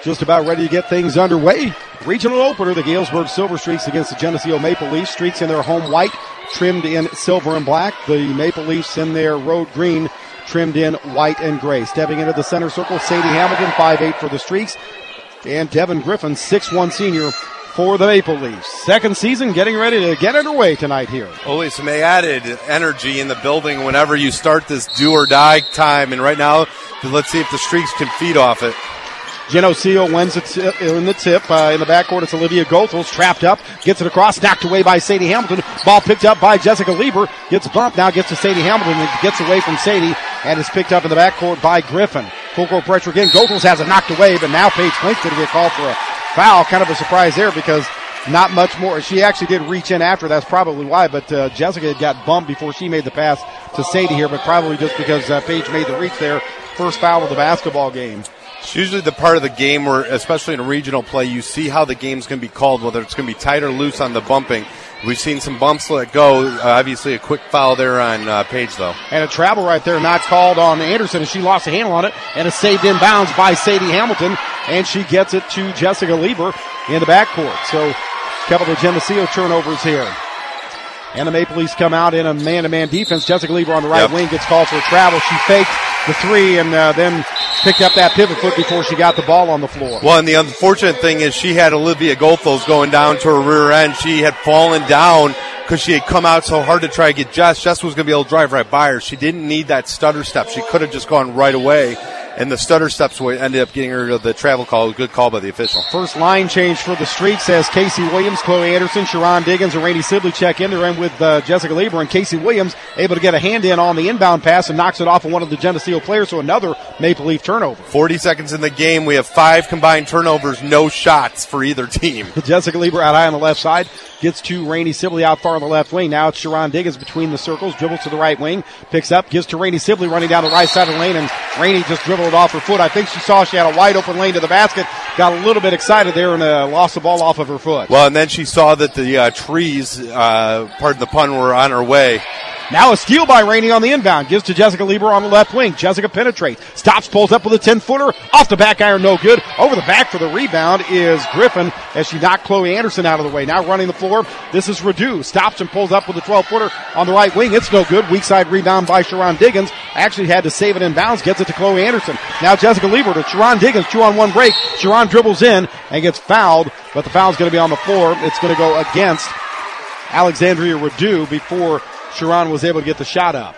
just about ready to get things underway. Regional opener, the Galesburg Silver Streaks against the Geneseo Maple Leafs. Streaks in their home white, trimmed in silver and black. The Maple Leafs in their road green, trimmed in white and gray. Stepping into the center circle, Sadie Hamilton, 5'8" for the Streaks. And Devin Griffin, 6'1" senior for the Maple Leafs. Second season getting ready to get underway tonight here. Always some added energy in the building whenever you start this do or die time. And right now, let's see if the Streaks can feed off it. Geneseo wins it in the tip. In the backcourt, it's Olivia Goethals, trapped up, gets it across, knocked away by Sadie Hamilton. Ball picked up by Jessica Lieber, gets bumped, now gets to Sadie Hamilton, and gets away from Sadie, and is picked up in the backcourt by Griffin. Full court pressure again. Goethals has it knocked away, but now Paige Klink's going to get called for a foul. Kind of a surprise there because not much more. She actually did reach in after. That's probably why, but Jessica had got bumped before she made the pass to Sadie here, but probably just because Paige made the reach there. First foul of the basketball game. It's usually the part of the game where, especially in regional play, you see how the game's going to be called, whether it's going to be tight or loose on the bumping. We've seen some bumps let go. Obviously, a quick foul there on Paige, though. And a travel right there, not called on Anderson, and she lost a handle on it, and is saved in bounds by Sadie Hamilton, and she gets it to Jessica Lieber in the backcourt. So, a couple of Geneseo turnovers here. And the Maple Leafs come out in a man-to-man defense. Jessica Lieber on the right wing gets called for a travel. She faked the three and then picked up that pivot foot before she got the ball on the floor. Well, and the unfortunate thing is she had Olivia Goethals going down to her rear end. She had fallen down because she had come out so hard to try to get Jess. Jess was going to be able to drive right by her. She didn't need that stutter step. She could have just gone right away. And the stutter steps ended up getting her the travel call. Good call by the official. First line change for the Streaks as Casey Williams, Chloe Anderson, Sharon Diggins, and Rainey Sibley check in. They're in with Jessica Lieber, and Casey Williams able to get a hand in on the inbound pass and knocks it off of one of the Geneseo players, so another Maple Leaf turnover. 40 seconds in the game. We have 5 combined turnovers, no shots for either team. Jessica Lieber out high on the left side. Gets to Rainey Sibley out far on the left wing. Now it's Sharon Diggins between the circles. Dribbles to the right wing. Picks up. Gives to Rainey Sibley running down the right side of the lane. And Rainey just dribbled it off her foot. I think she saw she had a wide open lane to the basket. Got a little bit excited there and lost the ball off of her foot. Well, and then she saw that the trees, pardon the pun, were on her way. Now a steal by Rainey on the inbound. Gives to Jessica Lieber on the left wing. Jessica penetrates. Stops, pulls up with a 10-footer. Off the back iron, no good. Over the back for the rebound is Griffin as she knocked Chloe Anderson out of the way. Now running the floor, this is Radu. Stops and pulls up with a 12-footer on the right wing. It's no good. Weak side rebound by Sharon Diggins. Actually had to save it in bounds. Gets it to Chloe Anderson. Now Jessica Lieber to Sharon Diggins. 2-on-1 break. Sharon dribbles in and gets fouled, but the foul's going to be on the floor. It's going to go against Alexandria Radu before Sharon was able to get the shot up.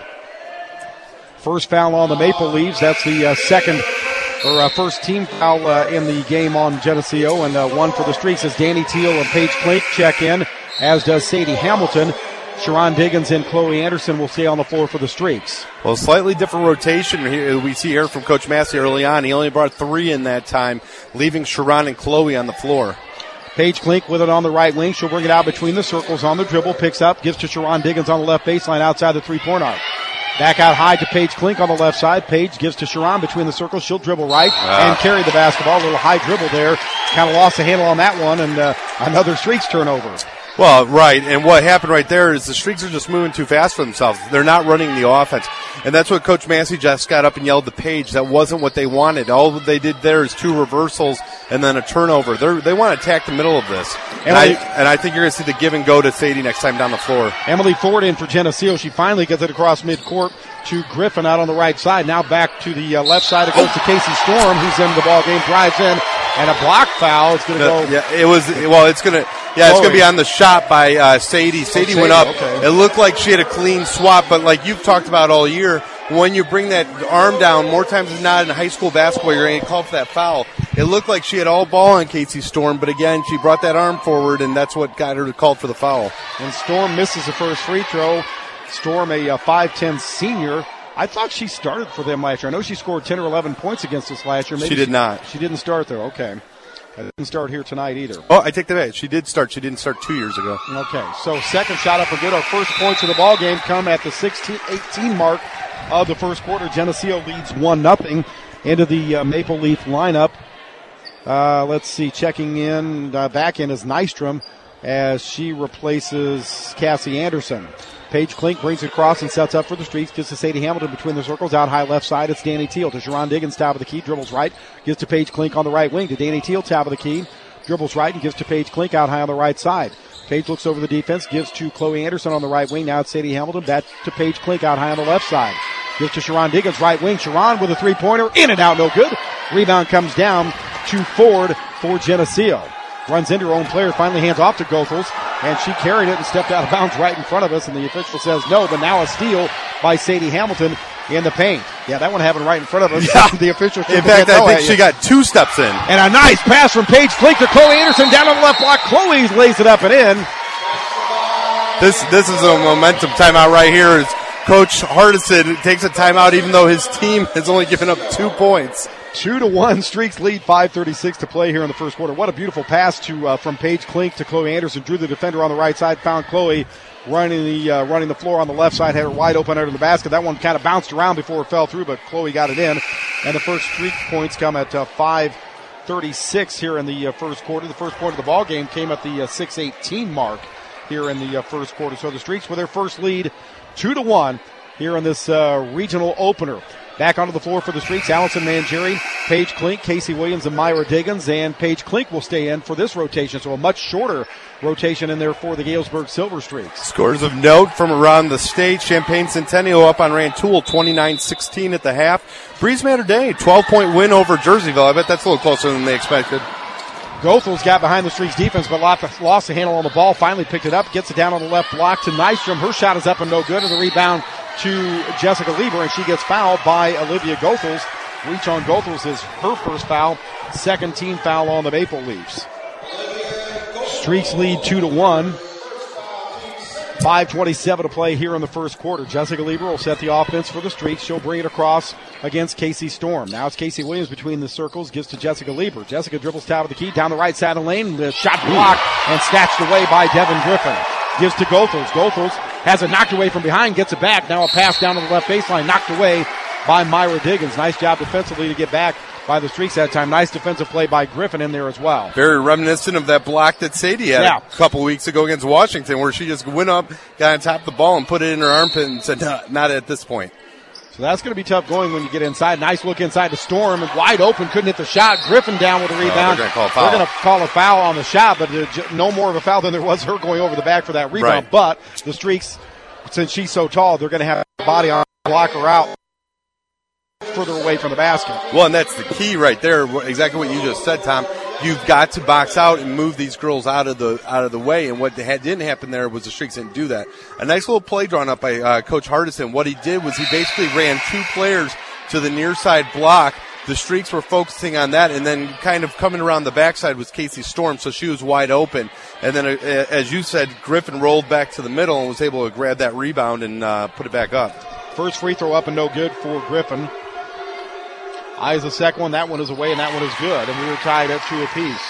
First foul on the Maple Leafs. That's the first team foul in the game on Geneseo, and one for the Streaks as Danny Teal and Paige Klink check in, as does Sadie Hamilton. Sharon Diggins and Chloe Anderson will stay on the floor for the Streaks. Well, slightly different rotation here we see here from Coach Massey early on. He only brought 3 in that time, leaving Sharon and Chloe on the floor. Paige Klink with it on the right wing. She'll bring it out between the circles on the dribble. Picks up, gives to Sharon Diggins on the left baseline outside the three-point arc. Back out high to Paige Klink on the left side. Paige gives to Sharon between the circles. She'll dribble right and carry the basketball. A little high dribble there. Kind of lost the handle on that one, and another Streaks turnover. Well, right, and what happened right there is the Streaks are just moving too fast for themselves. They're not running the offense. And that's what Coach Massey just got up and yelled to Paige. That wasn't what they wanted. All they did there is 2 reversals and then a turnover. They want to attack the middle of this. And I think you're going to see the give and go to Sadie next time down the floor. Emily Ford in for Geneseo. She finally gets it across midcourt to Griffin out on the right side. Now back to the left side. It goes to Casey Storm, who's in the ball game, drives in, and a block foul. It's going to go. Yeah, it's going to. Yeah, it's going to be on the shot by Sadie. Sadie went up. Okay. It looked like she had a clean swap, but like you've talked about all year, when you bring that arm down, more times than not in high school basketball, you're going to call for that foul. It looked like she had all ball on Casey Storm, but again, she brought that arm forward, and that's what got her called for the foul. And Storm misses the first free throw. Storm, a 5'10 senior. I thought she started for them last year. I know she scored 10 or 11 points against us last year. Maybe she did not. She didn't start there. Okay. I didn't start here tonight either. Oh, I take that back. She did start. She didn't start 2 years ago. Okay, so second shot up for good. Our first points of the ball game come at the 16-18 mark of the first quarter. Geneseo leads 1-0 into the Maple Leaf lineup. Let's see, checking in, back in is Nystrom as she replaces Cassie Anderson. Paige Klink brings it across and sets up for the Streaks. Gives to Sadie Hamilton between the circles. Out high left side, it's Danny Teal. To Sharon Diggins, top of the key. Dribbles right. Gives to Paige Klink on the right wing. To Danny Teal, top of the key. Dribbles right and gives to Paige Klink out high on the right side. Paige looks over the defense. Gives to Chloe Anderson on the right wing. Now it's Sadie Hamilton. Back to Paige Klink out high on the left side. Gives to Sharon Diggins, right wing. Sharon with a three-pointer. In and out, no good. Rebound comes down to Ford for Geneseo. Runs into her own player, finally hands off to Goethals, and she carried it and stepped out of bounds right in front of us, and the official says no, but now a steal by Sadie Hamilton in the paint. Yeah, that one happened right in front of us. Yeah. The official in fact, I think she got 2 steps in. And a nice pass from Paige Klink to Chloe Anderson down on the left block. Chloe lays it up and in. This is a momentum timeout right here. Coach Hardison takes a timeout even though his team has only given up 2 points. 2-1, Streaks lead, 5:36 to play here in the first quarter. What a beautiful pass from Paige Klink to Chloe Anderson. Drew the defender on the right side, found Chloe running the floor on the left side, had her wide open under the basket. That one kind of bounced around before it fell through, but Chloe got it in. And the first Streak points come at 5:36 here in the first quarter. The first point of the ball game came at the 6:18 mark here in the first quarter. So the Streaks with their first lead, 2-1 here in this regional opener. Back onto the floor for the Streaks, Allison Mangieri, Paige Klink, Casey Williams, and Myra Diggins. And Paige Klink will stay in for this rotation, so a much shorter rotation in there for the Galesburg Silver Streaks. Scores of note from around the state. Champaign Centennial up on Rantoul, 29-16 at the half. Breeze Matter Day, 12-point win over Jerseyville. I bet that's a little closer than they expected. Goethals got behind the Streaks defense, but lost the handle on the ball. Finally picked it up, gets it down on the left block to Nystrom. Her shot is up and no good, and the rebound to Jessica Lieber, and she gets fouled by Olivia Goethals. Reach on Goethals is her first foul, second team foul on the Maple Leafs. Streaks lead 2-1. 5:27 to play here in the first quarter. Jessica Lieber will set the offense for the Streaks. She'll bring it across against Casey Storm. Now it's Casey Williams between the circles, gives to Jessica Lieber. Jessica dribbles top of the key, down the right side of the lane. The shot blocked and snatched away by Devin Griffin. Gives to Goethals. Goethals has it knocked away from behind, gets it back. Now a pass down to the left baseline, knocked away by Myra Diggins. Nice job defensively to get back by the Streaks that time. Nice defensive play by Griffin in there as well. Very reminiscent of that block that Sadie had a couple weeks ago against Washington, where she just went up, got on top of the ball, and put it in her armpit and said, no, not at this point. So that's going to be tough going when you get inside. Nice look inside to Storm, and wide open, couldn't hit the shot. Griffin down with a rebound. They're going to call a foul on the shot, but no more of a foul than there was her going over the back for that rebound. Right. But the Streaks, since she's so tall, they're going to have a body on block her out further away from the basket. Well, and that's the key right there, exactly what you just said, Tom. You've got to box out and move these girls out of the way, and what didn't happen there was the Streaks didn't do that. A nice little play drawn up by Coach Hardison. What he did was he basically ran 2 players to the near side block. The Streaks were focusing on that, and then kind of coming around the backside was Casey Storm, so she was wide open. And then, as you said, Griffin rolled back to the middle and was able to grab that rebound and put it back up. First free throw up and no good for Griffin. Eyes the second one. That one is away, and that one is good. And we were tied at 2 apiece.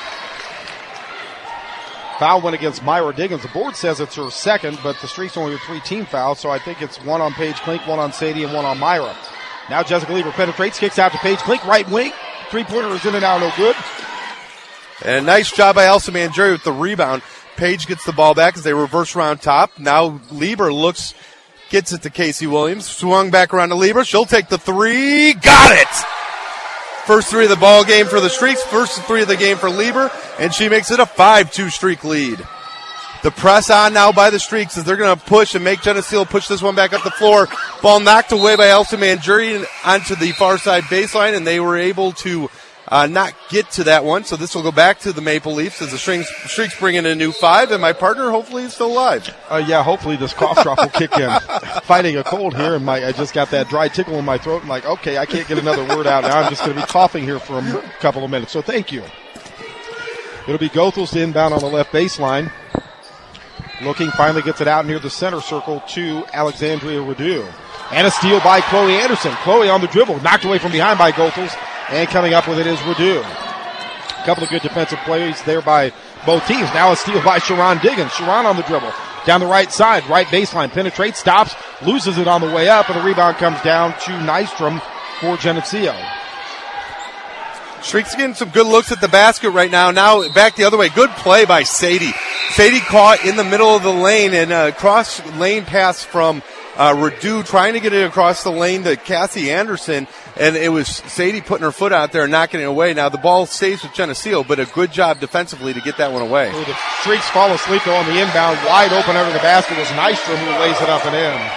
Foul went against Myra Diggins. The board says it's her second, but the Streaks only have 3 team fouls, so I think it's 1 on Paige Klink, 1 on Sadie, and 1 on Myra. Now Jessica Lieber penetrates, kicks out to Paige Klink, right wing. 3-pointer is in and out, no good. And a nice job by Elsa Mangieri with the rebound. Paige gets the ball back as they reverse around top. Now Lieber gets it to Casey Williams. Swung back around to Lieber. She'll take the 3. Got it! First 3 of the ball game for the Streaks. First 3 of the game for Lieber. And she makes it a 5-2 Streak lead. The press on now by the Streaks as they're going to push and make Geneseo push this one back up the floor. Ball knocked away by Elsa Mangieri onto the far side baseline, and they were able to not get to that one. So this will go back to the Maple Leafs as the Streaks bring in a new 5, and my partner hopefully is still alive. Yeah, hopefully this cough drop will kick in. Fighting a cold here, and I just got that dry tickle in my throat. I'm like, okay, I can't get another word out now. I'm just going to be coughing here for a couple of minutes. So thank you. It'll be Goethals to inbound on the left baseline. Looking, finally gets it out near the center circle to Alexandria Radu. And a steal by Chloe Anderson. Chloe on the dribble, knocked away from behind by Goethals. And coming up with it is Radu. A couple of good defensive plays there by both teams. Now a steal by Sharon Diggins. Sharon on the dribble. Down the right side, right baseline. Penetrates, stops, loses it on the way up. And the rebound comes down to Nystrom for Geneseo. Streaks getting some good looks at the basket right now. Now back the other way. Good play by Sadie. Sadie caught in the middle of the lane and a cross lane pass from Radu trying to get it across the lane to Cassie Anderson. And it was Sadie putting her foot out there and knocking it away. Now the ball stays with Geneseo, but a good job defensively to get that one away. The Streaks fall asleep on the inbound. Wide open under the basket was Nystrom who lays it up and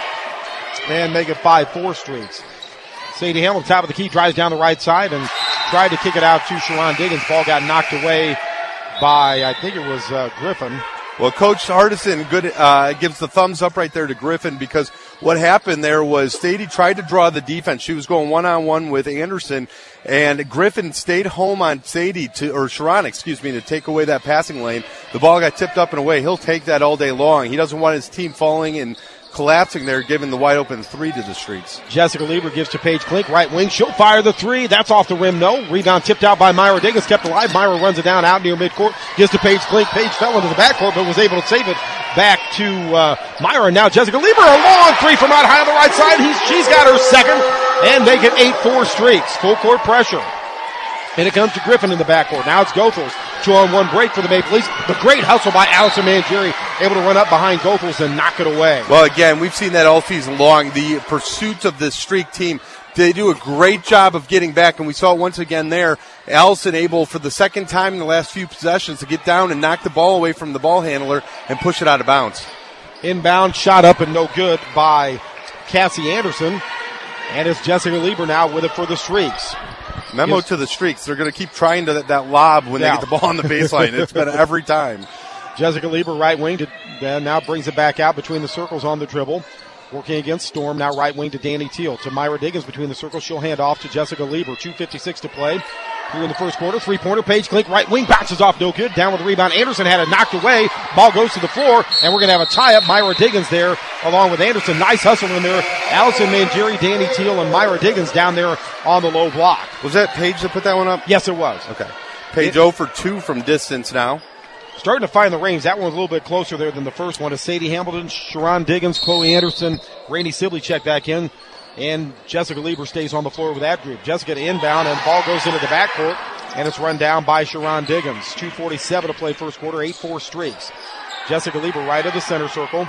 in. And make it 5-4 Streaks. Sadie Hamilton, top of the key, drives down the right side and tried to kick it out to Sharon Diggins. Ball got knocked away by, I think it was Griffin. Well, Coach Hardison gives the thumbs up right there to Griffin because what happened there was Sadie tried to draw the defense. She was going one-on-one with Anderson, and Griffin stayed home on Sadie Sharon, to take away that passing lane. The ball got tipped up and away. He'll take that all day long. He doesn't want his team falling and collapsing there, giving the wide open three to the Streaks. Jessica Lieber gives to Paige Klink, right wing. She'll fire the three. That's off the rim. No. Rebound tipped out by Myra Diggins, kept alive. Myra runs it down out near midcourt. Gives to Paige Klink. Paige fell into the backcourt, but was able to save it back to Myra. Now Jessica Lieber, a long three from out high on the right side. She's got her second, and make it 8-4 Streaks. Full court pressure. And it comes to Griffin in the backcourt. Now it's Goethals. 2-on-1 break for the Maple Leafs. The great hustle by Allison Mangieri, able to run up behind Goethals and knock it away. Well, again, we've seen that all season long. The pursuit of this Streak team, they do a great job of getting back, and we saw it once again there. Allison able, for the second time in the last few possessions, to get down and knock the ball away from the ball handler and push it out of bounds. Inbound, shot up and no good by Cassie Anderson. And it's Jessica Lieber now with it for the Streaks. Memo to the Streaks. They're going to keep trying to that lob when they get the ball on the baseline. It's been every time. Jessica Lieber, right wing, now brings it back out between the circles on the dribble. Working against Storm, now right wing to Danny Teal. To Myra Diggins between the circles. She'll hand off to Jessica Lieber. 2:56 to play here in the first quarter. Three-pointer. Paige Klink, right wing, bounces off, no good. Down with the rebound. Anderson had it knocked away. Ball goes to the floor, and we're going to have a tie-up. Myra Diggins there along with Anderson. Nice hustle in there. Allison Mangieri, Danny Teal, and Myra Diggins down there on the low block. Was that Paige that put that one up? Yes, it was. Okay. Paige 0 for 2 from distance now. Starting to find the range. That one was a little bit closer there than the first one. As Sadie Hamilton, Sharon Diggins, Chloe Anderson, Rainey Sibley check back in, and Jessica Lieber stays on the floor with that group. Jessica to inbound, and ball goes into the backcourt, and it's run down by Sharon Diggins. 2:47 to play first quarter, 8-4 Streaks. Jessica Lieber right of the center circle.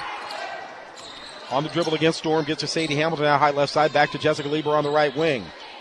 On the dribble against Storm, gets to Sadie Hamilton now high left side, back to Jessica Lieber on the right wing.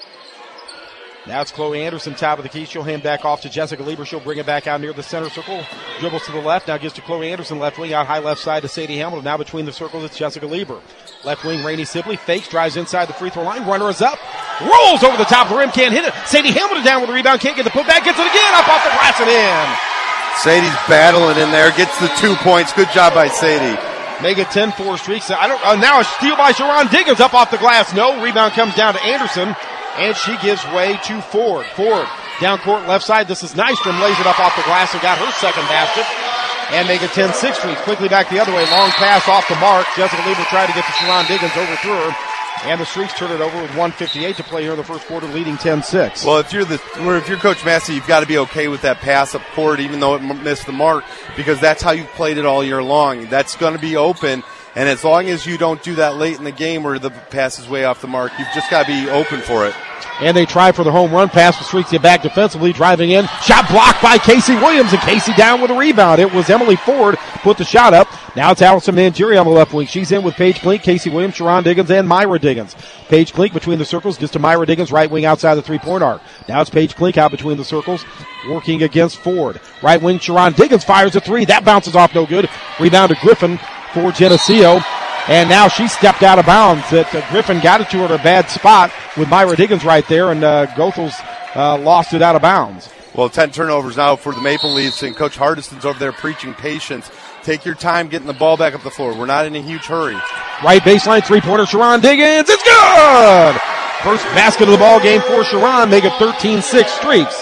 Now it's Chloe Anderson, top of the key. She'll hand back off to Jessica Lieber. She'll bring it back out near the center circle. Dribbles to the left. Now gives to Chloe Anderson, left wing, out high left side to Sadie Hamilton. Now between the circles, it's Jessica Lieber. Left wing, Rainey Sibley. Fakes, drives inside the free throw line. Runner is up. Rolls over the top of the rim. Can't hit it. Sadie Hamilton down with the rebound. Can't get the putback. Gets it again. Up off the glass and in. Sadie's battling in there. Gets the 2 points. Good job by Sadie. Make it 10-4 Streaks. Now a steal by Sharon Diggins up off the glass. No. Rebound comes down to Anderson. And she gives way to Ford. Ford down court left side. This is Nystrom. Lays it up off the glass and got her second basket. And make it 10-6 Streaks. Quickly back the other way. Long pass off the mark. Jessica Lieber tried to get to Sharon Diggins. Overthrew her. And the Streaks turn it over with 1:58 to play here in the first quarter, leading 10-6. Well, if you're Coach Massey, you've got to be okay with that pass up court, even though it missed the mark, because that's how you've played it all year long. That's going to be open. And as long as you don't do that late in the game where the pass is way off the mark, you've just got to be open for it. And they try for the home run pass. The Streaks get back defensively, driving in. Shot blocked by Casey Williams, and Casey down with a rebound. It was Emily Ford put the shot up. Now it's Allison Mangieri on the left wing. She's in with Paige Klink, Casey Williams, Sharon Diggins, and Myra Diggins. Paige Klink between the circles, gets to Myra Diggins, right wing outside the three-point arc. Now it's Paige Klink out between the circles, working against Ford. Right wing, Sharon Diggins fires a three. That bounces off no good. Rebound to Griffin for Geneseo. And now she stepped out of bounds. Griffin got it to her at a bad spot with Myra Diggins right there, and Goethals lost it out of bounds. Well, 10 turnovers now for the Maple Leafs, and Coach Hardison's over there preaching patience. Take your time getting the ball back up the floor. We're not in a huge hurry. Right baseline, three-pointer, Sharon Diggins. It's good! First basket of the ball game for Sharon. Make it 13-6 Streaks.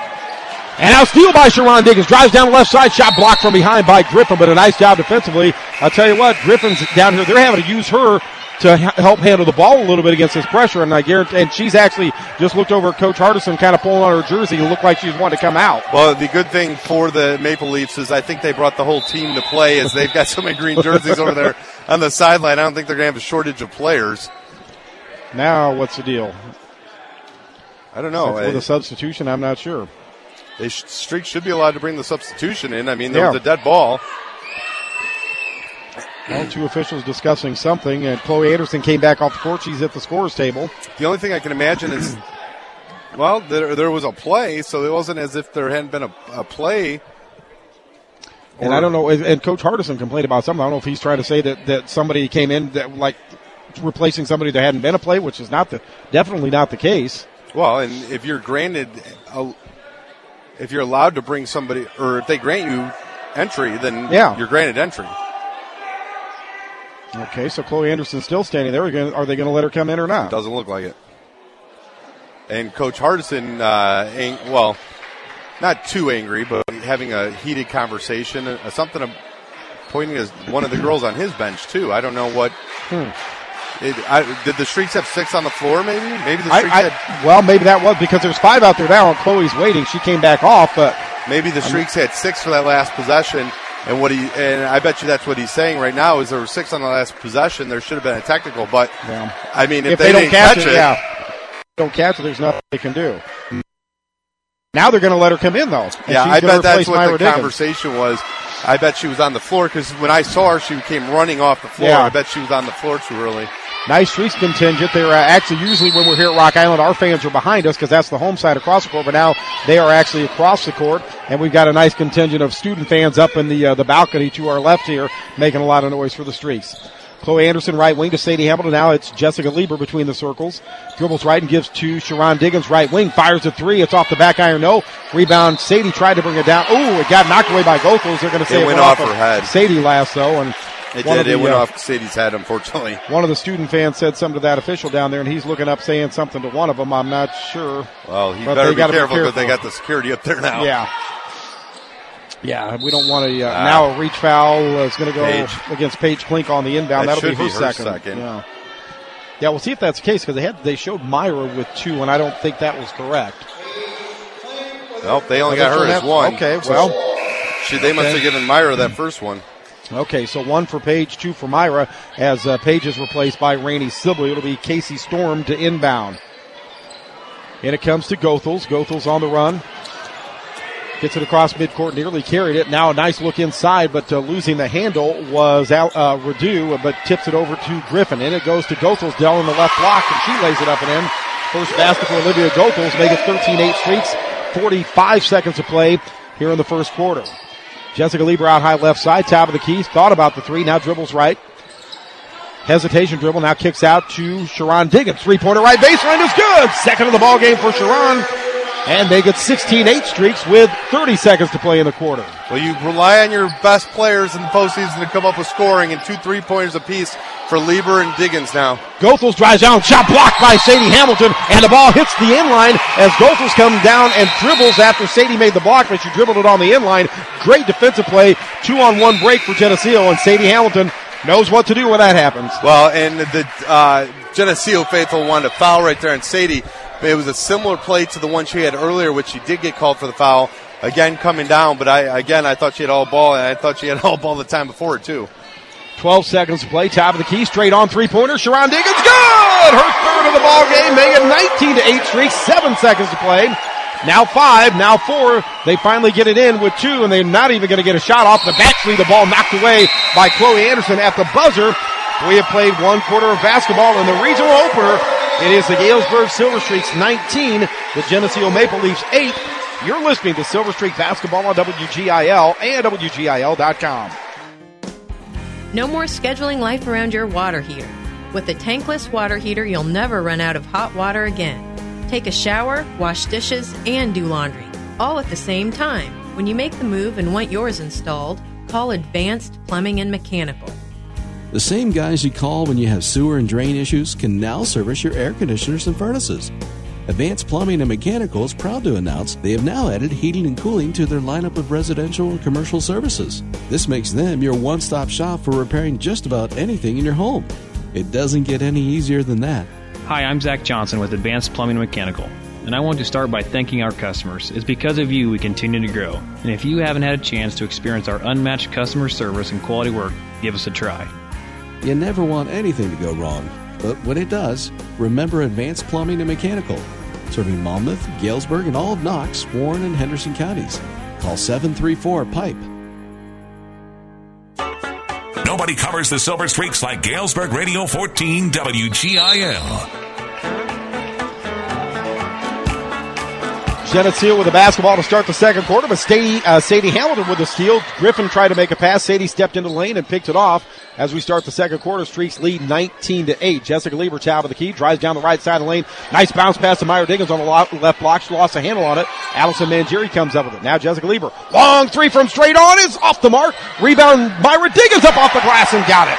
And now steal by Sharon Diggins. Drives down the left side. Shot blocked from behind by Griffin, but a nice job defensively. I'll tell you what, Griffin's down here. They're having to use her to help handle the ball a little bit against this pressure, and I guarantee, and she's actually just looked over at Coach Hardison, kind of pulling on her jersey and looked like she was wanting to come out. Well, the good thing for the Maple Leafs is I think they brought the whole team to play, as they've got so many green jerseys over there on the sideline. I don't think they're going to have a shortage of players. Now, what's the deal? I don't know. With a substitution, I'm not sure. Streak should be allowed to bring the substitution in. I mean, there was a dead ball. Well, two officials discussing something, and Chloe Anderson came back off the court. She's at the scorer's table. The only thing I can imagine is, well, there was a play, so it wasn't as if there hadn't been a play. And I don't know, and Coach Hardison complained about something. I don't know if he's trying to say that somebody came in that, like, replacing somebody that hadn't been a play, which is definitely not the case. Well, and if you're granted, if you're allowed to bring somebody, or if they grant you entry, then you're granted entry. Okay, so Chloe Anderson's still standing there. Are they going to let her come in or not? Doesn't look like it. And Coach Hardison, not too angry, but having a heated conversation, something pointing at one of the girls on his bench, too. I don't know what. Did the Streaks have 6 on the floor, maybe? Maybe the Streaks had. Well, maybe that was because there's 5 out there now, and Chloe's waiting. She came back off, but. Maybe the Streaks had 6 for that last possession. And I bet you that's what he's saying right now is there were 6 on the last possession. There should have been a technical, but I mean, if they don't catch it, don't catch it, there's nothing they can do. Now they're going to let her come in, though. Yeah, I bet that's what the conversation was. I bet she was on the floor because when I saw her, she came running off the floor. Yeah. I bet she was on the floor too early. Nice Streaks contingent. They're actually usually when we're here at Rock Island, our fans are behind us because that's the home side across the court. But now they are actually across the court, and we've got a nice contingent of student fans up in the balcony to our left here, making a lot of noise for the Streaks. Chloe Anderson, right wing to Sadie Hamilton. Now it's Jessica Lieber between the circles. Dribbles right and gives to Sharon Diggins, right wing. Fires a 3. It's off the back iron. No. Rebound. Sadie tried to bring it down. Ooh, it got knocked away by Goethals. They're going to say it went off her head. Sadie last, though. And it did. It went off Sadie's head, unfortunately. One of the student fans said something to that official down there, and he's looking up saying something to one of them. I'm not sure. Well, he better be careful because they got the security up there now. Yeah. Yeah, we don't want to. Now a reach foul is going to go against Paige Klink on the inbound. That'll be her second. Yeah, we'll see if that's the case because they showed Myra with 2, and I don't think that was correct. Nope, they only got her as 1. Okay, well. They must have given Myra that first one. Okay, so 1 for Paige, 2 for Myra as Paige is replaced by Rainey Sibley. It'll be Casey Storm to inbound. And it comes to Goethals. Goethals on the run. Gets it across midcourt, nearly carried it. Now a nice look inside, but losing the handle was Radu, but tips it over to Griffin. And it goes to Goethals, Dell in the left block, and she lays it up and in. First basket for Olivia Goethals, make it 13-8 Streaks. 45 seconds to play here in the first quarter. Jessica Lieber out high left side, top of the key, thought about the 3, now dribbles right. Hesitation dribble, now kicks out to Sharon Diggins. 3-pointer right baseline is good. Second of the ball game for Sharon. And they get 16-8 Streaks with 30 seconds to play in the quarter. Well, you rely on your best players in the postseason to come up with scoring, and 2 3-pointers apiece for Lieber and Diggins now. Goethals drives down, shot blocked by Sadie Hamilton, and the ball hits the inline as Goethals comes down and dribbles after Sadie made the block, but she dribbled it on the inline. Great defensive play, 2-on-1 break for Geneseo, and Sadie Hamilton knows what to do when that happens. Well, and the Geneseo faithful wanted to foul right there on Sadie. It was a similar play to the one she had earlier, which she did get called for the foul. Again, coming down, but I thought she had all ball, and I thought she had all ball the time before it, too. 12 seconds to play, top of the key, straight on 3-pointer. Sharon Diggins, good! Her third of the ball game, make it 19-8 Streaks, 7 seconds to play. Now 5, now 4. They finally get it in with 2, and they're not even going to get a shot off the back three. The ball knocked away by Chloe Anderson at the buzzer. We have played 1 quarter of basketball in the regional opener. It is the Galesburg Silver Streaks 19, the Geneseo Maple Leafs 8. You're listening to Silver Streak Basketball on WGIL and WGIL.com. No more scheduling life around your water heater. With the tankless water heater, you'll never run out of hot water again. Take a shower, wash dishes, and do laundry, all at the same time. When you make the move and want yours installed, call Advanced Plumbing and Mechanical. The same guys you call when you have sewer and drain issues can now service your air conditioners and furnaces. Advanced Plumbing and Mechanical is proud to announce they have now added heating and cooling to their lineup of residential and commercial services. This makes them your one-stop shop for repairing just about anything in your home. It doesn't get any easier than that. Hi, I'm Zach Johnson with Advanced Plumbing and Mechanical, and I want to start by thanking our customers. It's because of you we continue to grow, and if you haven't had a chance to experience our unmatched customer service and quality work, give us a try. You never want anything to go wrong, but when it does, remember Advanced Plumbing and Mechanical. serving Monmouth, Galesburg, and all of Knox, Warren, and Henderson counties. Call 734-PIPE. Nobody covers the Silver Streaks like Galesburg Radio 14 WGIL. Geneseo with the basketball to start the second quarter, but Sadie Hamilton with the steal. Griffin tried to make a pass. Sadie stepped into the lane and picked it off. As we start the second quarter, Streaks lead 19-8. Jessica Lieber, top of the key, drives down the right side of the lane. Nice bounce pass to Myra Diggins on the left block. She lost a handle on it. Allison Mangieri comes up with it. Now Jessica Lieber. Long three from straight on is off the mark. Rebound, Myra Diggins up off the glass and got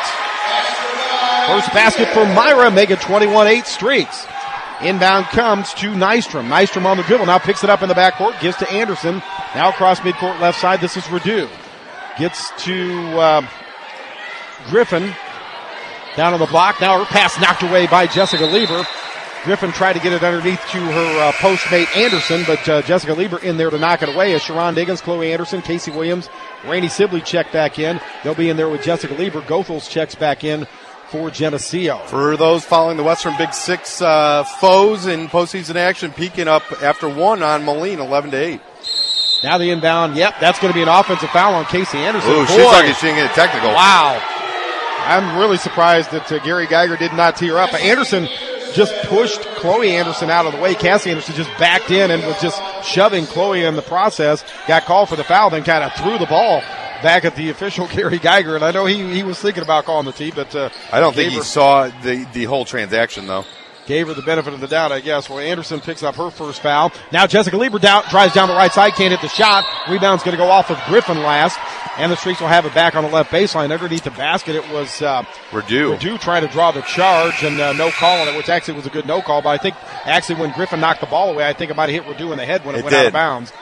it. First basket for Myra, make it 21-8 Streaks. Inbound comes to Nystrom. Nystrom on the dribble. Now picks it up in the backcourt. Gives to Anderson. Now across midcourt left side. This is Redu. Gets to Griffin. Down on the block. Now her pass knocked away by Jessica Lieber. Griffin tried to get it underneath to her postmate Anderson, but Jessica Lieber in there to knock it away as Sharon Diggins, Chloe Anderson, Casey Williams, Rainey Sibley check back in. They'll be in there with Jessica Lieber. Goethals checks back in for Geneseo. For those following the Western Big Six foes in postseason action, peeking up after one on Moline, 11-8. Now the inbound. Yep, that's going to be an offensive foul on Casey Anderson. Ooh, she's lucky she didn't get a technical. Wow. I'm really surprised that Gary Geiger did not tee her up. Anderson just pushed Chloe Anderson out of the way. Cassie Anderson just backed in and was just shoving Chloe in the process. Got called for the foul, then kind of threw the ball back at the official, Gary Geiger. And I know he was thinking about calling the tee, but I don't think he saw the whole transaction, though. Gave her the benefit of the doubt, I guess. Well, Anderson picks up her first foul. Now Jessica Lieber drives down the right side, can't hit the shot. Rebound's going to go off of Griffin last. And the Streaks will have it back on the left baseline. Underneath the basket, it was Redu trying to draw the charge and no call on it, which actually was a good no call. But I think actually when Griffin knocked the ball away, I think it might have hit Redu in the head when it went out of bounds.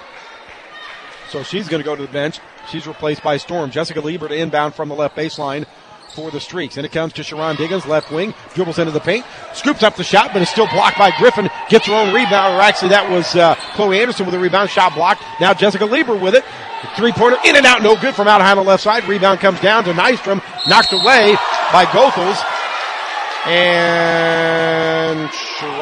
So she's going to go to the bench. She's replaced by Storm. Jessica Lieber to inbound from the left baseline for the Streaks. And it comes to Sharon Diggins, left wing, dribbles into the paint, scoops up the shot, but is still blocked by Griffin, gets her own rebound, or actually that was Chloe Anderson with a rebound, shot blocked. Now Jessica Lieber with it. Three-pointer in and out, no good from out high on the left side. Rebound comes down to Nystrom, knocked away by Goethals. And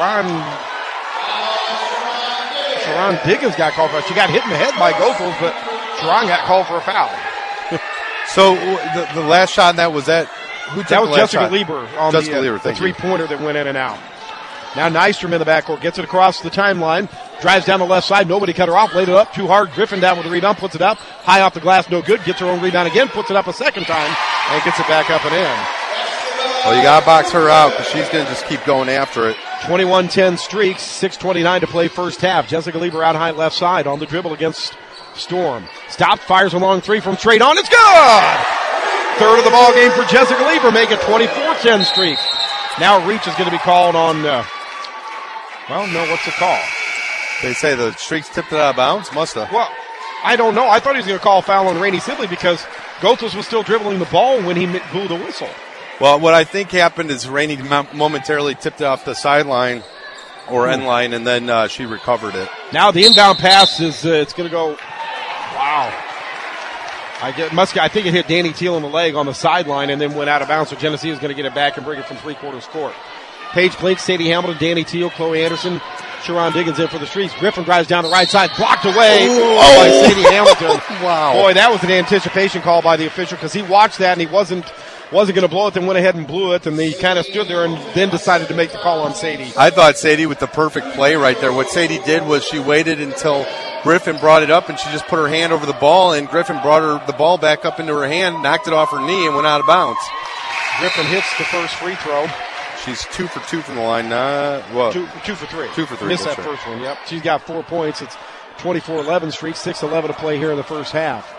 Sharon Diggins got called for it. She got hit in the head by Goethals, but Sharon got called for a foul. So the last shot in that was that? Who took that was the last Jessica shot? Lieber on the three-pointer that went in and out. Now Nystrom in the backcourt, gets it across the timeline, drives down the left side, nobody cut her off, laid it up too hard. Griffin down with the rebound, puts it up, high off the glass, no good, gets her own rebound again, puts it up a second time, and gets it back up and in. Well, you got to box her out because she's going to just keep going after it. 21-10 Streaks, 6:29 to play first half. Jessica Lieber out high left side on the dribble against Storm. Stops, fires a long three from straight on. It's good! Third of the ball game for Jessica Lieber, make it 24-10 Streaks. Now reach is going to be called on, what's the call? They say the Streaks tipped it out of bounds? Must have. Well, I don't know. I thought he was going to call a foul on Rainey Sibley because Goethals was still dribbling the ball when he blew the whistle. Well, what I think happened is Rainey momentarily tipped it off the sideline or end line, and then she recovered it. Now the inbound pass is it's going to go. Wow. I think it hit Danny Teal in the leg on the sideline and then went out of bounds. So Geneseo is going to get it back and bring it from three-quarters court. Paige Klink, Sadie Hamilton, Danny Teal, Chloe Anderson, Sharon Diggins in for the Streaks. Griffin drives down the right side, blocked away by Sadie Hamilton. Wow. Boy, that was an anticipation call by the official because he watched that and he wasn't going to blow it, then went ahead and blew it, and he kind of stood there and then decided to make the call on Sadie. I thought Sadie with the perfect play right there. What Sadie did was she waited until Griffin brought it up, and she just put her hand over the ball, and Griffin brought the ball back up into her hand, knocked it off her knee, and went out of bounds. Griffin hits the first free throw. She's 2 for 2 from the line. Two for three. 2 for 3. Missed that first one, yep. She's got 4 points. It's 24-11 Streak, 6:11 to play here in the first half.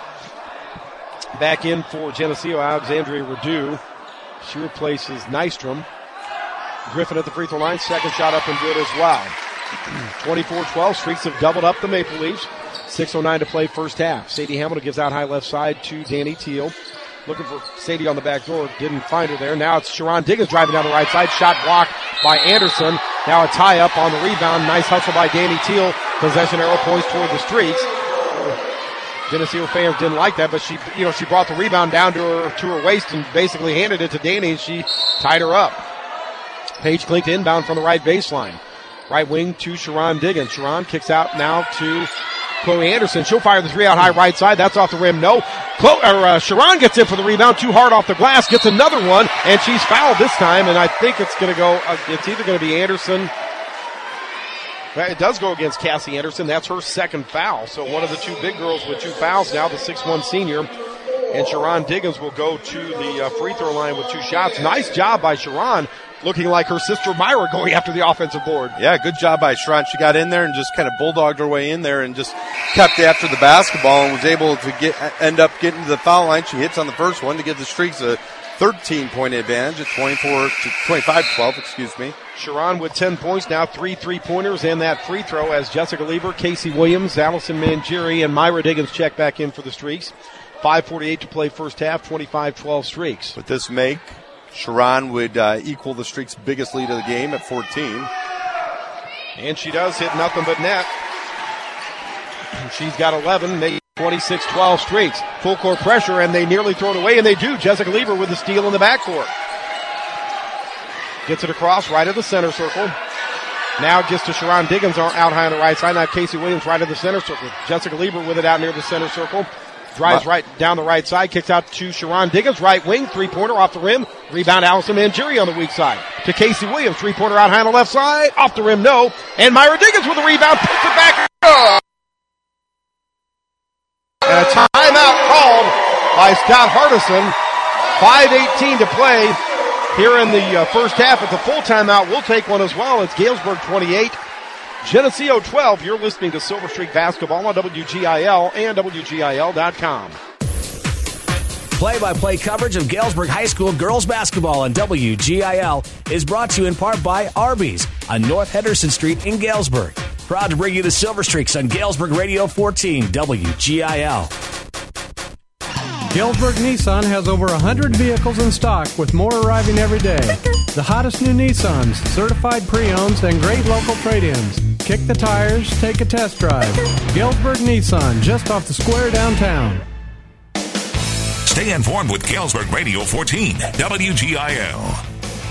Back in for Geneseo, Alexandria Redu. She replaces Nystrom. Griffin at the free throw line. Second shot up and good as well. 24-12. Streaks have doubled up the Maple Leafs. 6:09 to play first half. Sadie Hamilton gives out high left side to Danny Teal. Looking for Sadie on the back door. Didn't find her there. Now it's Sharon Diggins driving down the right side. Shot blocked by Anderson. Now a tie up on the rebound. Nice hustle by Danny Teal. Possession arrow points toward the Streaks. Geneseo fans didn't like that, but she brought the rebound down to her waist and basically handed it to Danny, and she tied her up. Paige Klink inbound from the right baseline. Right wing to Sharon Diggins. Sharon kicks out now to Chloe Anderson. She'll fire the three out high right side. That's off the rim. No. Sharon gets in for the rebound. Too hard off the glass. Gets another one. And she's fouled this time. And I think it's going to go, it's either going to be Anderson. It does go against Cassie Anderson. That's her second foul. So one of the two big girls with 2 fouls now, the 6'1" senior. And Sharon Diggins will go to the free throw line with 2 shots. Nice job by Sharon, looking like her sister Myra going after the offensive board. Yeah, good job by Sharon. She got in there and just kind of bulldogged her way in there and just kept after the basketball and was able to end up getting to the foul line. She hits on the first one to give the Streaks a 13-point advantage at 25-12, excuse me. Sharon with 10 points, now 3 3-pointers and that free throw as Jessica Lieber, Casey Williams, Allison Mangieri, and Myra Diggins check back in for the Streaks. 5:48 to play first half, 25-12 Streaks. With this make, Sharon would equal the Streaks' biggest lead of the game at 14. And she does hit nothing but net. She's got 11, making 26-12 Streaks. Full court pressure, and they nearly throw it away, and they do. Jessica Lieber with the steal in the backcourt. Gets it across right of the center circle. Now gets to Sharon Diggins out high on the right side. Now Casey Williams right of the center circle. Jessica Lieber with it out near the center circle. Drives right down the right side. Kicks out to Sharon Diggins. Right wing. 3-pointer off the rim. Rebound Allison Mangieri on the weak side. To Casey Williams. 3-pointer out high on the left side. Off the rim. No. And Myra Diggins with the rebound. Puts it back. And a timeout called by Scott Hardison. 5:18 to play here in the first half. At the full timeout, we'll take one as well. It's Galesburg 28, Geneseo 12. You're listening to Silver Streak Basketball on WGIL and WGIL.com. Play-by-play coverage of Galesburg High School girls basketball on WGIL is brought to you in part by Arby's on North Henderson Street in Galesburg. Proud to bring you the Silver Streaks on Galesburg Radio 14 WGIL. Galesburg Nissan has over 100 vehicles in stock with more arriving every day. The hottest new Nissans, certified pre-owns, and great local trade-ins. Kick the tires, take a test drive. Galesburg Nissan, just off the square downtown. Stay informed with Galesburg Radio 14 WGIL.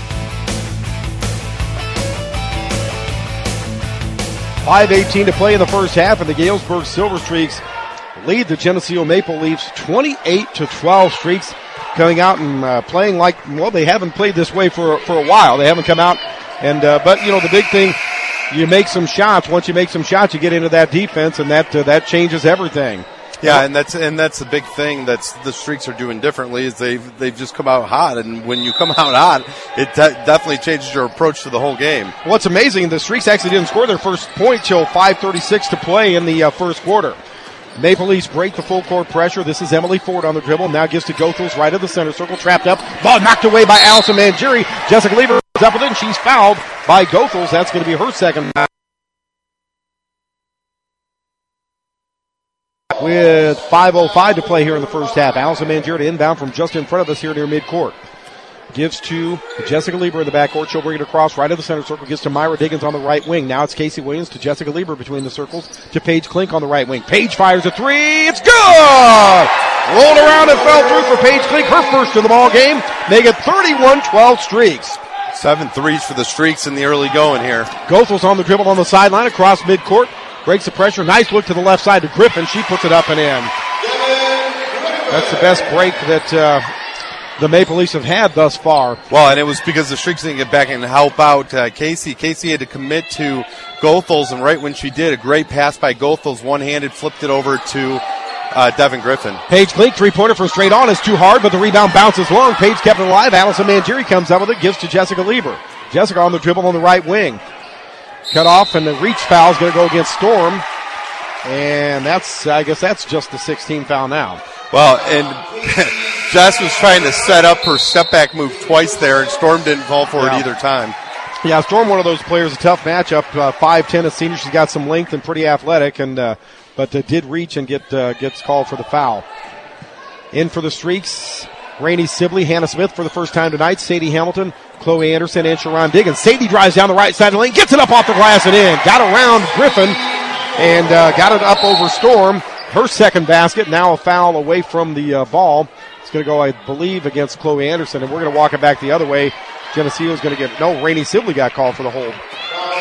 .5:18 to play in the first half, and the Galesburg Silver Streaks lead the Geneseo Maple Leafs 28-12. Streaks coming out and playing like, well, they haven't played this way for a while. They haven't come out and but you know the big thing, you make some shots. Once you make some shots, you get into that defense, and that changes everything. Yeah, and that's the big thing that's the Streaks are doing differently is they've just come out hot, and when you come out hot, it definitely changes your approach to the whole game. What's amazing, the Streaks actually didn't score their first point till 5:36 to play in the first quarter. Maple Leafs break the full court pressure. This is Emily Ford on the dribble. Now gives to Goethals right of the center circle. Trapped up. Ball knocked away by Allison Mangieri. Jessica Lieber is up with it, and she's fouled by Goethals. That's going to be her second. With 5:05 to play here in the first half. Allison Mangieri to inbound from just in front of us here near midcourt. Gives to Jessica Lieber in the backcourt. She'll bring it across right of the center circle. Gives to Myra Diggins on the right wing. Now it's Casey Williams to Jessica Lieber between the circles. To Paige Klink on the right wing. Paige fires a three. It's good! Rolled around and fell through for Paige Klink. Her first in the ball game. Make it 31-12 Streaks. 7 threes for the Streaks in the early going here. Goethals on the dribble on the sideline across midcourt. Breaks the pressure. Nice look to the left side to Griffin. She puts it up and in. That's the best break that the Maple Leafs have had thus far. Well, and it was because the Streaks didn't get back and help out Casey. Casey had to commit to Goethals, and right when she did, a great pass by Goethals, one-handed, flipped it over to Devin Griffin. Paige Klink, three-pointer from straight on is too hard, but the rebound bounces long. Paige kept it alive. Allison Mangieri comes up with it, gives to Jessica Lieber. Jessica on the dribble on the right wing. Cut off, and the reach foul is going to go against Storm. And I guess that's just the 16th foul now. Well, and Jess was trying to set up her step-back move twice there, and Storm didn't fall for it either time. Yeah, Storm, one of those players, a tough matchup. 5'10", a senior. She's got some length and pretty athletic, and but did reach and gets called for the foul. In for the Streaks, Rainey Sibley, Hannah Smith for the first time tonight, Sadie Hamilton, Chloe Anderson, and Sharon Diggins. Sadie drives down the right side of the lane, gets it up off the glass and in. Got around Griffin and got it up over Storm. Her second basket, now a foul away from the ball. It's going to go, I believe, against Chloe Anderson, and we're going to walk it back the other way. Geneseo is going to get, Rainey Sibley got called for the hold.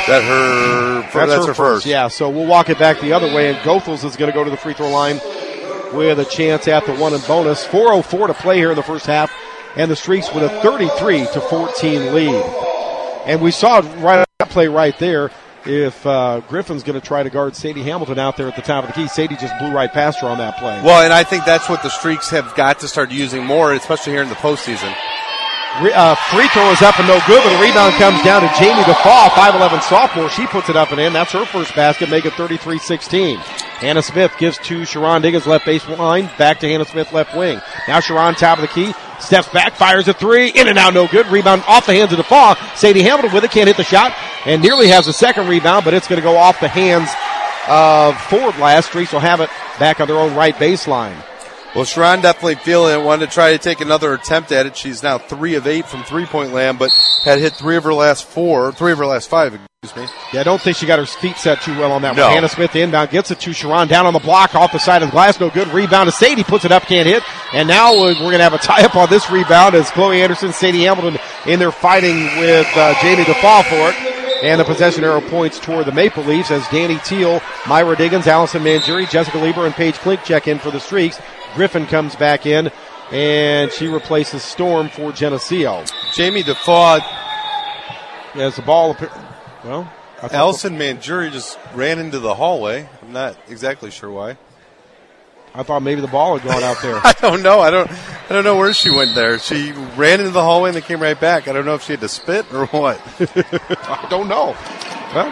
That's her first. Yeah, so we'll walk it back the other way, and Goethals is going to go to the free throw line with a chance at the 1 and bonus. 4:04 to play here in the first half, and the Streaks with a 33-14 lead. And we saw that play right there. If Griffin's going to try to guard Sadie Hamilton out there at the top of the key, Sadie just blew right past her on that play. Well, and I think that's what the Streaks have got to start using more, especially here in the postseason. Free throw is up and no good, but the rebound comes down to Jamie DeFaw, 5'11 sophomore. She puts it up and in. That's her first basket, make it 33-16. Hannah Smith gives to Sharon Diggins, left baseline, back to Hannah Smith, left wing. Now Sharon, top of the key, steps back, fires a three, in and out, no good. Rebound off the hands of DeFaw. Sadie Hamilton with it, can't hit the shot, and nearly has a second rebound, but it's going to go off the hands of Ford last. Streaks will have it back on their own right baseline. Well, Sharon definitely feeling it, wanted to try to take another attempt at it. She's now 3 of 8 from three-point land, but had hit 3 of her last 5, excuse me. Yeah, I don't think she got her feet set too well on that one. Hannah Smith inbound, gets it to Sharon, down on the block, off the side of the glass, no good. Rebound to Sadie, puts it up, can't hit. And now we're going to have a tie-up on this rebound as Chloe Anderson, Sadie Hamilton in there fighting with Jamie DeFaw for it. And the possession arrow points toward the Maple Leafs as Danny Teal, Myra Diggins, Allison Mangieri, Jessica Lieber, and Paige Klink check in for the Streaks. Griffin comes back in, and she replaces Storm for Geneseo. Jamie DeFaw has the ball. Well, Allison Mangieri just ran into the hallway. I'm not exactly sure why. I thought maybe the ball had gone out there. I don't know. I don't know where she went there. She ran into the hallway and then came right back. I don't know if she had to spit or what. I don't know. Well,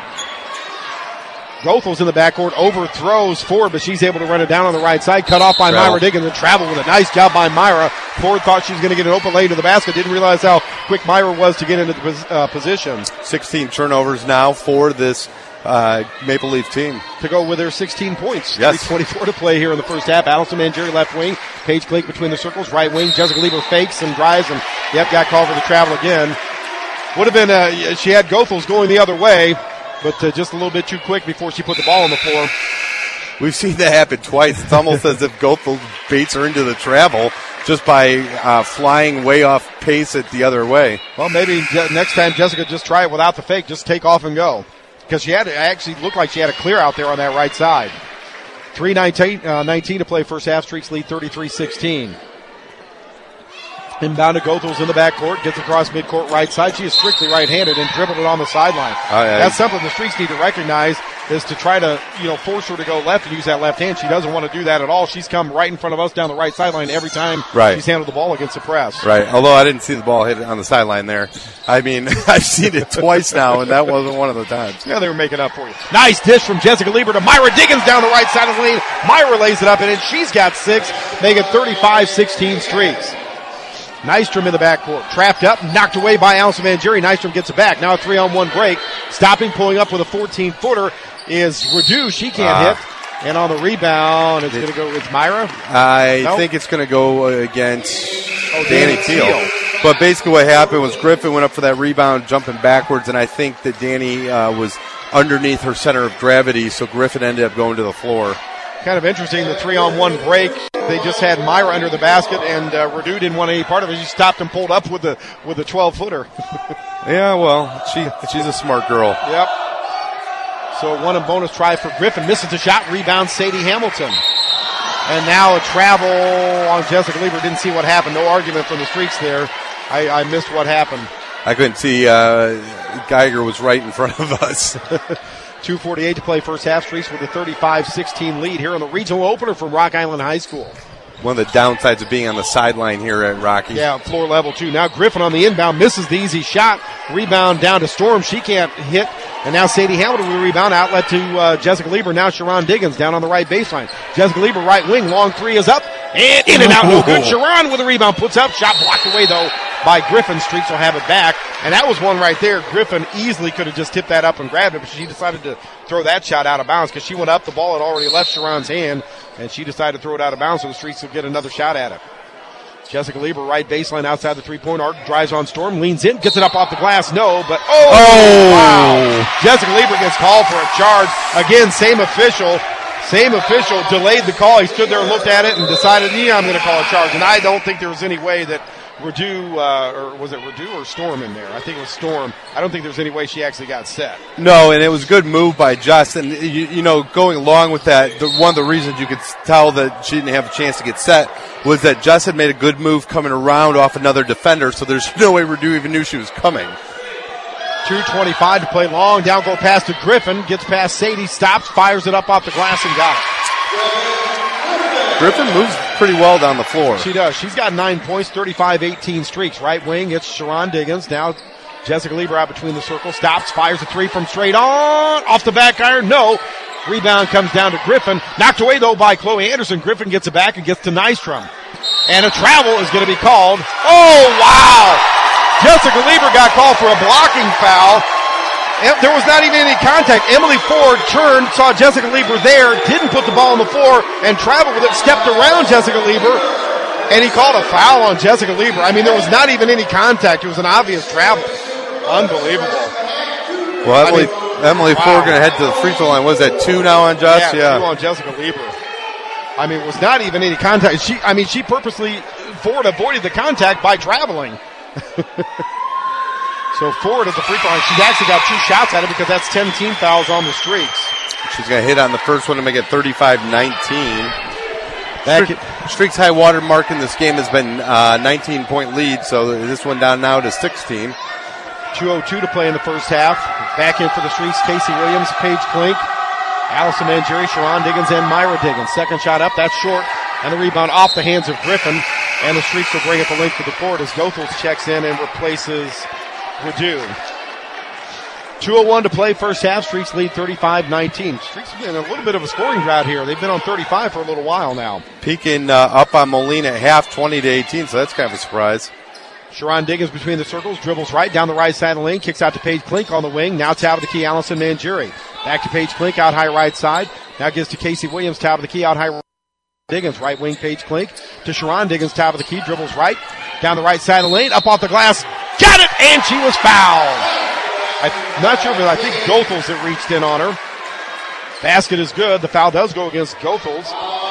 Goethals in the backcourt, overthrows Ford, but she's able to run it down on the right side, cut off by Myra Diggins and travel with a nice job by Myra. Ford thought she was going to get an open lane to the basket, didn't realize how quick Myra was to get into the position. 16 turnovers now for this Maple Leaf team. To go with their 16 points. Yes. 3:24 to play here in the first half. Allison Mangieri left wing, Paige Klink between the circles, right wing. Jessica Lieber fakes and drives and got called for the travel again. Would have been, she had Goethals going the other way, but just a little bit too quick before she put the ball on the floor. We've seen that happen twice. It's almost as if Goethals baits her into the travel just by flying way off pace it the other way. Well, maybe next time Jessica just try it without the fake, just take off and go. Because she had actually looked like she had a clear out there on that right side. 3:19 to play first half. Streaks lead 33-16. Inbound to Goethals in the backcourt, gets across midcourt right side. She is strictly right-handed and dribbled it on the sideline. That's something the Streaks need to recognize, is to try to force her to go left and use that left hand. She doesn't want to do that at all. She's come right in front of us down the right sideline every time she's handled the ball against the press. Right, although I didn't see the ball hit on the sideline there. I mean, I've seen it twice now, and that wasn't one of the times. Yeah, they were making up for you. Nice dish from Jessica Lieber to Myra Diggins down the right side of the lane. Myra lays it up, and she's got 6, making 35-16 Streaks. Nystrom in the backcourt. Trapped up, knocked away by Allison Mangieri. Nystrom gets it back. Now a 3-on-1 break. Stopping, pulling up with a 14-footer is Radu. She can't hit. And on the rebound, it's going to go with Myra. I think it's going to go against Danny Teal. But basically what happened was Griffin went up for that rebound, jumping backwards, and I think that Danny was underneath her center of gravity, so Griffin ended up going to the floor. Kind of interesting, the 3-on-1 break. They just had Myra under the basket, and Radu didn't want any part of it. She stopped and pulled up with the 12-footer. Yeah, well, she's a smart girl. Yep. So one and bonus try for Griffin. Misses the shot. Rebound, Sadie Hamilton. And now a travel on Jessica Lieber. Didn't see what happened. No argument from the Streaks there. I missed what happened. I couldn't see. Geiger was right in front of us. 2:48 to play first half. Streaks with a 35-16 lead here in the regional opener from Rock Island High School. One of the downsides of being on the sideline here at Rocky. Yeah, floor level too. Now Griffin on the inbound, misses the easy shot. Rebound down to Storm. She can't hit. And now Sadie Hamilton with a rebound, outlet to Jessica Lieber. Now Sharon Diggins down on the right baseline. Jessica Lieber right wing, long three is up. And in and out, no good. Sharon with a rebound, puts up. Shot blocked away though by Griffin. Streaks will have it back. And that was one right there. Griffin easily could have just tipped that up and grabbed it, but she decided to throw that shot out of bounds because she went up. The ball had already left Sharon's hand, and she decided to throw it out of bounds so the Streaks will get another shot at it. Jessica Lieber, right baseline outside the three-point arc, drives on Storm, leans in, gets it up off the glass, no, but wow. Jessica Lieber gets called for a charge. Again, same official delayed the call. He stood there and looked at it and decided, I'm going to call a charge. And I don't think there was any way that Radu, or was it Radu or Storm in there? I think it was Storm. I don't think there's any way she actually got set. No, and it was a good move by Jess. And, going along with that, one of the reasons you could tell that she didn't have a chance to get set was that Jess had made a good move coming around off another defender, so there's no way Radu even knew she was coming. 2:25 to play. Long down goal pass to Griffin. Gets past Sadie, stops, fires it up off the glass and got it. Griffin moves pretty well down the floor. She does. She's got 9 points, 35-18 streaks. Right wing, it's Sharon Diggins. Now Jessica Lieber out between the circles. Stops, fires a three from straight on. Off the back iron, no. Rebound comes down to Griffin. Knocked away, though, by Chloe Anderson. Griffin gets it back and gets to Nystrom. And a travel is going to be called. Oh, wow. Jessica Lieber got called for a blocking foul. There was not even any contact. Emily Ford turned, saw Jessica Lieber there, didn't put the ball on the floor, and traveled with it, stepped around Jessica Lieber, and he called a foul on Jessica Lieber. I mean, there was not even any contact. It was an obvious travel. Unbelievable. Well, Emily Ford going to head to the free throw line. Was that 2 now on Jess? Yeah, 2 on Jessica Lieber. I mean, it was not even any contact. She purposely, Ford avoided the contact by traveling. So Ford at the free throw line. She's actually got 2 shots at it because that's 10 team fouls on the streaks. She's going to hit on the first one to make it 35-19. Streaks high water mark in this game has been 19-point lead, so this one down now to 16. 2:02 to play in the first half. Back in for the Streaks, Casey Williams, Paige Klink, Allison Mangieri, Sharon Diggins, and Myra Diggins. Second shot up, that's short, and the rebound off the hands of Griffin. And the Streaks will bring it the length of the court as Goethals checks in and replaces Radu. 2:01 to play first half. Streaks lead 35-19. Streaks have been in a little bit of a scoring drought here. They've been on 35 for a little while now. Peaking up on Molina at half, 20-18, so that's kind of a surprise. Sharon Diggins between the circles, dribbles right down the right side of the lane, kicks out to Paige Klink on the wing. Now top of the key, Allison Mangieri. Back to Paige Klink, out high right side. Now gives to Casey Williams, top of the key, out high Diggins, right wing, Paige Klink. To Sharon Diggins, top of the key, dribbles right, down the right side of the lane, up off the glass. Got it, and she was fouled. I'm not sure, but I think Goethals that reached in on her. Basket is good. The foul does go against Goethals.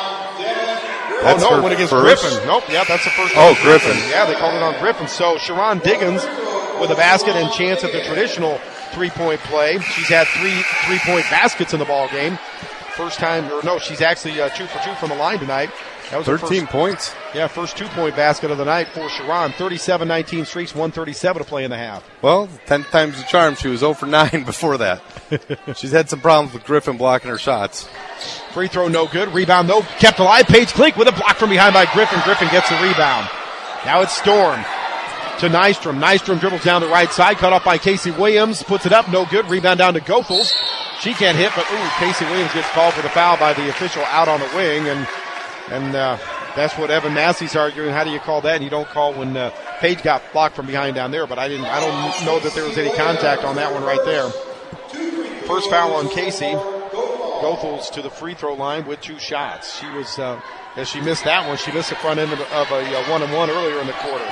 It went against first. Griffin. Nope, yeah, that's the first. Oh, Griffin. Yeah, they called it on Griffin. So Sharon Diggins with a basket and chance at the traditional three-point play. She's had three-point baskets in the ball game. First time, she's actually 2 for 2 from the line tonight. That was 13 points. Yeah, first 2-point basket of the night for Sharon. 37-19 Streaks, 1:37 to play in the half. Well, 10 times the charm. She was 0 for 9 before that. She's had some problems with Griffin blocking her shots. Free throw no good. Rebound though kept alive. Paige Klink with a block from behind by Griffin. Griffin gets the rebound. Now it's Storm to Nystrom. Nystrom dribbles down the right side. Cut off by Casey Williams. Puts it up. No good. Rebound down to Goethals. She can't hit, but Casey Williams gets called for the foul by the official out on the wing. And that's what Evan Massey's arguing. How do you call that? And you don't call when Paige got blocked from behind down there. But I don't know that there was any contact on that one right there. First foul on Casey. Goethals to the free throw line with 2 shots. She was, as she missed that one, she missed the front end of a 1-and-1 earlier in the quarter.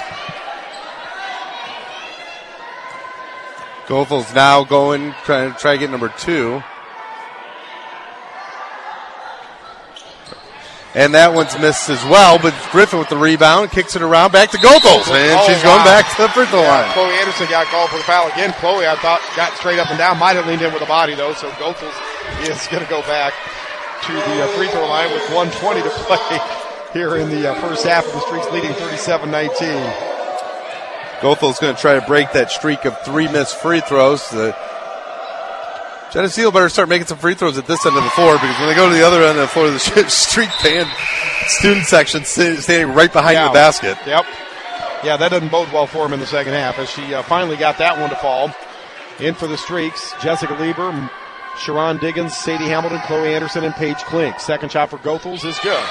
Goethals now going, trying to get number 2. And that one's missed as well, but Griffin with the rebound, kicks it around, back to Goethals, and she's going back to the free throw line. Chloe Anderson got called for the foul again. Chloe, I thought, got straight up and down, might have leaned in with a body though, so Goethals is going to go back to the free throw line with 1:20 to play here in the first half of the Streaks leading 37-19. Goethals going to try to break that streak of 3 missed free throws. Geneseo better start making some free throws at this end of the floor, because when they go to the other end of the floor, the street fan student section standing right behind the basket. Yep. Yeah, that doesn't bode well for him in the second half as she finally got that one to fall. In for the Streaks, Jessica Lieber, Sharon Diggins, Sadie Hamilton, Chloe Anderson, and Paige Klink. Second shot for Goethals is good.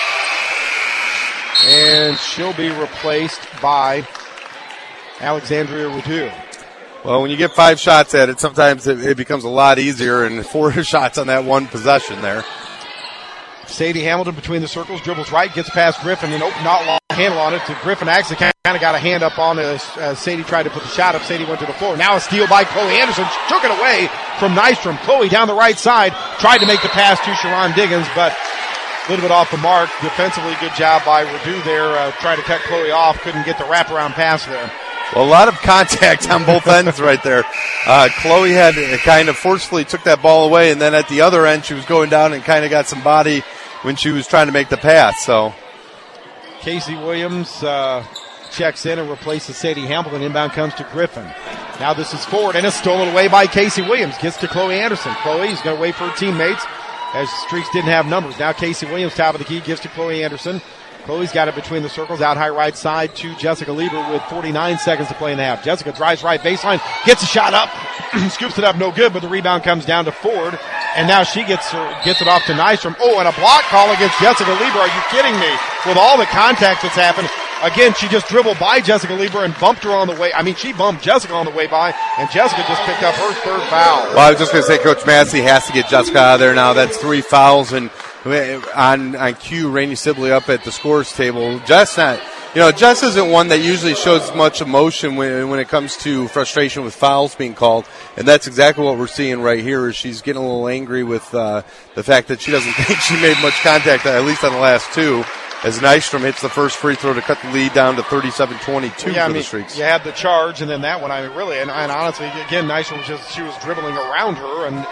And she'll be replaced by Alexandria Radu. Well, when you get 5 shots at it, sometimes it becomes a lot easier, and 4 shots on that one possession there. Sadie Hamilton between the circles, dribbles right, gets past Griffin, and not long handle on it to Griffin. Actually kind of got a hand up on it as Sadie tried to put the shot up. Sadie went to the floor. Now a steal by Chloe Anderson. She took it away from Nystrom. Chloe down the right side, tried to make the pass to Sharon Diggins, but A little bit off the mark. Defensively, good job by Redu there. Trying to cut Chloe off. Couldn't get the wraparound pass there. Well, a lot of contact on both ends right there. Chloe had kind of forcefully took that ball away, and then at the other end, she was going down and kind of got some body when she was trying to make the pass. So Casey Williams checks in and replaces Sadie Hamilton. Inbound comes to Griffin. Now this is forward, and it's stolen away by Casey Williams. Gets to Chloe Anderson. Chloe's going to wait for her teammates as Streaks didn't have numbers. Now Casey Williams, top of the key, gives to Chloe Anderson. Chloe's got it between the circles, out high right side to Jessica Lieber with 49 seconds to play in the half. Jessica drives right baseline, gets a shot up, scoops it up, no good, but the rebound comes down to Ford, and now she gets it off to Nystrom. Oh, and a block call against Jessica Lieber. Are you kidding me? With all the contact that's happened, again, she just dribbled by Jessica Lieber and bumped her on the way. I mean, she bumped Jessica on the way by, and Jessica just picked up her third foul. Well, I was just going to say, Coach Massey has to get Jessica out of there now. That's 3 fouls, and on cue, Rainey Sibley up at the scores table. Jess isn't one that usually shows much emotion when it comes to frustration with fouls being called, and that's exactly what we're seeing right here. Is she's getting a little angry with the fact that she doesn't think she made much contact, at least on the last 2. As Nystrom hits the first free throw to cut the lead down to 37-22 for the Streaks. You had the charge, and then that one, and honestly, again, Nystrom she was dribbling around her, and,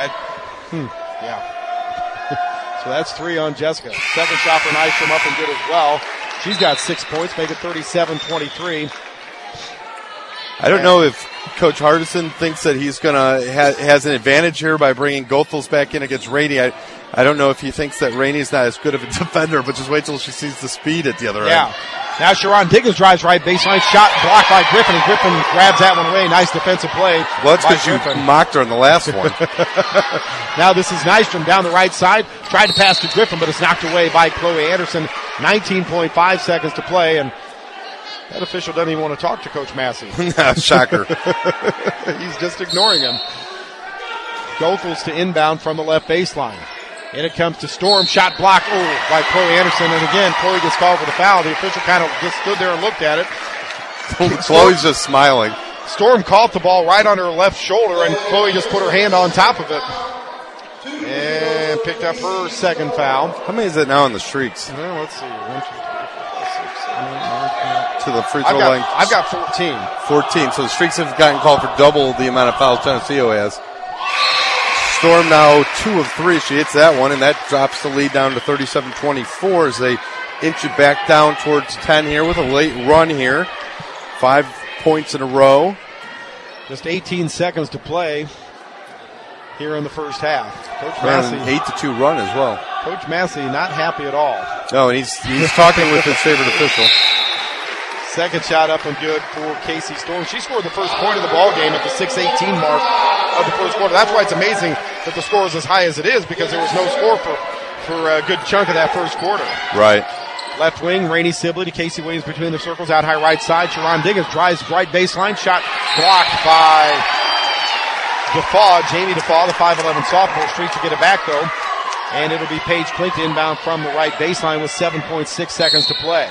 So that's 3 on Jessica. Second shot for Nystrom up and good as well. She's got 6 points, make it 37-23. I don't know if Coach Hardison thinks that he's has an advantage here by bringing Goethals back in against Rainey. I don't know if he thinks that Rainey's not as good of a defender, but just wait till she sees the speed at the other end. Yeah. Now Sharon Diggins drives right baseline, shot blocked by Griffin, and Griffin grabs that one away. Nice defensive play. Well, that's because you mocked her in the last one. Now this is Nystrom down the right side, tried to pass to Griffin, but it's knocked away by Chloe Anderson. 19.5 seconds to play, and that official doesn't even want to talk to Coach Massey. Shocker. He's just ignoring him. Goethals to inbound from the left baseline. And it comes to Storm, shot blocked by Chloe Anderson, and again, Chloe gets called for the foul. The official kind of just stood there and looked at it. Chloe's just smiling. Storm caught the ball right on her left shoulder, and Chloe just put her hand on top of it. And picked up her second foul. How many is it now on the Streaks? Well, let's see. 1, 2, 3, 4, 5, 6, 7, 8, 9, 10. To the free throw line. I've got 14. 14, so the Streaks have gotten called for double the amount of fouls Geneseo has. Storm now 2 of 3. She hits that one, and that drops the lead down to 37-24 as they inch it back down towards 10 here with a late run here. 5 points in a row. Just 18 seconds to play here in the first half. Coach Massey, an 8-2 run as well. Coach Massey not happy at all. No, and he's talking with his favorite official. Second shot up and good for Casey Storm. She scored the first point of the ball game at the 6:18 mark of the first quarter. That's why it's amazing that the score is as high as it is, because there was no score for a good chunk of that first quarter. Right. Left wing, Rainey Sibley to Casey Williams between the circles, out high right side. Sharon Diggins drives right baseline, shot blocked by DeFaw, Jamie DeFaw, the 5'11 sophomore. Streaks to get it back though, and it'll be Paige Klink inbound from the right baseline with 7.6 seconds to play.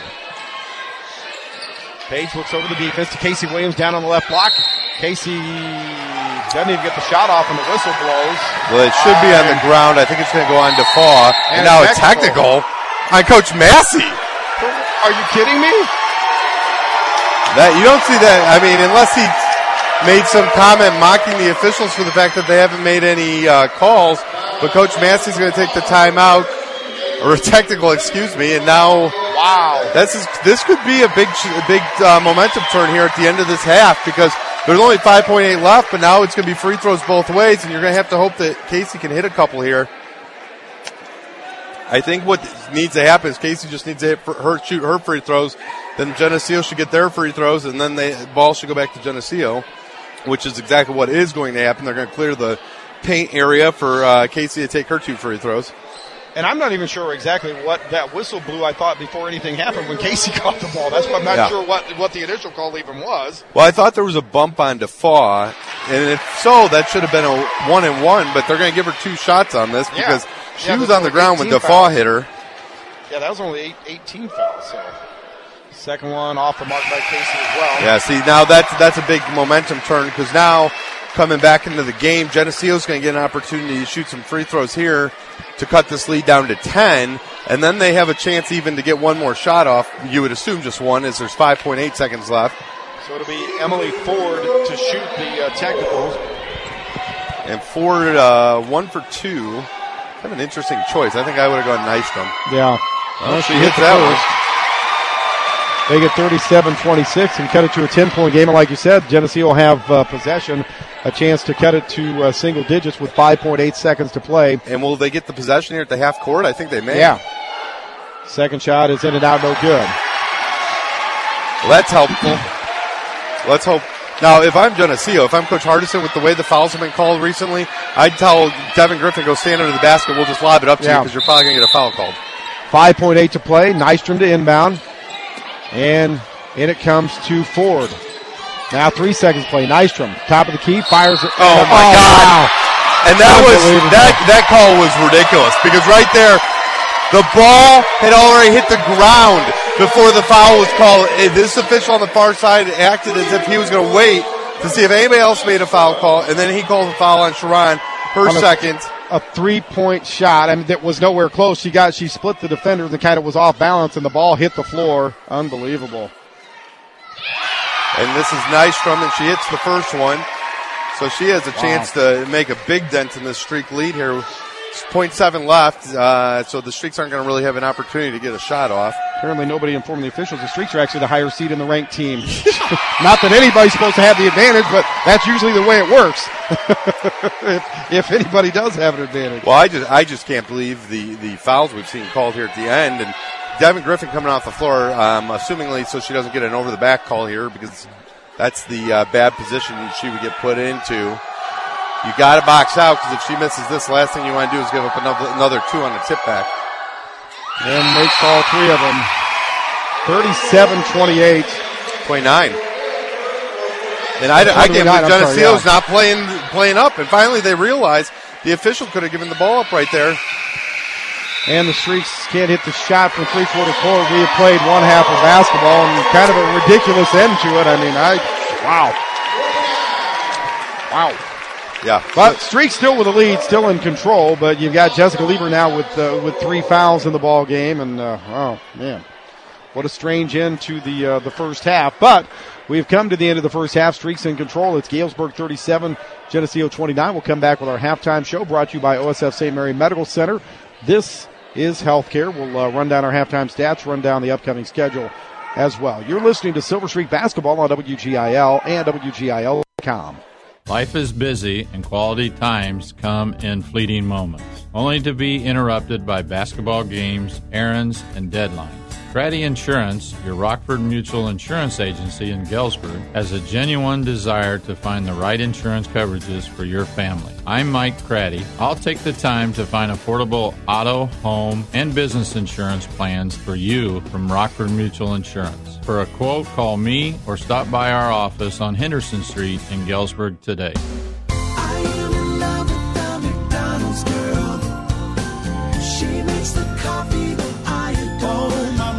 Paige looks over the defense to Casey Williams down on the left block. Casey doesn't even get the shot off, and the whistle blows. Well, it should be on the ground. I think it's going to go on DeFaw. And now a technical on Coach Massey. Are you kidding me? That you don't see that. I mean, unless he made some comment mocking the officials for the fact that they haven't made any calls. But Coach Massey's going to take the timeout, or a technical, excuse me, and now. Wow. This could be a big momentum turn here at the end of this half, because there's only 5.8 left, but now it's going to be free throws both ways, and you're going to have to hope that Casey can hit a couple here. I think what needs to happen is Casey just needs to shoot her free throws, then Geneseo should get their free throws, and then the ball should go back to Geneseo, which is exactly what is going to happen. They're going to clear the paint area for Casey to take her 2 free throws. And I'm not even sure exactly what that whistle blew, I thought, before anything happened when Casey caught the ball. That's why I'm not sure what the initial call even was. Well, I thought there was a bump on DeFaw, and if so, that should have been a 1-and-1, but they're going to give her 2 shots on this because she was on the ground when DeFaw hit her. Yeah, that was only 18 fouls, so. Second one off the mark by Casey as well. Yeah, see, now that's a big momentum turn, because now coming back into the game, Geneseo's going to get an opportunity to shoot some free throws here to cut this lead down to 10. And then they have a chance even to get one more shot off. You would assume just one, as there's 5.8 seconds left. So it'll be Emily Ford to shoot the technicals. And Ford, 1 for 2. Kind of an interesting choice. I think I would have gone Nystrom. Yeah. Well, she hits that one. They get 37-26 and cut it to a 10-point game. And like you said, Geneseo will have possession, a chance to cut it to single digits with 5.8 seconds to play. And will they get the possession here at the half court? I think they may. Yeah. Second shot is in and out, no good. Well, that's helpful. Let's hope. Now, if I'm Geneseo, if I'm Coach Hardison, with the way the fouls have been called recently, I'd tell Devin Griffin, go stand under the basket. We'll just lob it up to you because you're probably going to get a foul called. 5.8 to play. Nystrom to inbound. And in it comes to Ford. Now 3 seconds play. Nystrom, top of the key, fires it. Oh my God. Wow. And that call was ridiculous because right there, the ball had already hit the ground before the foul was called. This official on the far side acted as if he was going to wait to see if anybody else made a foul call, and then he called the foul on Sharon per second. A 3-point shot. I mean, that was nowhere close. She split the defender and kind of was off balance, and the ball hit the floor. Unbelievable. And this is Nystrom, and she hits the first one. So she has a chance to make a big dent in this streak lead here. 0.7 left, so the Streaks aren't going to really have an opportunity to get a shot off. Apparently nobody informed the officials the Streaks are actually the higher seed in the ranked team. Not that anybody's supposed to have the advantage, but that's usually the way it works. if anybody does have an advantage. Well, I just can't believe the fouls we've seen called here at the end. And Devin Griffin coming off the floor, assumingly so she doesn't get an over-the-back call here because that's the bad position she would get put into. You got to box out because if she misses this, the last thing you want to do is give up another 2 on the tip back. And makes all 3 of them. 37-28. 29. And I can't believe Geneseo's not playing up. And finally they realize the official could have given the ball up right there. And the Streaks can't hit the shot from three-quarter court. We have played one half of basketball and kind of a ridiculous end to it. I mean, wow. Yeah, but Streaks still with the lead, still in control. But you've got Jessica Lieber now with 3 fouls in the ball game, and oh man, what a strange end to the first half. But we've come to the end of the first half. Streaks in control. It's Galesburg 37, Geneseo 29. We'll come back with our halftime show brought to you by OSF St. Mary Medical Center. This is healthcare. We'll run down our halftime stats, run down the upcoming schedule as well. You're listening to Silver Streak Basketball on WGIL and WGIL.com. Life is busy and quality times come in fleeting moments, only to be interrupted by basketball games, errands, and deadlines. Craddy Insurance, your Rockford Mutual Insurance Agency in Galesburg, has a genuine desire to find the right insurance coverages for your family. I'm Mike Craddy. I'll take the time to find affordable auto, home, and business insurance plans for you from Rockford Mutual Insurance. For a quote, call me or stop by our office on Henderson Street in Galesburg today. I am in love with the McDonald's girl. She makes the coffee that I adore.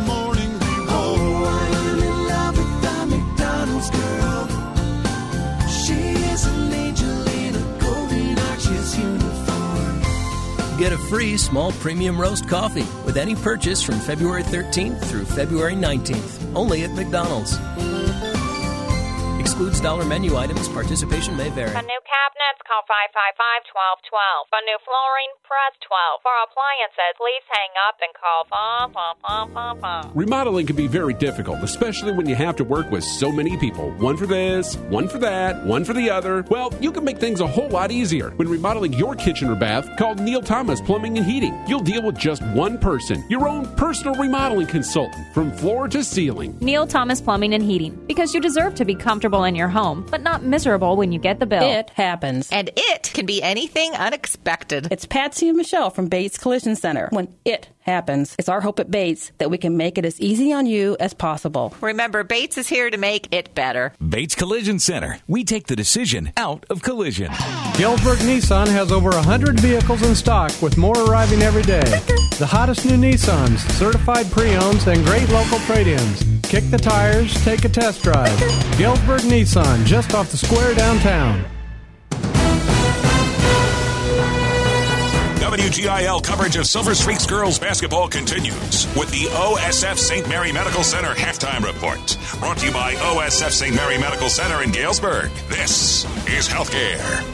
Get a free small premium roast coffee with any purchase from February 13th through February 19th. Only at McDonald's. Excludes dollar menu items. Participation may vary. For new cabinets, call 555-1212. For new flooring, press 12. For appliances, please hang up and call 555. Remodeling can be very difficult, especially when you have to work with so many people. One for this, one for that, one for the other. Well, you can make things a whole lot easier. When remodeling your kitchen or bath, call Neil Thomas Plumbing and Heating. You'll deal with just one person, your own personal remodeling consultant, from floor to ceiling. Neil Thomas Plumbing and Heating, because you deserve to be comfortable in your home, but not miserable when you get the bill. It happens. And it can be anything unexpected. It's Patsy and Michelle from Bates Collision Center. When it happens, it's our hope at Bates that we can make it as easy on you as possible. Remember, Bates is here to make it better. Bates Collision Center. We take the decision out of collision. Galesburg Nissan has over 100 vehicles in stock, with more arriving every day. The hottest new Nissans, certified pre-owns, and great local trade-ins. Kick the tires, take a test drive. Galesburg Nissan, just off the square downtown. WGIL coverage of Silver Streaks girls basketball continues with the OSF St. Mary Medical Center halftime report. Brought to you by OSF St. Mary Medical Center in Galesburg. This is Healthcare.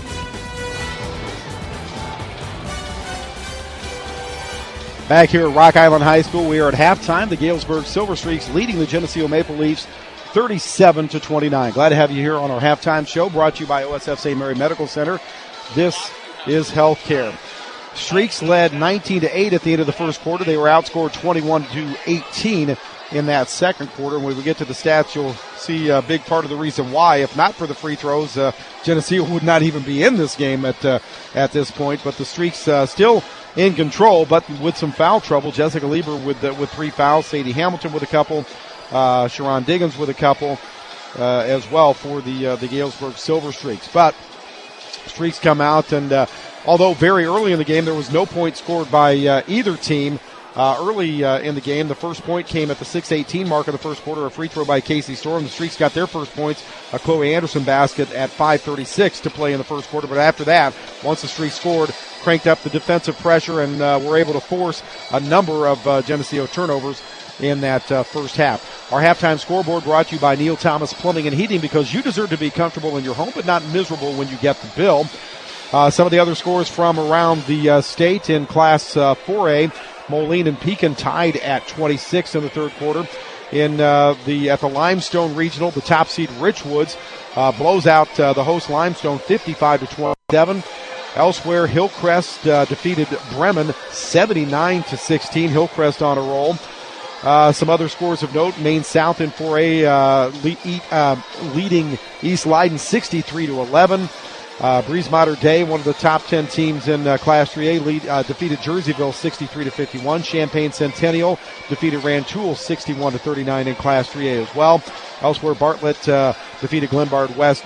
Back here at Rock Island High School, we are at halftime. The Galesburg Silver Streaks leading the Geneseo Maple Leafs 37-29. Glad to have you here on our halftime show, brought to you by OSF St. Mary Medical Center. This is Healthcare. Streaks led 19-8 at the end of the first quarter. They were outscored 21-18 in that second quarter. And when we get to the stats, you'll see a big part of the reason why. If not for the free throws, Geneseo would not even be in this game at this point. But the Streaks still in control, but with some foul trouble. Jessica Lieber with 3 fouls. Sadie Hamilton with a couple. Sharon Diggins with a couple as well for the Galesburg Silver Streaks. But Streaks come out, and although very early in the game there was no point scored by either team, early in the game, the first point came at the 6:18 mark of the first quarter, a free throw by Casey Storm. The Streaks got their first points, a Chloe Anderson basket at 5:36 to play in the first quarter. But after that, once the Streaks scored, cranked up the defensive pressure and were able to force a number of Geneseo turnovers in that first half. Our halftime scoreboard brought to you by Neil Thomas Plumbing and Heating, because you deserve to be comfortable in your home but not miserable when you get the bill. Some of the other scores from around the state in Class 4A. Moline and Pekin tied at 26 in the third quarter. At the Limestone Regional, the top seed Richwoods blows out the host Limestone 55-27. Elsewhere, Hillcrest defeated Bremen 79-16. Hillcrest on a roll. Some other scores of note: Maine South in 4A leading East Leiden 63-11. Breeze Mater Day, one of the top 10 teams in Class 3A, defeated Jerseyville 63-51. Champaign Centennial defeated Rantoul 61-39 in Class 3A as well. Elsewhere, Bartlett defeated Glenbard West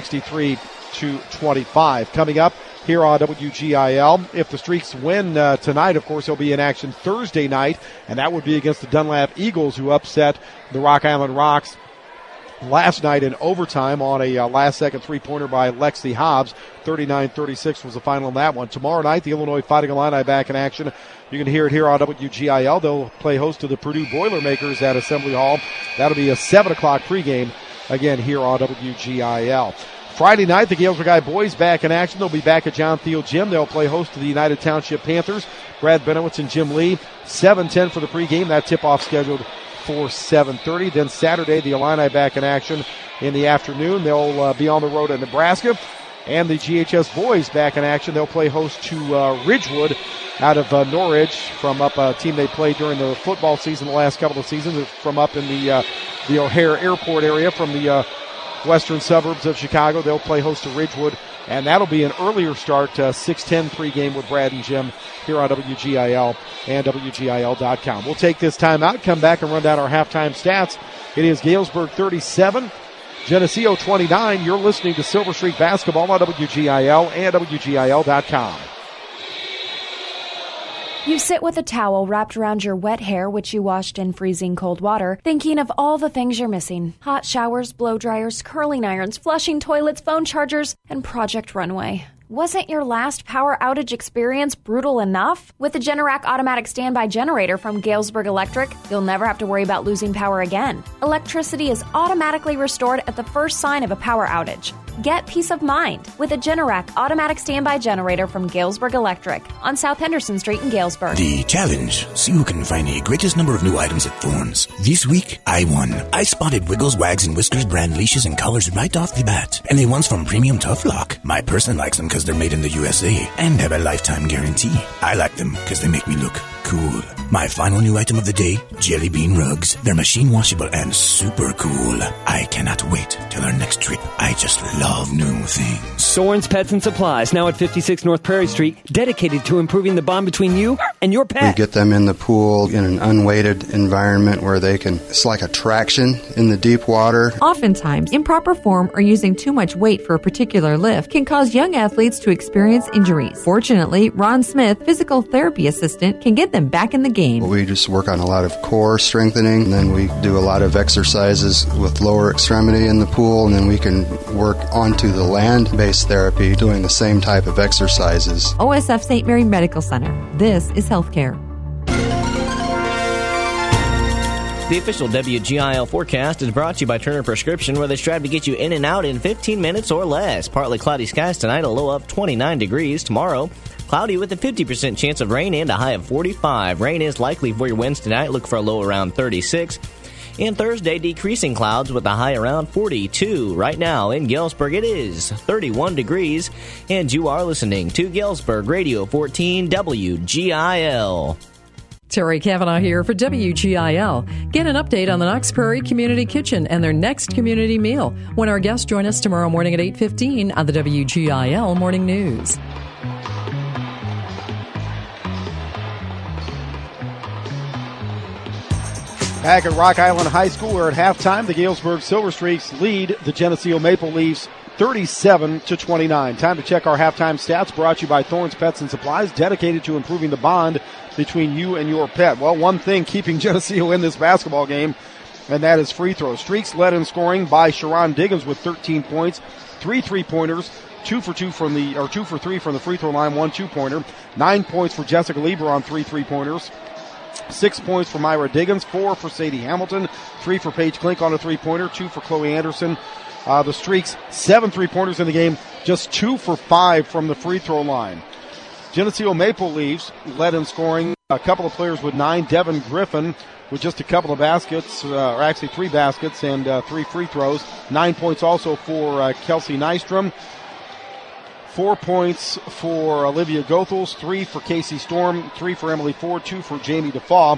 63-25. Coming up here on WGIL, if the Streaks win tonight, of course, they'll be in action Thursday night, and that would be against the Dunlap Eagles, who upset the Rock Island Rocks last night in overtime on a last-second three-pointer by Lexi Hobbs. 39-36 was the final in that one. Tomorrow night, the Illinois Fighting Illini back in action. You can hear it here on WGIL. They'll play host to the Purdue Boilermakers at Assembly Hall. That'll be a 7 o'clock pregame, again, here on WGIL. Friday night, the Galesburg High boys back in action. They'll be back at John Thiel Gym. They'll play host to the United Township Panthers. Brad Benowitz and Jim Lee, 7:10 for the pregame. That tip-off scheduled for 7:30. Then Saturday, the Illini back in action in the afternoon. They'll be on the road at Nebraska. And the GHS boys back in action. They'll play host to Ridgewood out of Norridge, from up a team they played during the football season the last couple of seasons, from up in the O'Hare Airport area from the western suburbs of Chicago. They'll play host to Ridgewood, and that'll be an earlier start, 6:10 pregame with Brad and Jim here on WGIL and WGIL.com. We'll take this time out, come back and run down our halftime stats. It is Galesburg 37, Geneseo 29. You're listening to Silver Streak Basketball on WGIL and WGIL.com. You sit with a towel wrapped around your wet hair, which you washed in freezing cold water, thinking of all the things you're missing. Hot showers, blow dryers, curling irons, flushing toilets, phone chargers, and Project Runway. Wasn't your last power outage experience brutal enough? With the Generac automatic standby generator from Galesburg Electric, you'll never have to worry about losing power again. Electricity is automatically restored at the first sign of a power outage. Get peace of mind with a Generac automatic standby generator from Galesburg Electric on South Henderson Street in Galesburg. The challenge: see who can find the greatest number of new items at Thorns. This week, I won. I spotted Wiggles, Wags, and Whiskers brand leashes and collars right off the bat. And the ones from Premium Tough Lock. My person likes them because they're made in the USA and have a lifetime guarantee. I like them because they make me look cool. My final new item of the day, Jelly Bean Rugs. They're machine washable and super cool. I cannot wait till our next trip. I just love new things. Soren's Pets and Supplies, now at 56 North Prairie Street, dedicated to improving the bond between you and your pet. We get them in the pool in an unweighted environment where they can, it's like a traction in the deep water. Oftentimes, improper form or using too much weight for a particular lift can cause young athletes to experience injuries. Fortunately, Ron Smith, physical therapy assistant, can get them back in the game. We just work on a lot of core strengthening, and then we do a lot of exercises with lower extremity in the pool, and then we can work onto the land-based therapy, doing the same type of exercises. OSF St. Mary Medical Center. This is healthcare. The official WGIL forecast is brought to you by Turner Prescription, where they strive to get you in and out in 15 minutes or less. Partly cloudy skies tonight, a low of 29 degrees. Tomorrow, cloudy with a 50% chance of rain and a high of 45. Rain is likely for your Wednesday night. Look for a low around 36. And Thursday, decreasing clouds with a high around 42. Right now in Galesburg, it is 31 degrees. And you are listening to Galesburg Radio 14 WGIL. Terry Cavanaugh here for WGIL. Get an update on the Knox Prairie Community Kitchen and their next community meal when our guests join us tomorrow morning at 8:15 on the WGIL Morning News. Back at Rock Island High School, we're at halftime. The Galesburg Silver Streaks lead the Geneseo Maple Leafs 37-29. Time to check our halftime stats, brought to you by Thorne's Pets and Supplies, dedicated to improving the bond between you and your pet. Well, one thing keeping Geneseo in this basketball game, and that is free throws. Streaks led in scoring by Sharon Diggins with 13 points, 3 3-pointers, 2 for 3 from the free throw line, 1 2-pointer, 9 points for Jessica Lieber on 3 3-pointers. 6 points for Myra Diggins, 4 for Sadie Hamilton, 3 for Paige Klink on a 3-pointer, 2 for Chloe Anderson. The Streaks, 7 3-pointers in the game, just 2 for 5 from the free throw line. Geneseo Maple Leafs led in scoring, a couple of players with 9. Devin Griffin with just a couple of baskets, or actually 3 baskets and 3 free throws. 9 points also for Kelsey Nystrom. 4 points for Olivia Goethals, 3 for Casey Storm, 3 for Emily Ford, 2 for Jamie DeFaw.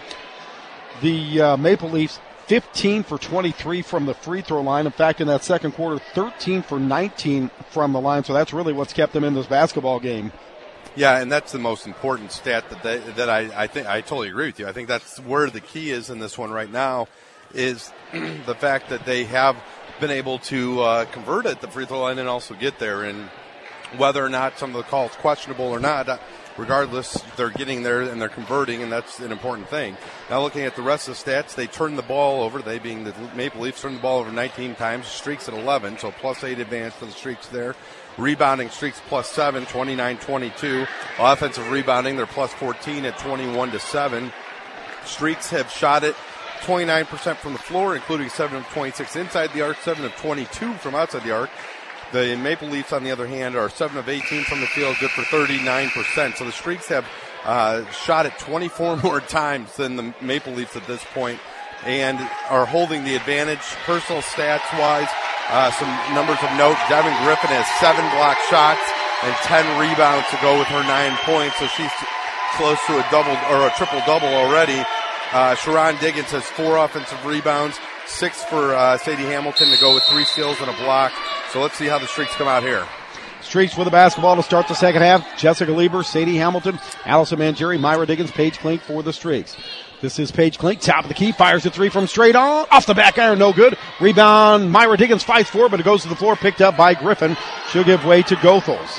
The Maple Leafs, 15 for 23 from the free throw line. In fact, in that second quarter, 13 for 19 from the line. So that's really what's kept them in this basketball game. Yeah, and that's the most important stat that I think I totally agree with you. I think that's where the key is in this one right now, is the fact that they have been able to convert at the free throw line and also get there. And whether or not some of the calls questionable or not, regardless, they're getting there and they're converting, and that's an important thing. Now looking at the rest of the stats, they turned the ball over, they being the Maple Leafs, turned the ball over 19 times, Streaks at 11, so +8 advantage for the Streaks there. Rebounding, Streaks +7, 29-22. Offensive rebounding, they're +14 at 21-7. Streaks have shot it 29% from the floor, including 7 of 26 inside the arc, 7 of 22 from outside the arc. The Maple Leafs, on the other hand, are 7 of 18 from the field, good for 39%. So the Streaks have shot it 24 more times than the Maple Leafs at this point and are holding the advantage. Personal stats-wise, some numbers of note. Devin Griffin has 7 block shots and 10 rebounds to go with her 9 points, so she's close to a double or a triple-double already. Sharon Diggins has 4 offensive rebounds, 6 for Sadie Hamilton to go with 3 steals and a block. So let's see how the Streaks come out here. Streaks with the basketball to start the second half. Jessica Lieber, Sadie Hamilton, Allison Mangieri, Myra Diggins, Paige Klink for the Streaks. This is Paige Klink, top of the key, fires a 3 from straight on, off the back iron, no good. Rebound, Myra Diggins fights for it, but it goes to the floor, picked up by Griffin. She'll give way to Goethals.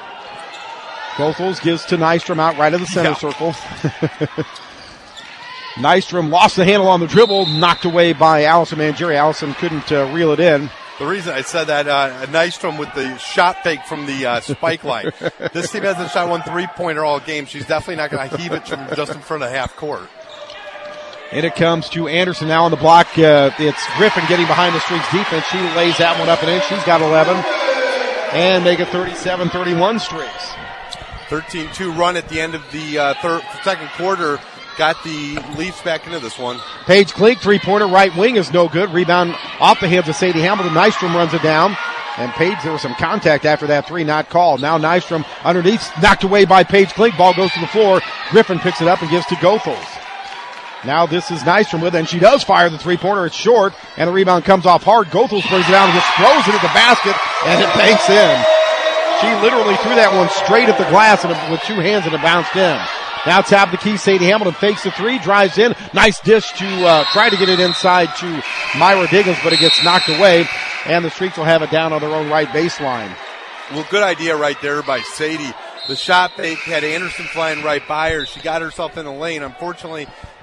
Goethals gives to Nystrom out right of the center circle. Nystrom lost the handle on the dribble, knocked away by Allison Mangieri. Allison couldn't reel it in. The reason I said that, Nystrom with the shot fake from the spike line. This team hasn't shot 1 3-pointer all game. She's definitely not going to heave it from just in front of half court. And it comes to Anderson now on the block. It's Griffin getting behind the Streaks defense. She lays that one up and in. She's got 11. And make it 37-31 Streaks. 13-2 run at the end of the second quarter. Got the Leafs back into this one. Paige Klink, 3-pointer, right wing is no good. Rebound off the hands of Sadie Hamilton. Nystrom runs it down. And Paige, there was some contact after that 3, not called. Now Nystrom underneath, knocked away by Paige Klink. Ball goes to the floor. Griffin picks it up and gives to Goethals. Now this is Nystrom with it, and she does fire the 3-pointer. It's short, and the rebound comes off hard. Goethals brings it down and just throws it at the basket, and it banks in. She literally threw that one straight at the glass and with 2 hands, and it bounced in. Now top the key, Sadie Hamilton fakes the 3, drives in. Nice dish to try to get it inside to Myra Diggins, but it gets knocked away, and the Streaks will have it down on their own right baseline. Well, good idea right there by Sadie. The shot fake had Anderson flying right by her. She got herself in the lane. Unfortunately,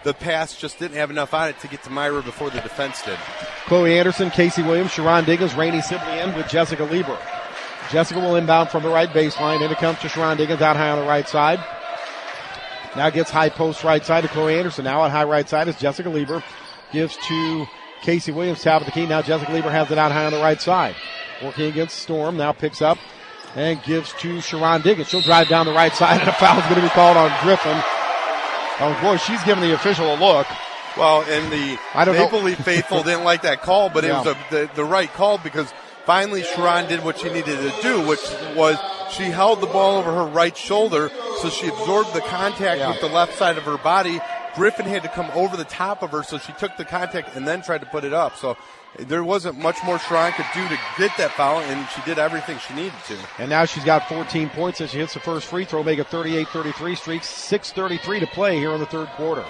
the pass just didn't have enough on it to get to Myra before the defense did. Chloe Anderson, Casey Williams, Sharon Diggins, Rainey Sibley in with Jessica Lieber. Jessica will inbound from the right baseline. In it comes to Sharon Diggins out high on the right side. Now gets high post right side to Chloe Anderson. Now at high right side is Jessica Lieber. Gives to Casey Williams, top of the key. Now Jessica Lieber has it out high on the right side. Working against Storm. Now picks up and gives to Sharon Diggins. She'll drive down the right side, and a foul is going to be called on Griffin. Oh, boy, she's giving the official a look. Well, and the Maple Leaf faithful didn't like that call, but it was the right call because finally Sharon did what she needed to do, which was she held the ball over her right shoulder, so she absorbed the contact with the left side of her body. Griffin had to come over the top of her, so she took the contact and then tried to put it up. So there wasn't much more Sharon could do to get that foul, and she did everything she needed to. And now she's got 14 points as she hits the first free throw, make it 38-33, streaks 6:33 to play here in the third quarter.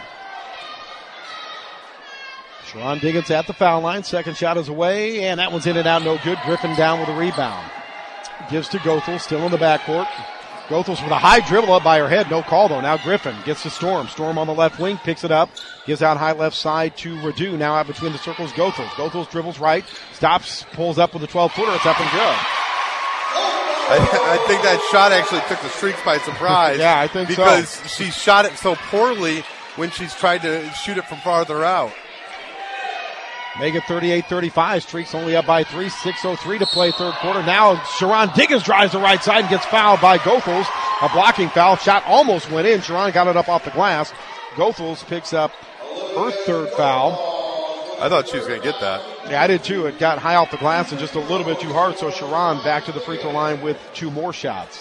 Sharon Diggins at the foul line. Second shot is away, and that one's in and out, no good. Griffin down with a rebound. Gives to Goethals, still in the backcourt. Goethals with a high dribble up by her head, no call though. Now Griffin gets to Storm. Storm on the left wing, picks it up, gives out high left side to Radu. Now out between the circles, Goethals. Goethals dribbles right, stops, pulls up with a 12-footer. It's up and good. I think that shot actually took the Streaks by surprise. Yeah, I think because she shot it so poorly when she's tried to shoot it from farther out. Make it 38-35. Streaks only up by 3. 6:03 to play third quarter. Now Sharon Diggins drives the right side and gets fouled by Goethals. A blocking foul. Shot almost went in. Sharon got it up off the glass. Goethals picks up her third foul. I thought she was going to get that. Yeah, I did too. It got high off the glass and just a little bit too hard. So Sharon back to the free throw line with 2 more shots.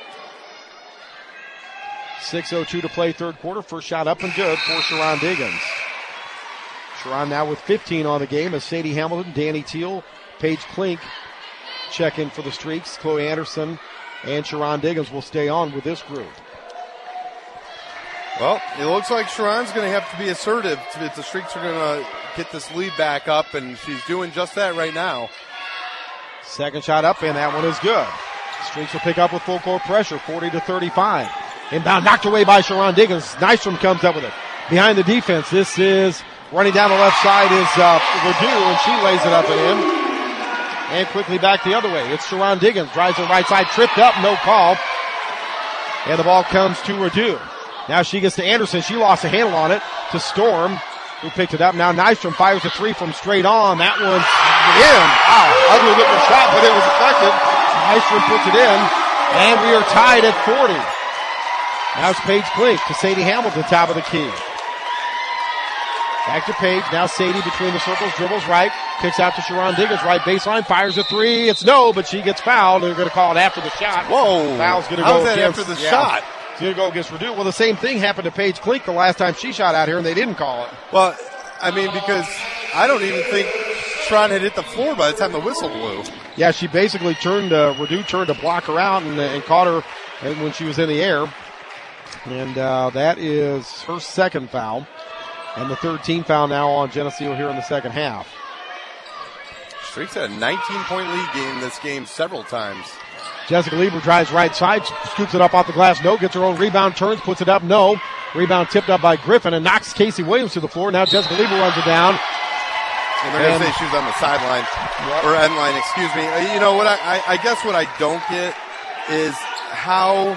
6:02 to play third quarter. First shot up and good for Sharon Diggins. Sharon now with 15 on the game as Sadie Hamilton, Danny Teal, Paige Klink check in for the Streaks. Chloe Anderson and Sharon Diggins will stay on with this group. Well, it looks like Sharon's going to have to be assertive if the Streaks are going to get this lead back up, and she's doing just that right now. Second shot up, and that one is good. Streaks will pick up with full court pressure, 40-35. Inbound knocked away by Sharon Diggins. Nystrom comes up with it. Behind the defense, this is running down the left side is Radu, and she lays it up and in. And quickly back the other way. It's Sharon Diggins. Drives the right side, tripped up, no call. And the ball comes to Radu. Now she gets to Anderson. She lost a handle on it to Storm, who picked it up. Now Nystrom fires a 3 from straight on. That one's in. Wow, ugly looking shot, but it was effective. Nystrom puts it in, and we are tied at 40. Now it's Paige Klink to Sadie Hamilton, top of the key. Back to Paige. Now Sadie between the circles, dribbles right, kicks out to Sharon Diggins, right baseline, fires a 3. It's no, but she gets fouled. They're going to call it after the shot. Whoa. Foul's going to How go was that against, after the shot? It's going to go against Radu. Well, the same thing happened to Paige Klink the last time she shot out here, and they didn't call it. Well, I mean, because I don't even think Sharon had hit the floor by the time the whistle blew. Yeah, she basically Radu turned to block her out and caught her when she was in the air. And that is her second foul. And the third team foul now on Geneseo here in the second half. Streaks had a 19-point lead in this game several times. Jessica Lieber drives right side, scoops it up off the glass, no, gets her own rebound, turns, puts it up, no. Rebound tipped up by Griffin and knocks Casey Williams to the floor. Now Jessica Lieber runs it down. And they're going to say she was on the sideline, or end line, excuse me. You know, what I guess what I don't get is how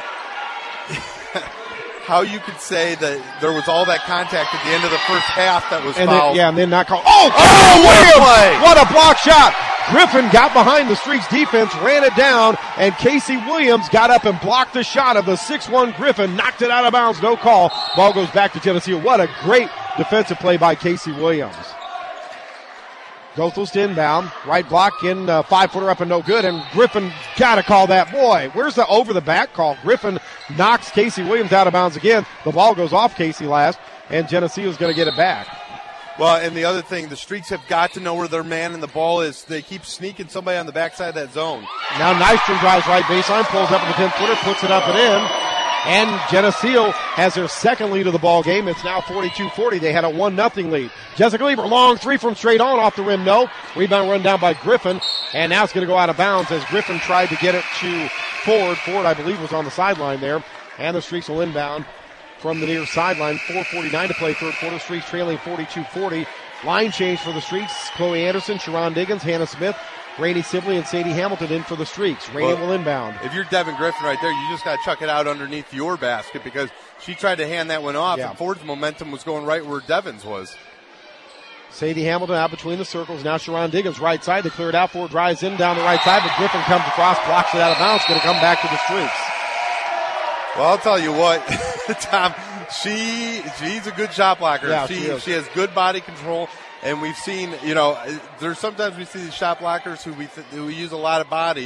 you could say that there was all that contact at the end of the first half that was fouled. And then not called. Oh, Williams! What a block shot! Griffin got behind the Streaks defense, ran it down, and Casey Williams got up and blocked the shot of the 6'1 Griffin, knocked it out of bounds, no call. Ball goes back to Geneseo. What a great defensive play by Casey Williams. Goethals to inbound, right block in, 5-footer up and no good, and Griffin gotta call that. Boy, where's the over the back call? Griffin knocks Casey Williams out of bounds again. The ball goes off Casey last, and Geneseo's gonna get it back. Well, and the other thing, the Streaks have got to know where their man in the ball is. They keep sneaking somebody on the backside of that zone. Now Nystrom drives right baseline, pulls up with the 10-footer, puts it up and in. And Geneseo has their second lead of the ball game. It's now 42-40. They had a 1-0 lead. Jessica Lieber, long 3 from straight on, off the rim, no. Rebound run down by Griffin. And now it's going to go out of bounds as Griffin tried to get it to Ford. Ford, I believe, was on the sideline there. And the Streaks will inbound from the near sideline. 4:49 to play third quarter. Streaks trailing 42-40. Line change for the Streaks. Chloe Anderson, Sharon Diggins, Hannah Smith, Rainey Sibley, and Sadie Hamilton in for the Streaks. Rainey will inbound. If you're Devin Griffin right there, you just got to chuck it out underneath your basket because she tried to hand that one off, and Ford's momentum was going right where Devin's was. Sadie Hamilton out between the circles. Now Sharon Diggins right side. They clear it out. Ford drives in down the right side, but Griffin comes across, blocks it out of bounds. Going to come back to the Streaks. Well, I'll tell you what, Tom, she's a good shot blocker. Yeah, she has good body control. And we've seen, there's sometimes we see these shot blockers who use a lot of body.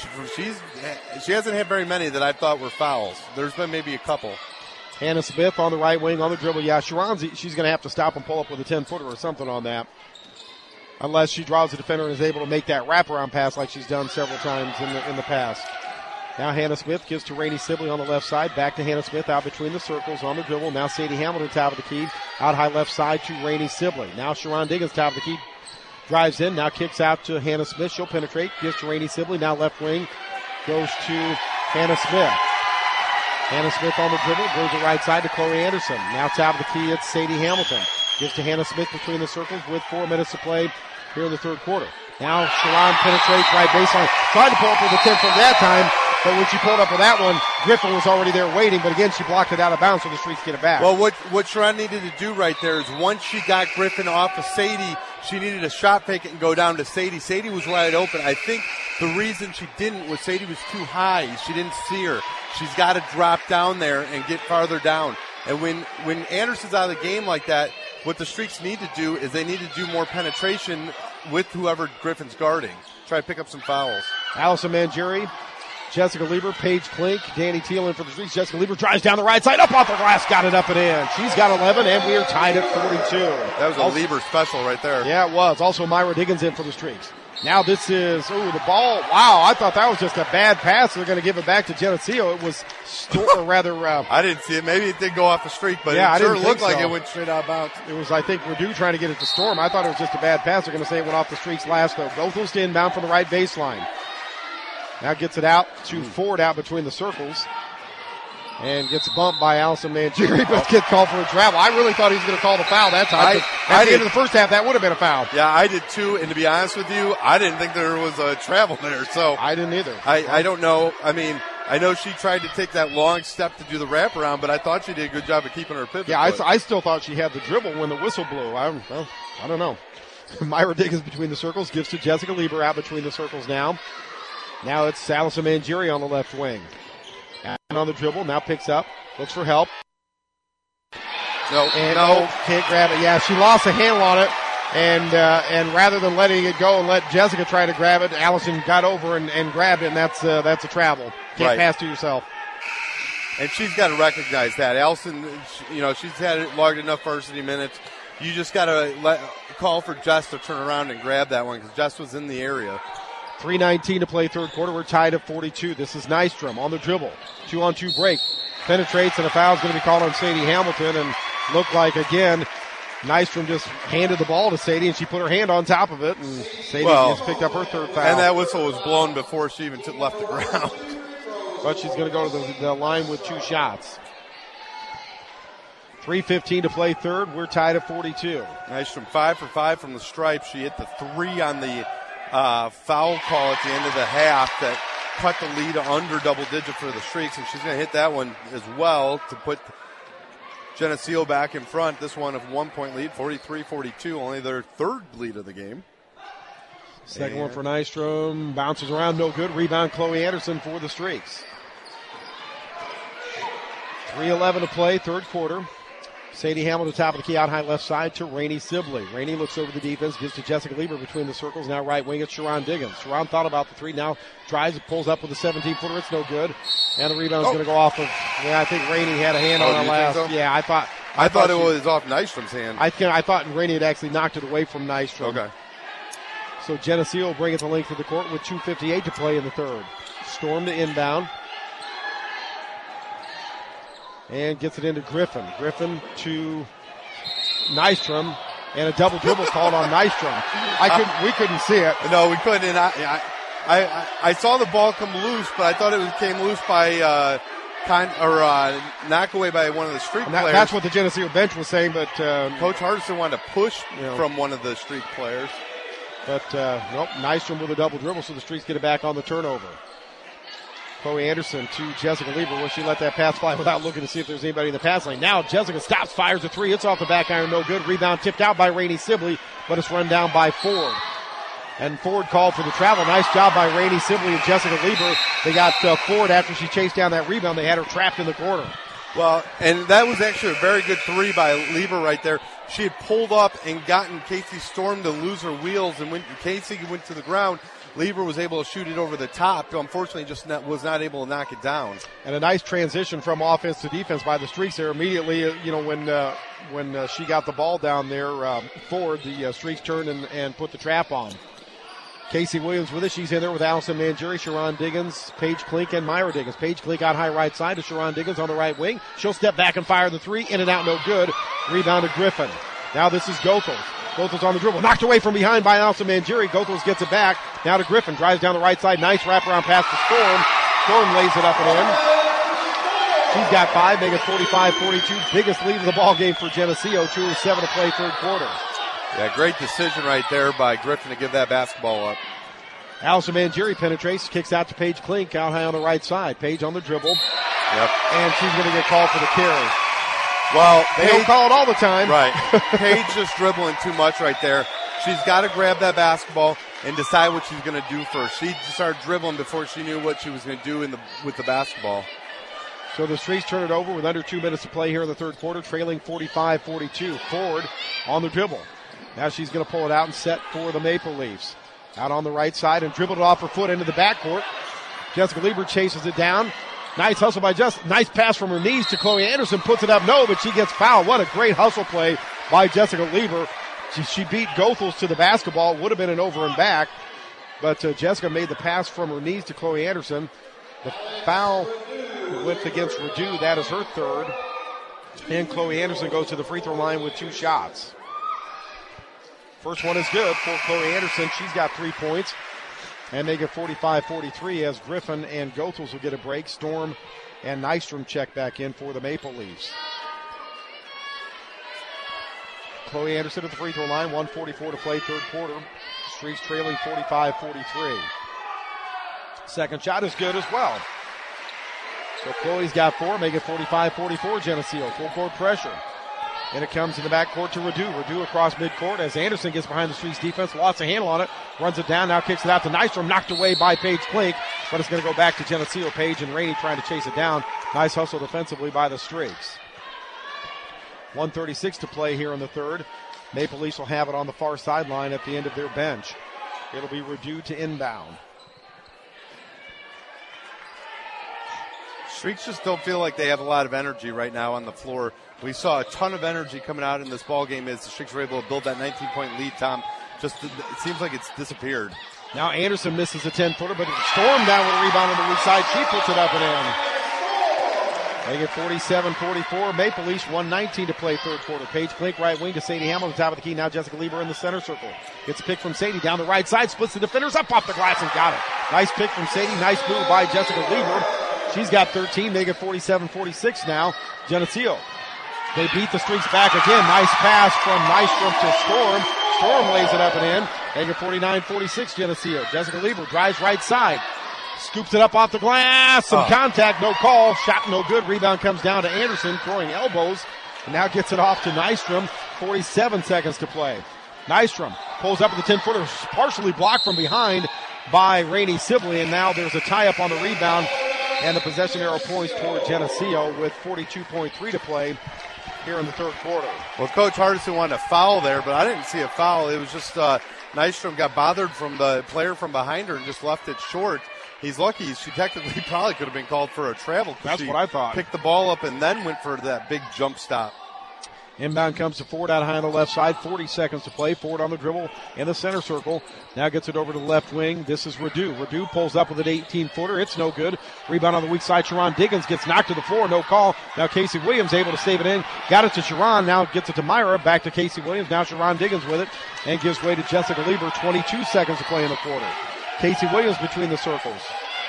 She hasn't had very many that I thought were fouls. There's been maybe a couple. Hannah Smith on the right wing on the dribble. Yeah, Sharon, she's going to have to stop and pull up with a 10-footer or something on that. Unless she draws the defender and is able to make that wraparound pass like she's done several times in the past. Now Hannah Smith gives to Rainey Sibley on the left side. Back to Hannah Smith out between the circles on the dribble. Now Sadie Hamilton top of the key. Out high left side to Rainey Sibley. Now Sharon Diggins top of the key. Drives in. Now kicks out to Hannah Smith. She'll penetrate. Gives to Rainey Sibley. Now left wing. Goes to Hannah Smith. Hannah Smith on the dribble. Brings it right side to Chloe Anderson. Now top of the key. It's Sadie Hamilton. Gives to Hannah Smith between the circles with 4 minutes to play here in the third quarter. Now Sharon penetrates right baseline. Tried to pull up with a 10 from that time. But when she pulled up with that one, Griffin was already there waiting. But again, she blocked it out of bounds so the Streaks get it back. Well, what Sharon needed to do right there is once she got Griffin off of Sadie, she needed to shot fake it and go down to Sadie. Sadie was wide open. I think the reason she didn't was Sadie was too high. She didn't see her. She's got to drop down there and get farther down. And when Anderson's out of the game like that, what the Streaks need to do is they need to do more penetration with whoever Griffin's guarding. Try to pick up some fouls. Allison Mangieri, Jessica Lieber, Paige Klink, Danny Teal in for the Streaks. Jessica Lieber drives down the right side, up off the glass, got it up and in. She's got 11, and we are tied at 42. That was a Lieber special right there. Yeah, it was. Also Myra Diggins in for the Streaks. Now this is, the ball. Wow, I thought that was just a bad pass. They're going to give it back to Geneseo. It was, I didn't see it. Maybe it did go off the streak, but yeah, it sure looked like it went straight out of bounds. It was, I think, Purdue trying to get it to Storm. I thought it was just a bad pass. They're going to say it went off the Streaks last, though. Goethals to inbound from the right baseline. Now gets it out to Ford out between the circles. And gets bumped by Allison Mangieri, but gets called for a travel. I really thought he was going to call the foul that time. At the end of the first half, that would have been a foul. Yeah, I did too, and to be honest with you, I didn't think there was a travel there. So I didn't either. I don't know. I mean, I know she tried to take that long step to do the wraparound, but I thought she did a good job of keeping her pivot. Yeah, I still thought she had the dribble when the whistle blew. I don't know. Myra Diggins between the circles, gives to Jessica Lieber out between the circles now. Now it's Allison Mangieri on the left wing. And on the dribble, now picks up, looks for help. No, can't grab it. Yeah, she lost a handle on it, and rather than letting it go and let Jessica try to grab it, Allison got over and grabbed it, and that's a travel. Can't pass to yourself. And she's got to recognize that. Allison, she's had logged enough varsity minutes. You just got to call for Jess to turn around and grab that one because Jess was in the area. 3:19 to play third quarter. We're tied at 42. This is Nystrom on the dribble. 2-on-2 break. Penetrates, and a foul is going to be called on Sadie Hamilton. And looked like, again, Nystrom just handed the ball to Sadie, and she put her hand on top of it. And Sadie just picked up her third foul. And that whistle was blown before she even left the ground. But she's going to go to the line with 2 shots. 3:15 to play third. We're tied at 42. Nystrom 5 for 5 from the stripe. She hit the 3 on the foul call at the end of the half that cut the lead under double digit for the Streaks, and she's going to hit that one as well to put Geneseo back in front. This one of 1-point lead, 43-42, only their third lead of the game. Second one for Nystrom, bounces around, no good. Rebound Chloe Anderson for the Streaks. 3:11 to play, third quarter. Sadie Hamilton, top of the key, out high left side to Rainey Sibley. Rainey looks over the defense, gives to Jessica Lieber between the circles. Now right wing, it's Sharon Diggins. Sharon thought about the 3, now drives, pulls up with a 17-footer. It's no good. And the rebound's going to go off of, I think Rainey had a hand on her last. So? Yeah, I thought it was off Nystrom's hand. I thought Rainey had actually knocked it away from Nystrom. Okay. So Geneseo will bring it the length of the court with 2:58 to play in the third. Storm to inbound. And gets it into Griffin. Griffin to Nystrom, and a double dribble called on Nystrom. We couldn't see it. No, we couldn't. And I saw the ball come loose, but I thought it came loose by knock away by one of the street players. That's what the Geneseo bench was saying, but Coach Hardison wanted to push from one of the street players. But nope, Nystrom with a double dribble, so the Streaks get it back on the turnover. Chloe Anderson to Jessica Lieber, where she let that pass fly without looking to see if there's anybody in the pass lane. Now Jessica stops, fires a three. It's off the back iron, no good. Rebound tipped out by Rainey Sibley, but it's run down by Ford. And Ford called for the travel. Nice job by Rainey Sibley and Jessica Lieber. They got Ford after she chased down that rebound. They had her trapped in the corner. Well, and that was actually a very good three by Lieber right there. She had pulled up and gotten Casey Storm to lose her wheels, and when Casey went to the ground, Lieber was able to shoot it over the top. Unfortunately, was not able to knock it down. And a nice transition from offense to defense by the Streaks there. Immediately, when she got the ball down there, Ford, the Streaks turned and put the trap on. Casey Williams with us. She's in there with Allison Mangieri, Sharon Diggins, Paige Klink, and Myra Diggins. Paige Klink out high right side to Sharon Diggins on the right wing. She'll step back and fire the three. In and out, no good. Rebound to Griffin. Now this is Goethals. Goethals on the dribble. Knocked away from behind by Allison Mangieri. Goethals gets it back. Now to Griffin. Drives down the right side. Nice wraparound pass to Storm. Storm lays it up and in. She's got 5, making 45-42. Biggest lead of the ball game for Geneseo. 2:07 to play third quarter. Yeah, great decision right there by Griffin to give that basketball up. Allison Mangieri penetrates, kicks out to Paige Klink, out high on the right side. Paige on the dribble. Yep. And she's going to get called for the carry. Well, they don't call it all the time. Right. Paige just dribbling too much right there. She's got to grab that basketball and decide what she's going to do first. She started dribbling before she knew what she was going to do with the basketball. So the Streaks turn it over with under 2 minutes to play here in the third quarter, trailing 45-42. Ford on the dribble. Now she's going to pull it out and set for the Maple Leafs. Out on the right side and dribbled it off her foot into the backcourt. Jessica Lieber chases it down. Nice hustle by nice pass from her knees to Chloe Anderson. Puts it up, no, but she gets fouled. What a great hustle play by Jessica Lieber. She beat Goethals to the basketball. Would have been an over and back. But Jessica made the pass from her knees to Chloe Anderson. The foul went against Radu. That is her third. And Chloe Anderson goes to the free throw line with 2 shots. First one is good for Chloe Anderson. She's got 3 points. And they get 45-43 as Griffin and Goethals will get a break. Storm and Nystrom check back in for the Maple Leafs. Chloe Anderson at the free throw line, 1:44 to play third quarter. Streaks trailing 45-43. Second shot is good as well. So Chloe's got 4, make it 45-44 Geneseo. Full court pressure. And it comes in the backcourt to Radu. Radu across midcourt as Anderson gets behind the Streaks defense, lost a handle on it, runs it down, now kicks it out to Nystrom, knocked away by Paige Klink, but it's going to go back to Geneseo. Paige and Rainey trying to chase it down. Nice hustle defensively by the Streaks. 1:36 to play here in the third. Maple Leafs will have it on the far sideline at the end of their bench. It'll be Radu to inbound. Streaks just don't feel like they have a lot of energy right now on the floor. We saw a ton of energy coming out in this ball game as the Streaks were able to build that 19-point lead, Tom. It seems like it's disappeared. Now Anderson misses a 10-footer, but Storm down with a rebound on the weak side. She puts it up and in. They get 47-44. Maple Leafs 1:19 to play third quarter. Paige Klink right wing to Sadie Hamilton, top of the key. Now Jessica Lieber in the center circle. Gets a pick from Sadie down the right side, splits the defenders up off the glass and got it. Nice pick from Sadie. Nice move by Jessica Lieber. She's got 13. They get 47-46 now. Geneseo. They beat the Streaks back again. Nice pass from Nystrom to Storm. Storm lays it up and in. They get 49-46 Geneseo. Jessica Lieber drives right side. Scoops it up off the glass. Some contact, no call. Shot no good. Rebound comes down to Anderson, throwing elbows. And now gets it off to Nystrom. 47 seconds to play. Nystrom pulls up with the 10-footer. Partially blocked from behind by Rainey Sibley. And now there's a tie-up on the rebound. And the possession arrow points toward Geneseo with 42.3 to play here in the third quarter. Well, Coach Hardison wanted a foul there, but I didn't see a foul. It was just Nystrom got bothered from the player from behind her and just left it short. He's lucky. She technically probably could have been called for a travel. That's what I thought. Picked the ball up and then went for that big jump stop. Inbound comes to Ford out high on the left side. 40 seconds to play. Ford on the dribble in the center circle. Now gets it over to the left wing. This is Radu. Radu pulls up with an 18-footer. It's no good. Rebound on the weak side. Sharon Diggins gets knocked to the floor. No call. Now Casey Williams able to save it in. Got it to Sharon. Now gets it to Myra. Back to Casey Williams. Now Sharon Diggins with it. And gives way to Jessica Lieber. 22 seconds to play in the quarter. Casey Williams between the circles.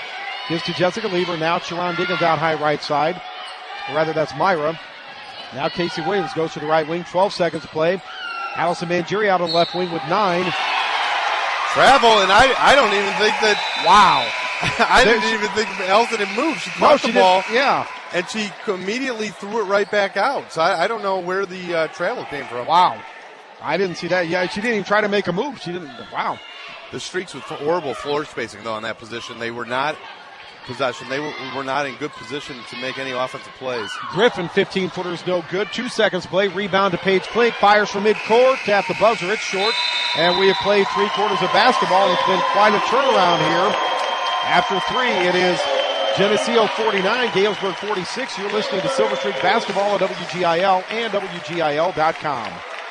Gives to Jessica Lieber. Now Sharon Diggins out high right side. Or rather, that's Myra. Now Casey Williams goes to the right wing. 12 seconds to play. Allison Mangieri out on the left wing with 9. Travel, and I don't even think that. Wow. I didn't even think Allison had moved. She caught the ball. Yeah. And she immediately threw it right back out. So I don't know where the travel came from. Wow. I didn't see that. Yeah, she didn't even try to make a move. She didn't. Wow. The Streaks with horrible floor spacing, though, in that position. They were not possession. They were not in good position to make any offensive plays. Griffin, 15-footers, no good. 2 seconds to play. Rebound to Paige Klink. Fires from midcourt. Tap the buzzer. It's short. And we have played 3 quarters of basketball. It's been quite a turnaround here. After 3, it is Geneseo 49, Galesburg 46. You're listening to Silver Streak Basketball on WGIL and WGIL.com.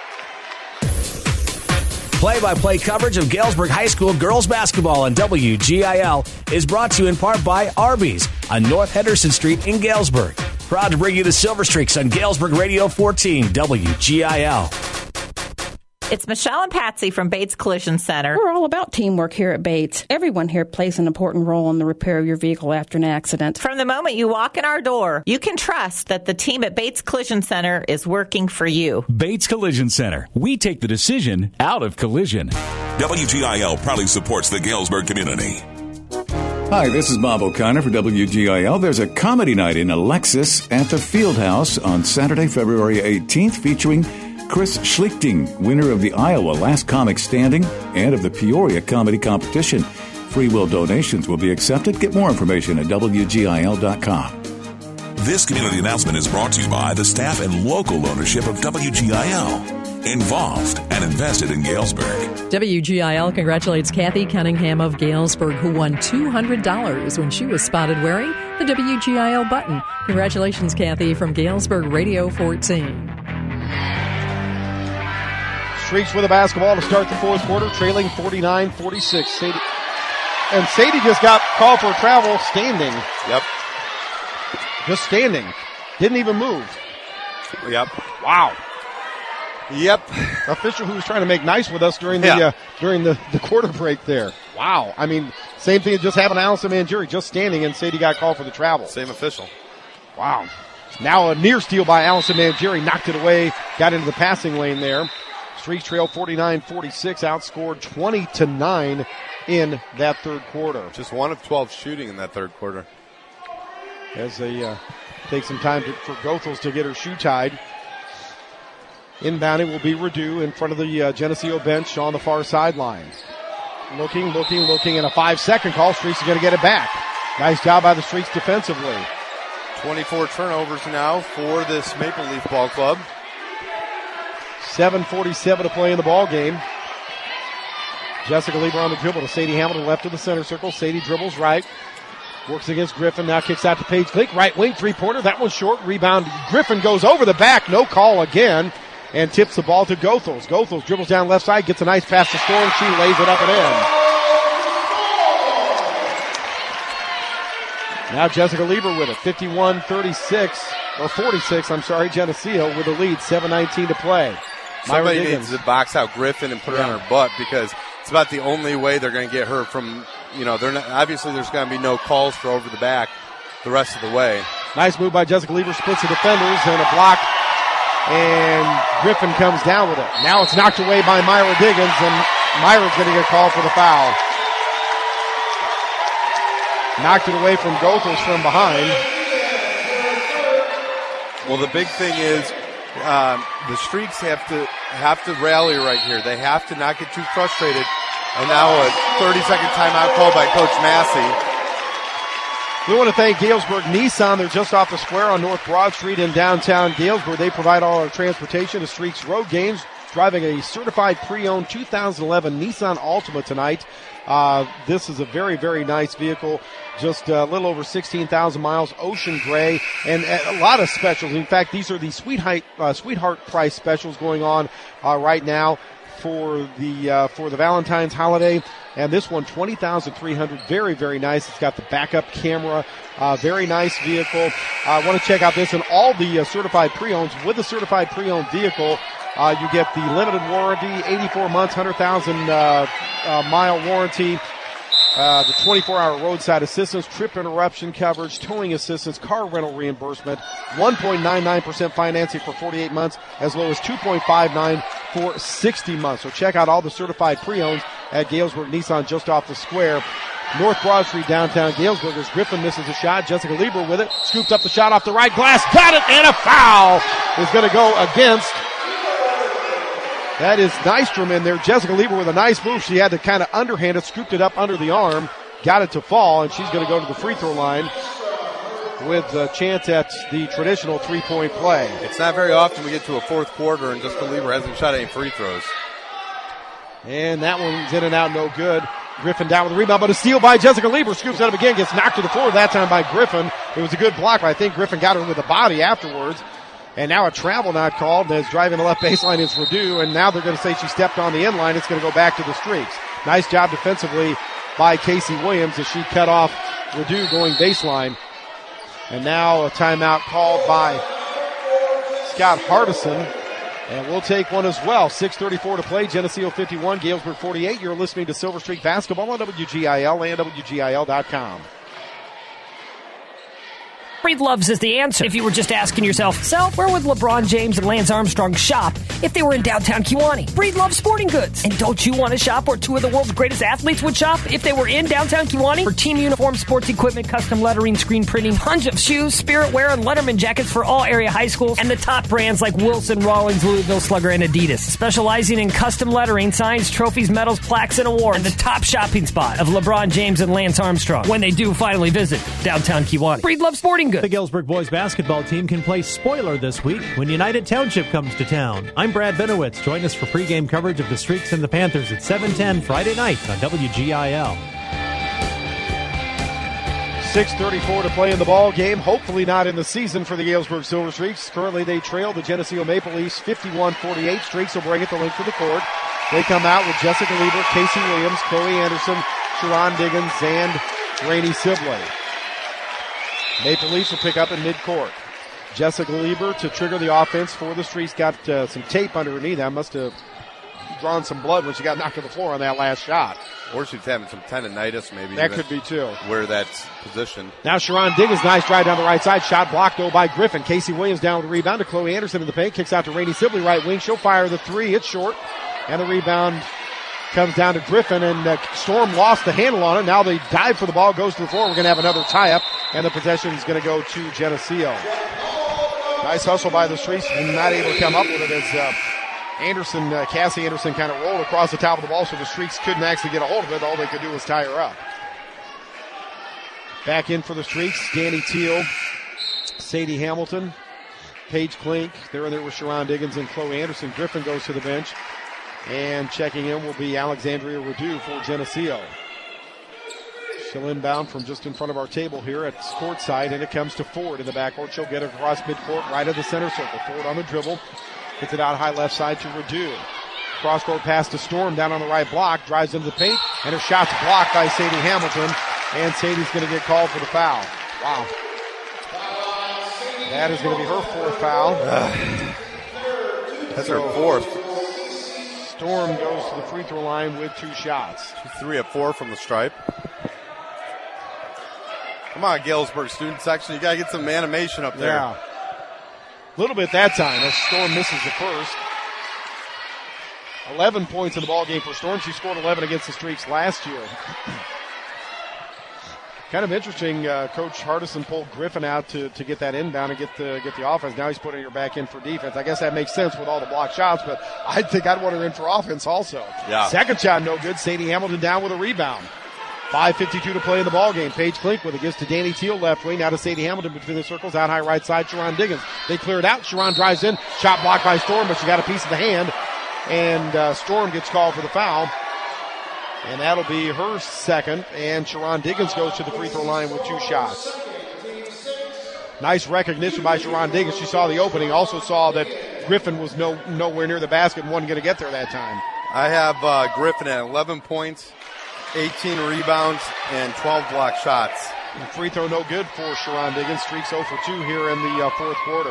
Play-by-play coverage of Galesburg High School girls basketball on WGIL is brought to you in part by Arby's on North Henderson Street in Galesburg. Proud to bring you the Silver Streaks on Galesburg Radio 14, WGIL. It's Michelle and Patsy from Bates Collision Center. We're all about teamwork here at Bates. Everyone here plays an important role in the repair of your vehicle after an accident. From the moment you walk in our door, you can trust that the team at Bates Collision Center is working for you. Bates Collision Center. We take the decision out of collision. WGIL proudly supports the Galesburg community. Hi, this is Bob O'Connor for WGIL. There's a comedy night in Alexis at the Fieldhouse on Saturday, February 18th, featuring Chris Schlichting, winner of the Iowa Last Comic Standing and of the Peoria Comedy Competition. Free will donations will be accepted. Get more information at WGIL.com. This community announcement is brought to you by the staff and local ownership of WGIL. Involved and invested in Galesburg. WGIL congratulates Kathy Cunningham of Galesburg, who won $200 when she was spotted wearing the WGIL button. Congratulations, Kathy, from Galesburg Radio 14. Streaks with the basketball to start the fourth quarter, trailing 49-46. Sadie just got called for travel standing. Yep. Just standing. Didn't even move. Yep. Wow. Yep. Official who was trying to make nice with us during the quarter break there. Wow. I mean, same thing that just happened to Allison Mangieri, just standing, and Sadie got called for the travel. Same official. Wow. Now a near steal by Allison Mangieri, knocked it away, got into the passing lane there. Streaks trail 49-46, outscored 20-9 in that third quarter. Just 1 of 12 shooting in that third quarter. As they take some time for Goethals to get her shoe tied. Inbounding will be Redu in front of the Geneseo bench on the far sideline. Looking, and a 5-second call. Streaks are going to get it back. Nice job by the Streaks defensively. 24 turnovers now for this Maple Leaf Ball Club. 7:47 to play in the ball game. Jessica Lieber on the dribble to Sadie Hamilton, left of the center circle. Sadie dribbles right. Works against Griffin. Now kicks out to Paige Klink. Right wing three-pointer. That one's short. Rebound. Griffin goes over the back. No call again. And tips the ball to Goethals. Goethals dribbles down left side. Gets a nice pass to score. And she lays it up and in. Now Jessica Lieber with it. 51-36. Or 46, I'm sorry. Geneseo with the lead. 7:19 to play. Somebody needs to box out Griffin and put her on her butt, because it's about the only way they're going to get her from, they're not, obviously there's going to be no calls for over the back the rest of the way. Nice move by Jessica Lieber, splits the defenders, and a block, and Griffin comes down with it. Now it's knocked away by Myra Diggins, and Myra's going to get called for the foul. Knocked it away from Goethals from behind. Well, the big thing is, the Streaks have to rally right here. They have to not get too frustrated. And now a 30-second timeout called by Coach Massey. We want to thank Galesburg Nissan. They're just off the square on North Broad Street in downtown Galesburg. They provide all our transportation to Streaks road games. Driving a certified pre-owned 2011 Nissan Altima tonight. This is a very, very nice vehicle. Just a little over 16,000 miles, ocean gray, and a lot of specials. In fact, these are the sweetheart price specials going on right now for the Valentine's holiday. And this one, $20,300, very, very nice. It's got the backup camera, very nice vehicle. I want to check out this and all the certified pre-owns. With the certified pre-owned vehicle, you get the limited warranty, 84 months, 100,000 mile warranty. the 24-hour roadside assistance, trip interruption coverage, towing assistance, car rental reimbursement, 1.99% financing for 48 months, as low as 2.59 for 60 months. So check out all the certified pre-owns at Galesburg Nissan just off the square. North Broad Street, downtown Galesburg, as Griffin misses a shot. Jessica Lieber with it, scooped up the shot off the right glass, got it, and a foul is going to go against. That is Nystrom in there. Jessica Lieber with a nice move. She had to kind of underhand it, scooped it up under the arm, got it to fall, and she's going to go to the free throw line with a chance at the traditional three-point play. It's not very often we get to a fourth quarter and Jessica Lieber hasn't shot any free throws. And that one's in and out, no good. Griffin down with the rebound, but a steal by Jessica Lieber. Scoops it up again, gets knocked to the floor, that time by Griffin. It was a good block, but I think Griffin got her with the body afterwards. And now a travel not called as driving the left baseline is Redu, and now they're going to say she stepped on the end line. It's going to go back to the Streaks. Nice job defensively by Casey Williams as she cut off Redu going baseline. And now a timeout called by Scott Hardison. And we'll take one as well. 6:34 to play. Geneseo 51, Galesburg 48. You're listening to Silver Streak Basketball on WGIL and WGIL.com. Breed Loves is the answer. If you were just asking yourself, so where would LeBron James and Lance Armstrong shop if they were in downtown Kewanee? Breed Loves Sporting Goods. And don't you want to shop where two of the world's greatest athletes would shop if they were in downtown Kewanee? For team uniforms, sports equipment, custom lettering, screen printing, tons of shoes, Spirit wear, and Letterman jackets for all area high schools, and the top brands like Wilson, Rawlings, Louisville Slugger, and Adidas. Specializing in custom lettering, signs, trophies, medals, plaques, and awards. And the top shopping spot of LeBron James and Lance Armstrong when they do finally visit downtown Kewanee. Breed Loves Sporting Goods. The Galesburg boys basketball team can play spoiler this week when United Township comes to town. I'm Brad Benowitz. Join us for pregame coverage of the Streaks and the Panthers at 7:10 Friday night on WGIL. 6:34 to play in the ball game. Hopefully not in the season for the Galesburg Silver Streaks. Currently they trail the Geneseo Maple Leafs 51-48. Streaks will bring it the length of the court. They come out with Jessica Lieber, Casey Williams, Chloe Anderson, Sharon Diggins, and Rainey Sibley. Maple Leafs will pick up in midcourt. Jessica Lieber to trigger the offense for the Streaks. Got some tape under her knee. That must have drawn some blood when she got knocked to the floor on that last shot. Or she's having some tendonitis maybe. That could be too. Where that's positioned. Now Sharon Diggins, nice drive down the right side. Shot blocked though by Griffin. Casey Williams down with the rebound to Chloe Anderson in the paint. Kicks out to Rainey Sibley, right wing. She'll fire the three. It's short. And the rebound comes down to Griffin, and Storm lost the handle on it. Now they dive for the ball, goes to the floor. We're going to have another tie-up, and the possession is going to go to Geneseo. Nice hustle by the Streaks, and not able to come up with it as Cassie Anderson kind of rolled across the top of the ball, so the Streaks couldn't actually get a hold of it. All they could do was tie her up. Back in for the Streaks, Danny Teal, Sadie Hamilton, Paige Klink. They're in there with Sharon Diggins and Chloe Anderson. Griffin goes to the bench. And checking in will be Alexandria Redu for Geneseo. She'll inbound from just in front of our table here at courtside, and it comes to Ford in the backcourt. She'll get it across midcourt, right of the center circle. Ford on the dribble. Gets it out high left side to Redu. Cross-court pass to Storm down on the right block. Drives into the paint, and her shot's blocked by Sadie Hamilton. And Sadie's going to get called for the foul. Wow. That is going to be her fourth foul. That's her fourth. Storm goes to the free throw line with two shots. She's 3 of 4 from the stripe. Come on, Galesburg student section. You got to get some animation up there. Yeah. A little bit that time as Storm misses the first. 11 points in the ball game for Storm. She scored 11 against the Streaks last year. Kind of interesting. Coach Hardison pulled Griffin out to get that inbound and get the offense. Now he's putting her back in for defense. I guess that makes sense with all the blocked shots, but I think I'd want her in for offense also. Yeah. Second shot no good. Sadie Hamilton down with a rebound. 5:52 to play in the ball game. Paige Klink with it, gives to Danny Teal left wing. Now to Sadie Hamilton between the circles. Out high right side, Sharon Diggins. They clear it out. Sharon drives in. Shot blocked by Storm, but she got a piece of the hand. And Storm gets called for the foul. And that'll be her second. And Sharon Diggins goes to the free throw line with two shots. Nice recognition by Sharon Diggins. She saw the opening. Also saw that Griffin was nowhere near the basket and wasn't going to get there that time. I have Griffin at 11 points, 18 rebounds, and 12 block shots. The free throw no good for Sharon Diggins. Streaks 0 for 2 here in the fourth quarter.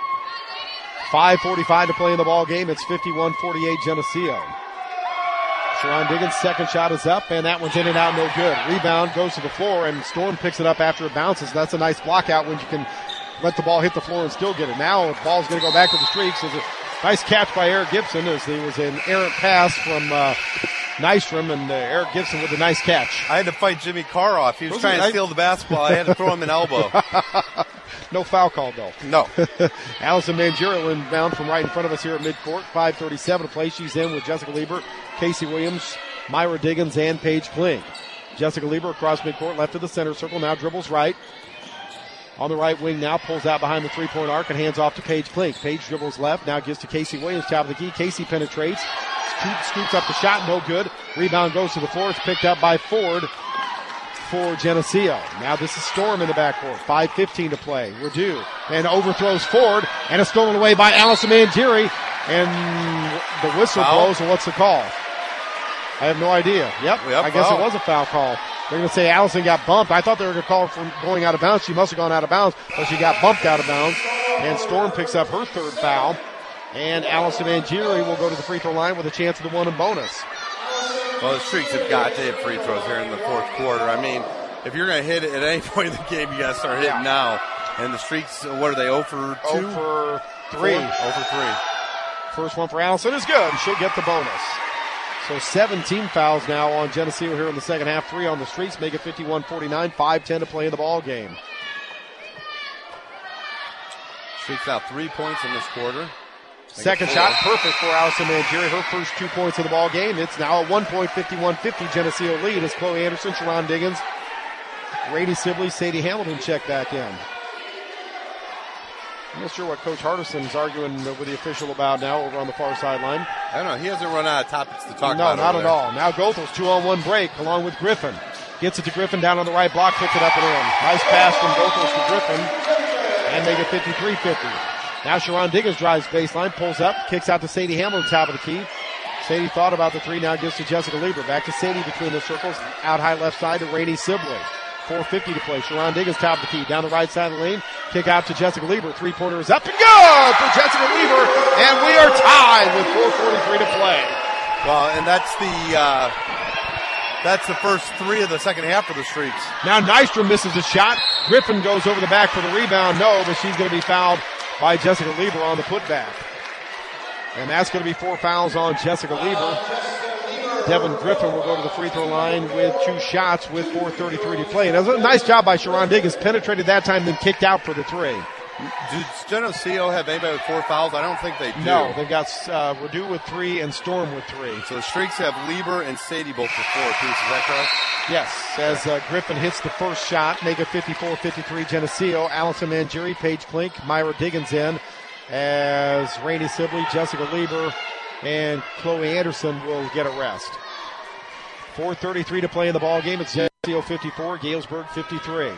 5:45 to play in the ball game. It's 51-48 Geneseo. Sharon Diggins' second shot is up, and that one's in and out, no good. Rebound goes to the floor, and Storm picks it up after it bounces. That's a nice block out when you can let the ball hit the floor and still get it. Now the ball's going to go back to the Streaks. There's a nice catch by Eric Gibson as there was an errant pass from Nystrom, and Eric Gibson with a nice catch. I had to fight Jimmy Carr off. He was trying to steal the basketball. I had to throw him an elbow. No foul call, though. No. Allison Mangiero inbound from right in front of us here at midcourt. 5:37 to play. She's in with Jessica Lieber, Casey Williams, Myra Diggins, and Paige Klink. Jessica Lieber across midcourt, left to the center circle, now dribbles right. On the right wing now, pulls out behind the three-point arc and hands off to Paige Klink. Paige dribbles left, now gives to Casey Williams, top of the key. Casey penetrates, scoops up the shot, no good. Rebound goes to the floor. It's picked up by Ford for Geneseo. Now this is Storm in the backcourt. 5:15 to play. Radu and overthrows Ford, and it's stolen away by Allison Mangieri. And the whistle blows, and what's the call? I have no idea. Yep, I guess it was a foul call. They're going to say Allison got bumped. I thought they were going to call for going out of bounds. She must have gone out of bounds, but she got bumped out of bounds. And Storm picks up her third foul. And Allison Mangieri will go to the free throw line with a chance of the one and bonus. Well, the Streaks have got to hit free throws here in the fourth quarter. I mean, if you're going to hit it at any point in the game, you got to start hitting now. And the Streaks, what are they, 0 for 2? 0 for 3. 0 for 3. First one for Allison is good. She'll get the bonus. So 17 fouls now on Geneseo here in the second half. 3 on the Streaks, make it 51-49. 5:10 to play in the ball game. Streaks out 3 points in this quarter. Second shot, perfect for Allison Mangieri. Her first 2 points of the ball game. It's now a 1-point, 51-50 Geneseo lead as Chloe Anderson, Sharon Diggins, Rainey Sibley, Sadie Hamilton check back in. I'm not sure what Coach Hardison's arguing with the official about now over on the far sideline. I don't know. He hasn't run out of topics to talk about. No, not at all. Now Goethals, 2-on-1 break along with Griffin. Gets it to Griffin down on the right block, picks it up and in. Nice pass from Goethals to Griffin, and make it 53-50. Now Sharon Diggins drives baseline, pulls up, kicks out to Sadie Hamilton, top of the key. Sadie thought about the three, now gives to Jessica Lieber. Back to Sadie between the circles, out high left side to Rainey Sibley. 4:50 to play. Sharon Diggins, top of the key, down the right side of the lane. Kick out to Jessica Lieber. Three-pointer is up and good for Jessica Lieber, and we are tied with 4:43 to play. Well, and that's the first 3 of the second half for the Streaks. Now Nystrom misses a shot. Griffin goes over the back for the rebound. No, but she's going to be fouled by Jessica Lieber on the putback. And that's going to be 4 fouls on Jessica Lieber. Devin Griffin will go to the free throw line with 2 shots with 4:33 to play. And it was a nice job by Sharon Diggins. Penetrated that time, then kicked out for the 3. Does Geneseo have anybody with 4 fouls? I don't think they do. No, they've got Radu with 3 and Storm with 3. So the Streaks have Lieber and Sadie both with 4 apiece. Is that correct? Yes, as Griffin hits the first shot, make it 54-53 Geneseo. Allison Mangieri, Paige Klink, Myra Diggins in as Rainey Sibley, Jessica Lieber, and Chloe Anderson will get a rest. 4:33 to play in the ball game. It's Geneseo 54, Galesburg 53.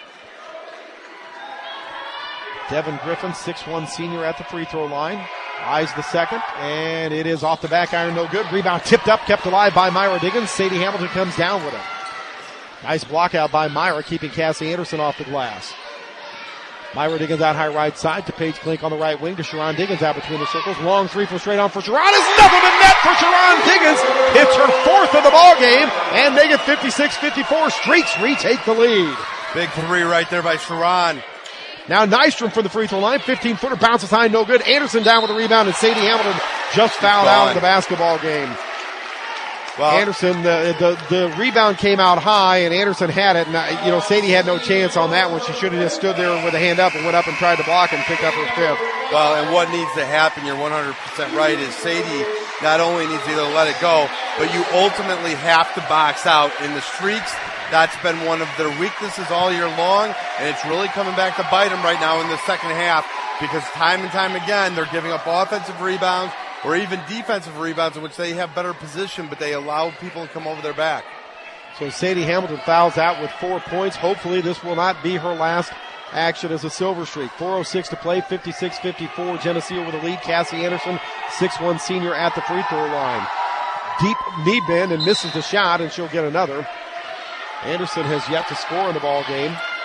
Devin Griffin, 6'1 senior at the free throw line. Eyes the second, and it is off the back iron, no good. Rebound tipped up, kept alive by Myra Diggins. Sadie Hamilton comes down with it. Nice block out by Myra, keeping Cassie Anderson off the glass. Myra Diggins out high right side to Paige Klink on the right wing to Sharon Diggins out between the circles. Long 3 from straight on for Sharon. Is nothing but net for Sharon Diggins. Hits her 4th of the ball game and make it 56-54. Streaks retake the lead. Big 3 right there by Sharon. Now Nystrom from the free throw line. 15-footer bounces high, no good. Anderson down with a rebound, and Sadie Hamilton just fouled out of the basketball game. Well, Anderson, the rebound came out high, and Anderson had it. And, Sadie had no chance on that one. She should have just stood there with a hand up and went up and tried to block and picked up her 5th. Well, and what needs to happen, you're 100% right, is Sadie not only needs to either let it go, but you ultimately have to box out. In the Streaks, that's been one of their weaknesses all year long, and it's really coming back to bite them right now in the second half, because time and time again, they're giving up offensive rebounds or even defensive rebounds in which they have better position, but they allow people to come over their back. So Sadie Hamilton fouls out with 4 points. Hopefully this will not be her last action as a Silver Streak. 4:06 to play, 56-54. Geneseo with a lead. Cassie Anderson, 6'1 senior at the free throw line. Deep knee bend and misses the shot, and she'll get another. Anderson has yet to score in the ball game.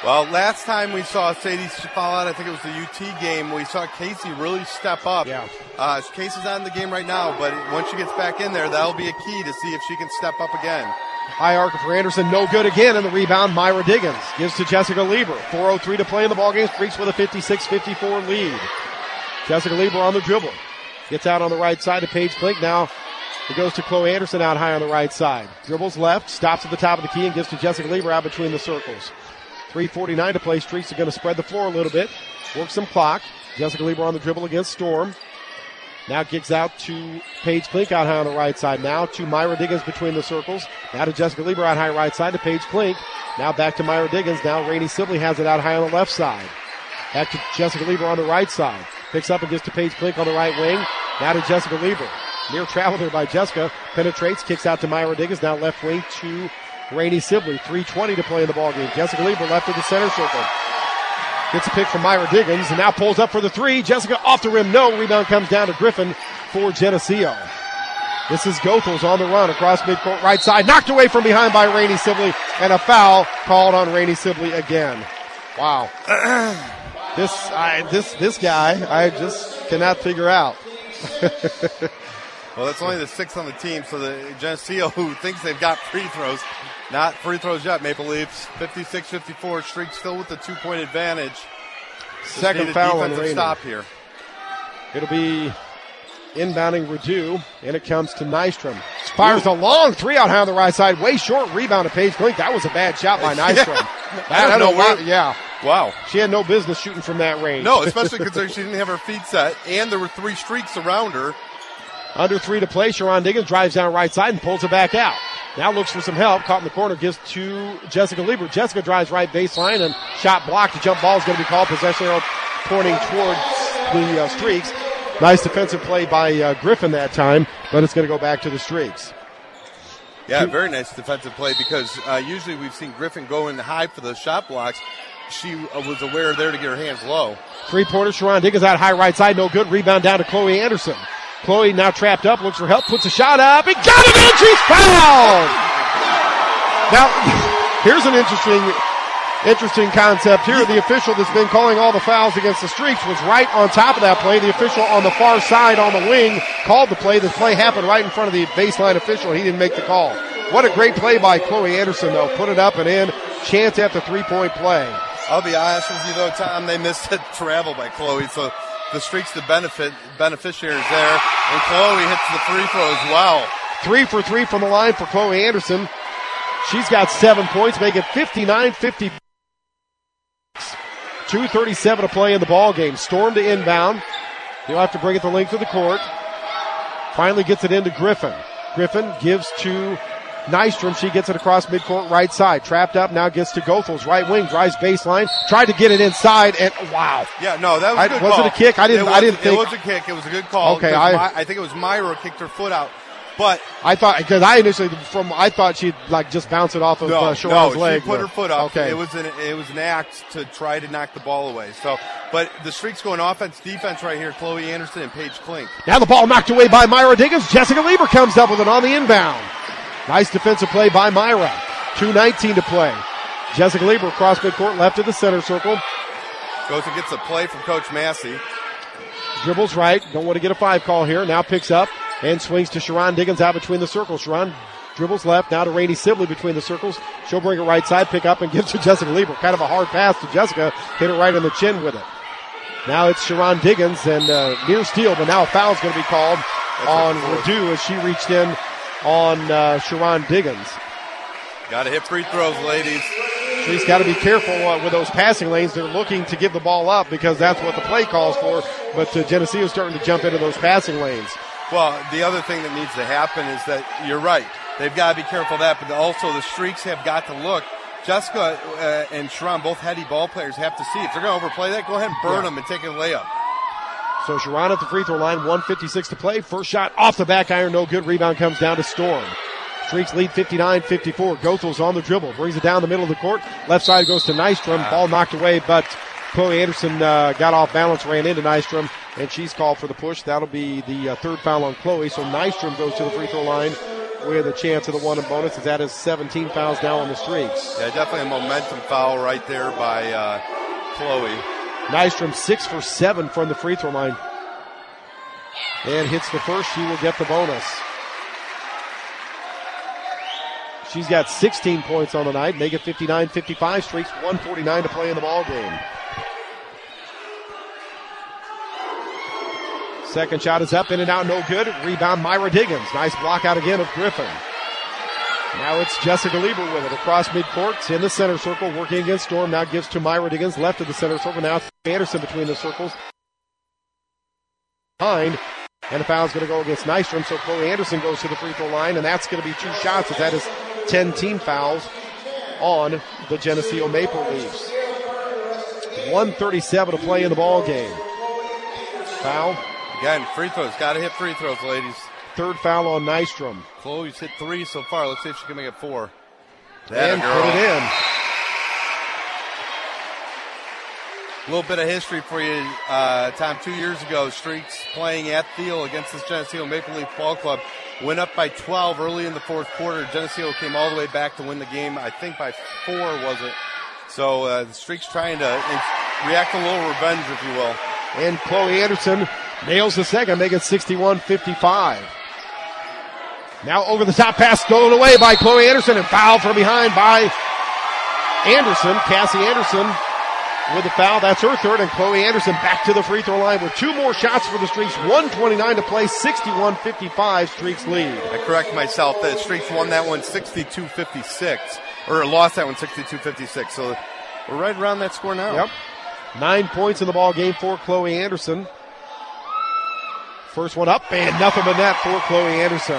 Well, last time we saw Sadie fall out, I think it was the UT game, we saw Casey really step up. Yeah. Casey's not in the game right now, but once she gets back in there, that'll be a key to see if she can step up again. High arc for Anderson, no good again, and the rebound, Myra Diggins gives to Jessica Lieber. 4:03 to play in the ballgame. Streaks with a 56-54 lead. Jessica Lieber on the dribble. Gets out on the right side to Paige Klink. Now it goes to Chloe Anderson out high on the right side. Dribbles left, stops at the top of the key, and gives to Jessica Lieber out between the circles. 3:49 to play. Streaks are going to spread the floor a little bit. Work some clock. Jessica Lieber on the dribble against Storm. Now kicks out to Paige Klink out high on the right side. Now to Myra Diggins between the circles. Now to Jessica Lieber out high right side to Paige Klink. Now back to Myra Diggins. Now Rainey Sibley has it out high on the left side. Back to Jessica Lieber on the right side. Picks up and gives to Paige Klink on the right wing. Now to Jessica Lieber. Near travel there by Jessica. Penetrates, kicks out to Myra Diggins. Now left wing to Rainey Sibley. 3:20 to play in the ballgame. Jessica Lieber left of the center circle. Gets a pick from Myra Diggins and now pulls up for the three. Jessica off the rim, no. Rebound comes down to Griffin for Geneseo. This is Goethals on the run across midcourt right side. Knocked away from behind by Rainey Sibley, and a foul called on Rainey Sibley again. Wow. This guy, I just cannot figure out. Well, that's only the sixth on the team, so the Geneseo, who thinks they've got free throws, not free throws yet. Maple Leafs 56-54, streak still with the 2-point advantage. Second foul on Rainey. Stop here. It'll be inbounding Radu, and it comes to Nystrom. Fires a long three out high on the right side, way short. Rebound to Paige Klink. That was a bad shot by Nystrom. I don't know where. Yeah. Wow. She had no business shooting from that range. No, especially considering she didn't have her feet set, and there were three streaks around her. Under 3 to play. Sharon Diggins drives down right side and pulls it back out. Now looks for some help. Caught in the corner. Gives to Jessica Lieber. Jessica drives right baseline and shot blocked. The jump ball is going to be called. Possession arrow pointing towards the Streaks. Nice defensive play by Griffin that time, but it's going to go back to the Streaks. Yeah, very nice defensive play because usually we've seen Griffin go in high for the shot blocks. She was aware there to get her hands low. 3-pointer. Sharon Diggins out high right side. No good. Rebound down to Chloe Anderson. Chloe now trapped up, looks for help, puts a shot up, and got it in, she's fouled! Now, here's an interesting concept here. The official that's been calling all the fouls against the Streaks was right on top of that play. The official on the far side on the wing called the play. The play happened right in front of the baseline official. He didn't make the call. What a great play by Chloe Anderson, though. Put it up and in. Chance after 3-point play. I'll be honest with you, though, Tom, they missed a travel by Chloe, so the Streaks, the beneficiaries there, and Chloe hits the free throw as well. 3 for 3 from the line for Chloe Anderson. She's got 7 points, make it 59-50. 2:37 to play in the ball game. Storm to inbound. He'll have to bring it the length of the court. Finally gets it into Griffin. Griffin gives to Nystrom. She gets it across midcourt right side. Trapped up, now gets to Goethals. Right wing, drives baseline. Tried to get it inside, and wow. Yeah, no, that was a good call. Was it a kick? I didn't think. It was a kick. It was a good call. Okay, I think it was Myra kicked her foot out. But I thought, because I initially, I thought she'd like just bounce it off of Sharon's leg. She put her foot up. Okay. It was an act to try to knock the ball away. So, but the Streaks going offense, defense right here. Chloe Anderson and Paige Klink. Now the ball knocked away by Myra Diggins. Jessica Lieber comes up with it on the inbound. Nice defensive play by Myra. 2:19 to play. Jessica Lieber across midcourt, left of the center circle. Goes and gets a play from Coach Massey. Dribbles right. Don't want to get a 5 call here. Now picks up and swings to Sharon Diggins out between the circles. Sharon dribbles left. Now to Rainey Sibley between the circles. She'll bring it right side, pick up, and give to Jessica Lieber. Kind of a hard pass to Jessica. Hit her right on the chin with it. Now it's Sharon Diggins and near steal, but now a foul's going to be called on Radu as she reached in on Sharon Diggins. Got to hit free throws, ladies. She's got to be careful with those passing lanes. They're looking to give the ball up because that's what the play calls for. But Geneseo's starting to jump into those passing lanes. Well, the other thing that needs to happen is that you're right. They've got to be careful of that, but also the Streaks have got to look. Jessica and Sharon, both heady ball players, have to see. If they're going to overplay that, go ahead and burn them and take a layup. So Sharon at the free throw line, 1:56 to play. First shot off the back iron, no good. Rebound comes down to Storm. Streaks lead 59-54. Goethals on the dribble, brings it down the middle of the court. Left side goes to Nystrom. Ball knocked away, but Chloe Anderson got off balance, ran into Nystrom, and she's called for the push. That'll be the third foul on Chloe. So Nystrom goes to the free throw line with a chance of the 1 and bonus, as that is 17 fouls now on the streaks. Yeah, definitely a momentum foul right there by Chloe. Nystrom 6 for 7 from the free throw line. And hits the first, she will get the bonus. She's got 16 points on the night, make it 59-55 streaks, 1:49 to play in the ball game. Second shot is up, in and out, no good. Rebound, Myra Diggins. Nice block out again of Griffin. Now it's Jessica Lieber with it across midcourt. It's in the center circle, working against Storm. Now gives to Myra Diggins, left of the center circle. Now it's Anderson between the circles. Behind. And a foul is going to go against Nystrom, so Chloe Anderson goes to the free throw line, and that's going to be 2 shots, as that is 10 team fouls on the Geneseo Maple Leafs. 1:37 to play in the ball game. Foul. Again, free throws. Got to hit free throws, ladies. Third foul on Nystrom. Chloe's hit 3 so far. Let's see if she can make it 4. And put it in. A little bit of history for you, Tom. 2 years ago, Streaks playing at Thiel against this Geneseo Maple Leaf Ball Club. Went up by 12 early in the fourth quarter. Geneseo came all the way back to win the game, I think by 4, was it? So the Streaks trying to react a little revenge, if you will. And Chloe Anderson nails the second, make it 61-55. Now over the top pass stolen away by Chloe Anderson, and foul from behind by Anderson. Cassie Anderson with the foul. That's her third, and Chloe Anderson back to the free throw line with 2 more shots for the Streaks. 1:29 to play, 61-55 Streaks lead. I correct myself. The Streaks won that one 62-56, or lost that one 62-56. So we're right around that score now. Yep. 9 points in the ball game for Chloe Anderson. First one up, and nothing but net for Chloe Anderson.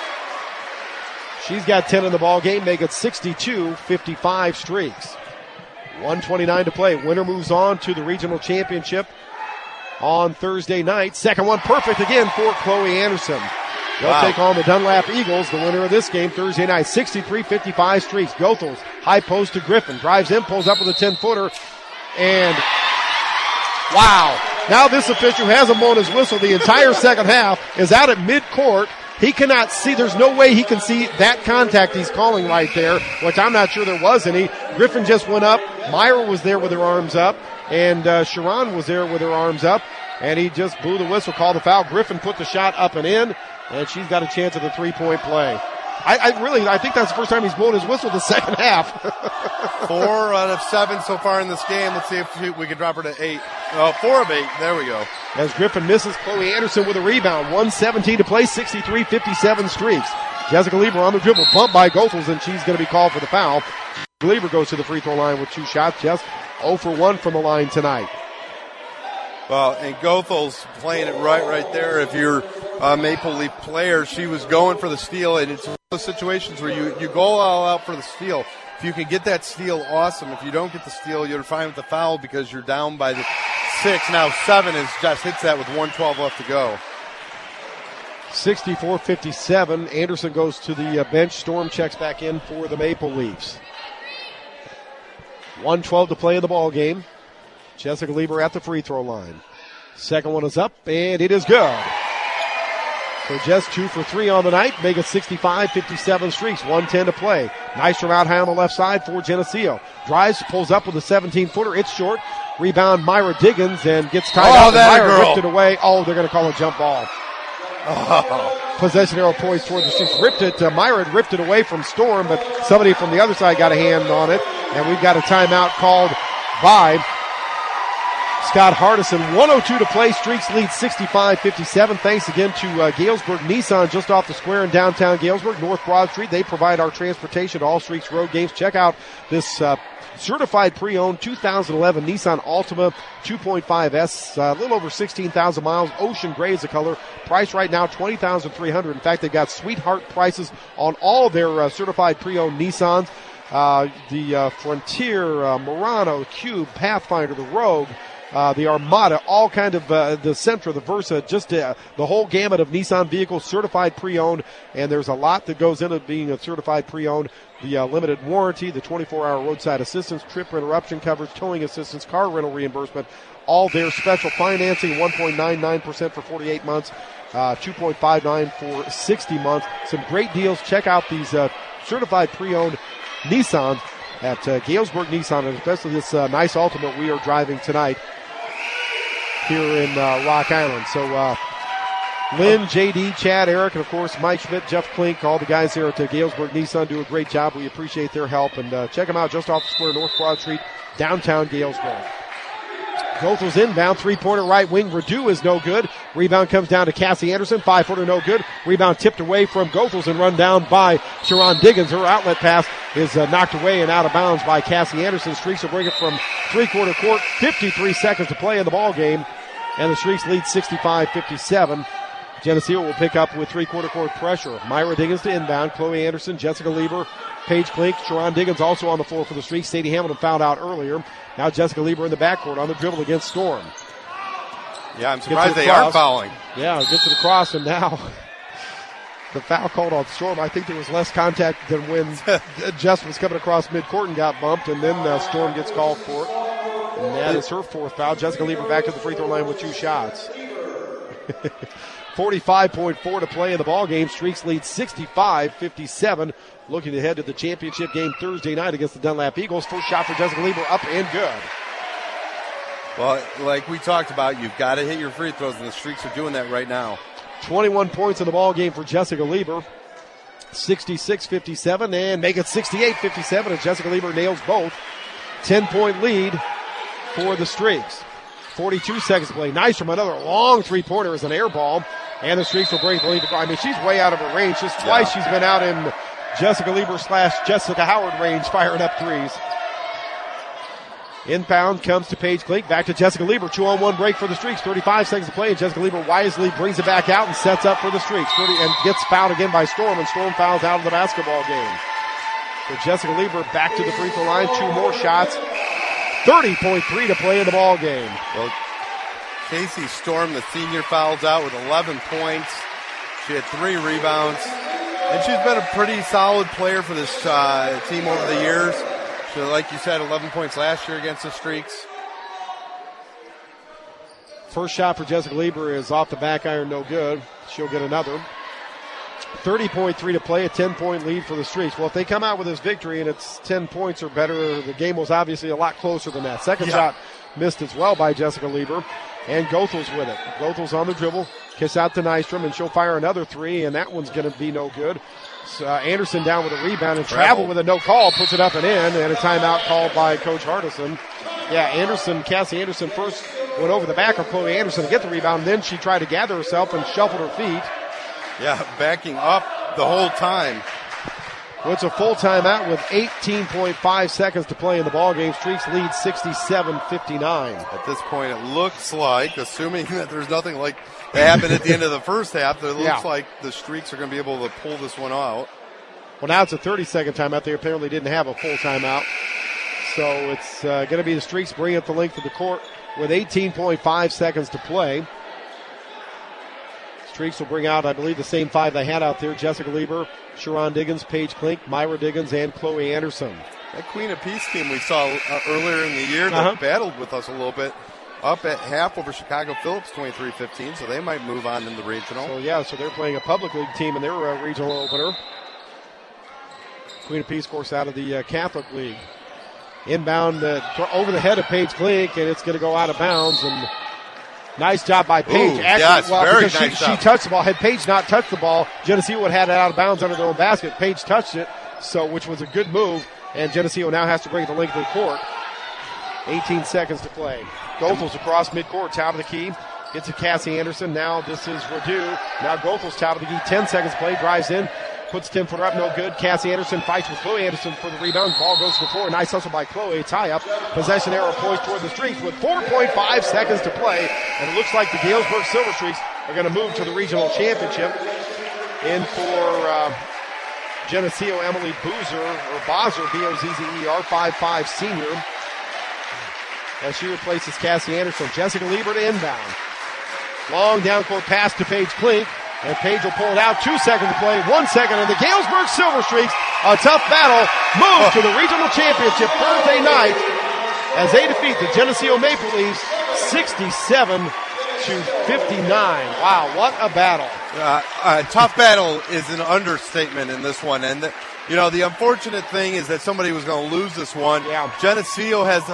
She's got 10 in the ball game, make it 62-55 Streaks. 1:29 to play. Winner moves on to the regional championship on Thursday night. Second one perfect again for Chloe Anderson. They'll take on the Dunlap Eagles, the winner of this game Thursday night. 63-55 Streaks. Goethals, high post to Griffin. Drives in, pulls up with a 10-footer. And wow. Now this official hasn't blown his whistle the entire second half, is out at midcourt. He cannot see, there's no way he can see that contact he's calling right there, which I'm not sure there was any. Griffin just went up. Myra was there with her arms up, and Sharon was there with her arms up, and he just blew the whistle, called the foul. Griffin put the shot up and in, and she's got a chance at a 3-point play. I think that's the first time he's blown his whistle the second half. 4 out of 7 so far in this game. Let's see if we can drop her to 8. 4 of 8. There we go. As Griffin misses, Chloe Anderson with a rebound. 1:17 to play, 63-57 Streaks. Jessica Lieber on the dribble, bumped by Goethals, and she's going to be called for the foul. Lieber goes to the free throw line with 2 shots. Jess 0 for 1 from the line tonight. Well, and Goethals playing it right there. If you're a Maple Leaf player, she was going for the steal, and it's one of those situations where you go all out for the steal. If you can get that steal, awesome. If you don't get the steal, you're fine with the foul because you're down by the 6. Now 7 as Jess hits that with 1:12 left to go. 64-57. Anderson goes to the bench. Storm checks back in for the Maple Leafs. 1:12 to play in the ball game. Jessica Lieber at the free throw line. Second one is up, and it is good. So Jess 2 for 3 on the night, make it 65-57 Streaks. 1:10 to play. Nystrom out high on the left side for Geneseo. Drives, pulls up with a 17-footer. It's short. Rebound Myra Diggins and gets tied out. Myra ripped it away. Oh, they're going to call a jump ball. Possession arrow poised toward the Streaks. Ripped it. Myra had ripped it away from Storm, but somebody from the other side got a hand on it. And we've got a timeout called by Scott Hardison. 1:02 to play. Streaks lead 65-57. Thanks again to Galesburg Nissan, just off the square in downtown Galesburg, North Broad Street. They provide our transportation to all Streaks road games. Check out this certified pre-owned 2011 Nissan Altima 2.5S, a little over 16,000 miles. Ocean gray is the color. Price right now $20,300. In fact, they've got sweetheart prices on all their certified pre-owned Nissans. The Frontier, Murano, Cube, Pathfinder, the Rogue, the Armada, all kind of the Sentra, the Versa, just the whole gamut of Nissan vehicles certified pre-owned, and there's a lot that goes into being a certified pre-owned. The limited warranty, the 24-hour roadside assistance, trip interruption coverage, towing assistance, car rental reimbursement, all their special financing, 1.99% for 48 months $2.59 for 60 months. Some great deals. Check out these certified pre-owned Nissans at Galesburg Nissan, and especially this nice Ultimate we are driving tonight here in Rock Island. So Lynn, JD, Chad, Eric, and of course Mike Schmidt, Jeff Klink, all the guys there at Galesburg Nissan do a great job. We appreciate their help, and check them out just off the square, North Broad Street, downtown Galesburg. Gothel's inbound, three-pointer right wing. Redu is no good. Rebound comes down to Cassie Anderson. 5-footer no good. Rebound tipped away from Gothel's and run down by Sharon Diggins. Her outlet pass is knocked away and out of bounds by Cassie Anderson. Streaks will bring it from three-quarter court. 53 seconds to play in the ball game, and the Streaks lead 65-57. Geneseo will pick up with three-quarter court pressure. Myra Diggins to inbound. Chloe Anderson, Jessica Lieber, Paige Klink, Sharon Diggins also on the floor for the Streaks. Sadie Hamilton fouled out earlier. Now Jessica Lieber in the backcourt on the dribble against Storm. Yeah, I'm surprised they are fouling. Yeah, gets to the cross, and now the foul called on Storm. I think there was less contact than when Jess was coming across midcourt and got bumped, and then Storm gets called for it. And that is her fourth foul. Jessica Lieber back to the free throw line with 2 shots. 45.4 to play in the ball game. Streaks lead 65-57. Looking ahead to the championship game Thursday night against the Dunlap Eagles. First shot for Jessica Lieber, up and good. Well, like we talked about, you've got to hit your free throws, and the Streaks are doing that right now. 21 points in the ball game for Jessica Lieber. 66-57, and make it 68-57 as Jessica Lieber nails both. 10-point lead for the Streaks. 42 seconds to play. Nice from another long three-pointer as an air ball. And the Streaks will bring the lead. I mean, she's way out of her range. Just twice she's been out in Jessica Lieber / Jessica Howard range, firing up threes. Inbound comes to Paige Klink. Back to Jessica Lieber. 2-on-1 break for the Streaks. 35 seconds to play. And Jessica Lieber wisely brings it back out and sets up for the Streaks. And gets fouled again by Storm. And Storm fouls out of the basketball game. So Jessica Lieber back to the free throw line. 2 more shots. 30.3 to play in the ball game. Well, Casey Storm, the senior, fouls out with 11 points. She had 3 rebounds. And she's been a pretty solid player for this team over the years. She, like you said, 11 points last year against the Streaks. First shot for Jessica Lieber is off the back iron, no good. She'll get another. 30.3 to play, a 10-point lead for the Streaks. Well, if they come out with this victory and it's 10 points or better, the game was obviously a lot closer than that. Second shot missed as well by Jessica Lieber, and Gothel's with it. Gothel's on the dribble, kiss out to Nystrom, and she'll fire another 3, and that one's going to be no good. So, Anderson down with a rebound, and Travel with a no call, puts it up and in, and a timeout called by Coach Hardison. Yeah, Cassie Anderson first went over the back of Chloe Anderson to get the rebound, and then she tried to gather herself and shuffled her feet. Yeah, backing up the whole time. Well, it's a full timeout with 18.5 seconds to play in the ballgame. Streaks lead 67-59. At this point, it looks like, assuming that there's nothing like that happened at the end of the first half, it looks like the Streaks are going to be able to pull this one out. Well, now it's a 30-second timeout. They apparently didn't have a full timeout. So it's going to be the Streaks bringing up the length of the court with 18.5 seconds to play. Streaks will bring out, I believe, the same 5 they had out there. Jessica Lieber, Sharon Diggins, Paige Klink, Myra Diggins, and Chloe Anderson. That Queen of Peace team we saw earlier in the year that battled with us a little bit, up at half over Chicago Phillips, 23-15, so they might move on in the regional. So they're playing a public league team in their regional opener. Queen of Peace, of course, out of the Catholic League. Inbound over the head of Paige Klink, and it's going to go out of bounds, and nice job by Paige. Very nice job. She touched the ball. Had Paige not touched the ball, Geneseo would have had it out of bounds under their own basket. Paige touched it, which was a good move, and Geneseo now has to bring the length of the court. 18 seconds to play. Gothel's across midcourt, top of the key. Gets to Cassie Anderson. Now this is Redu. Now Gothel's top of the key. 10 seconds to play. Drives in. Puts 10-footer up, no good. Cassie Anderson fights with Chloe Anderson for the rebound. Ball goes to the floor. Nice hustle by Chloe. Tie up. Possession arrow poised toward the Streaks with 4.5 seconds to play. And it looks like the Galesburg Silver Streaks are going to move to the regional championship. In for Geneseo, Emily Bozzer, B-O-Z-Z-E-R, 5'5" senior. As she replaces Cassie Anderson. Jessica Lieber to inbound. Long down-court pass to Paige Klink. And Paige will pull it out. 2 seconds to play. 1 second. And the Galesburg Silver Streaks, a tough battle, move to the regional championship Thursday night as they defeat the Geneseo Maple Leafs 67 59. Wow, what a battle. Tough battle is an understatement in this one. And, the unfortunate thing is that somebody was going to lose this one. Yeah. Geneseo has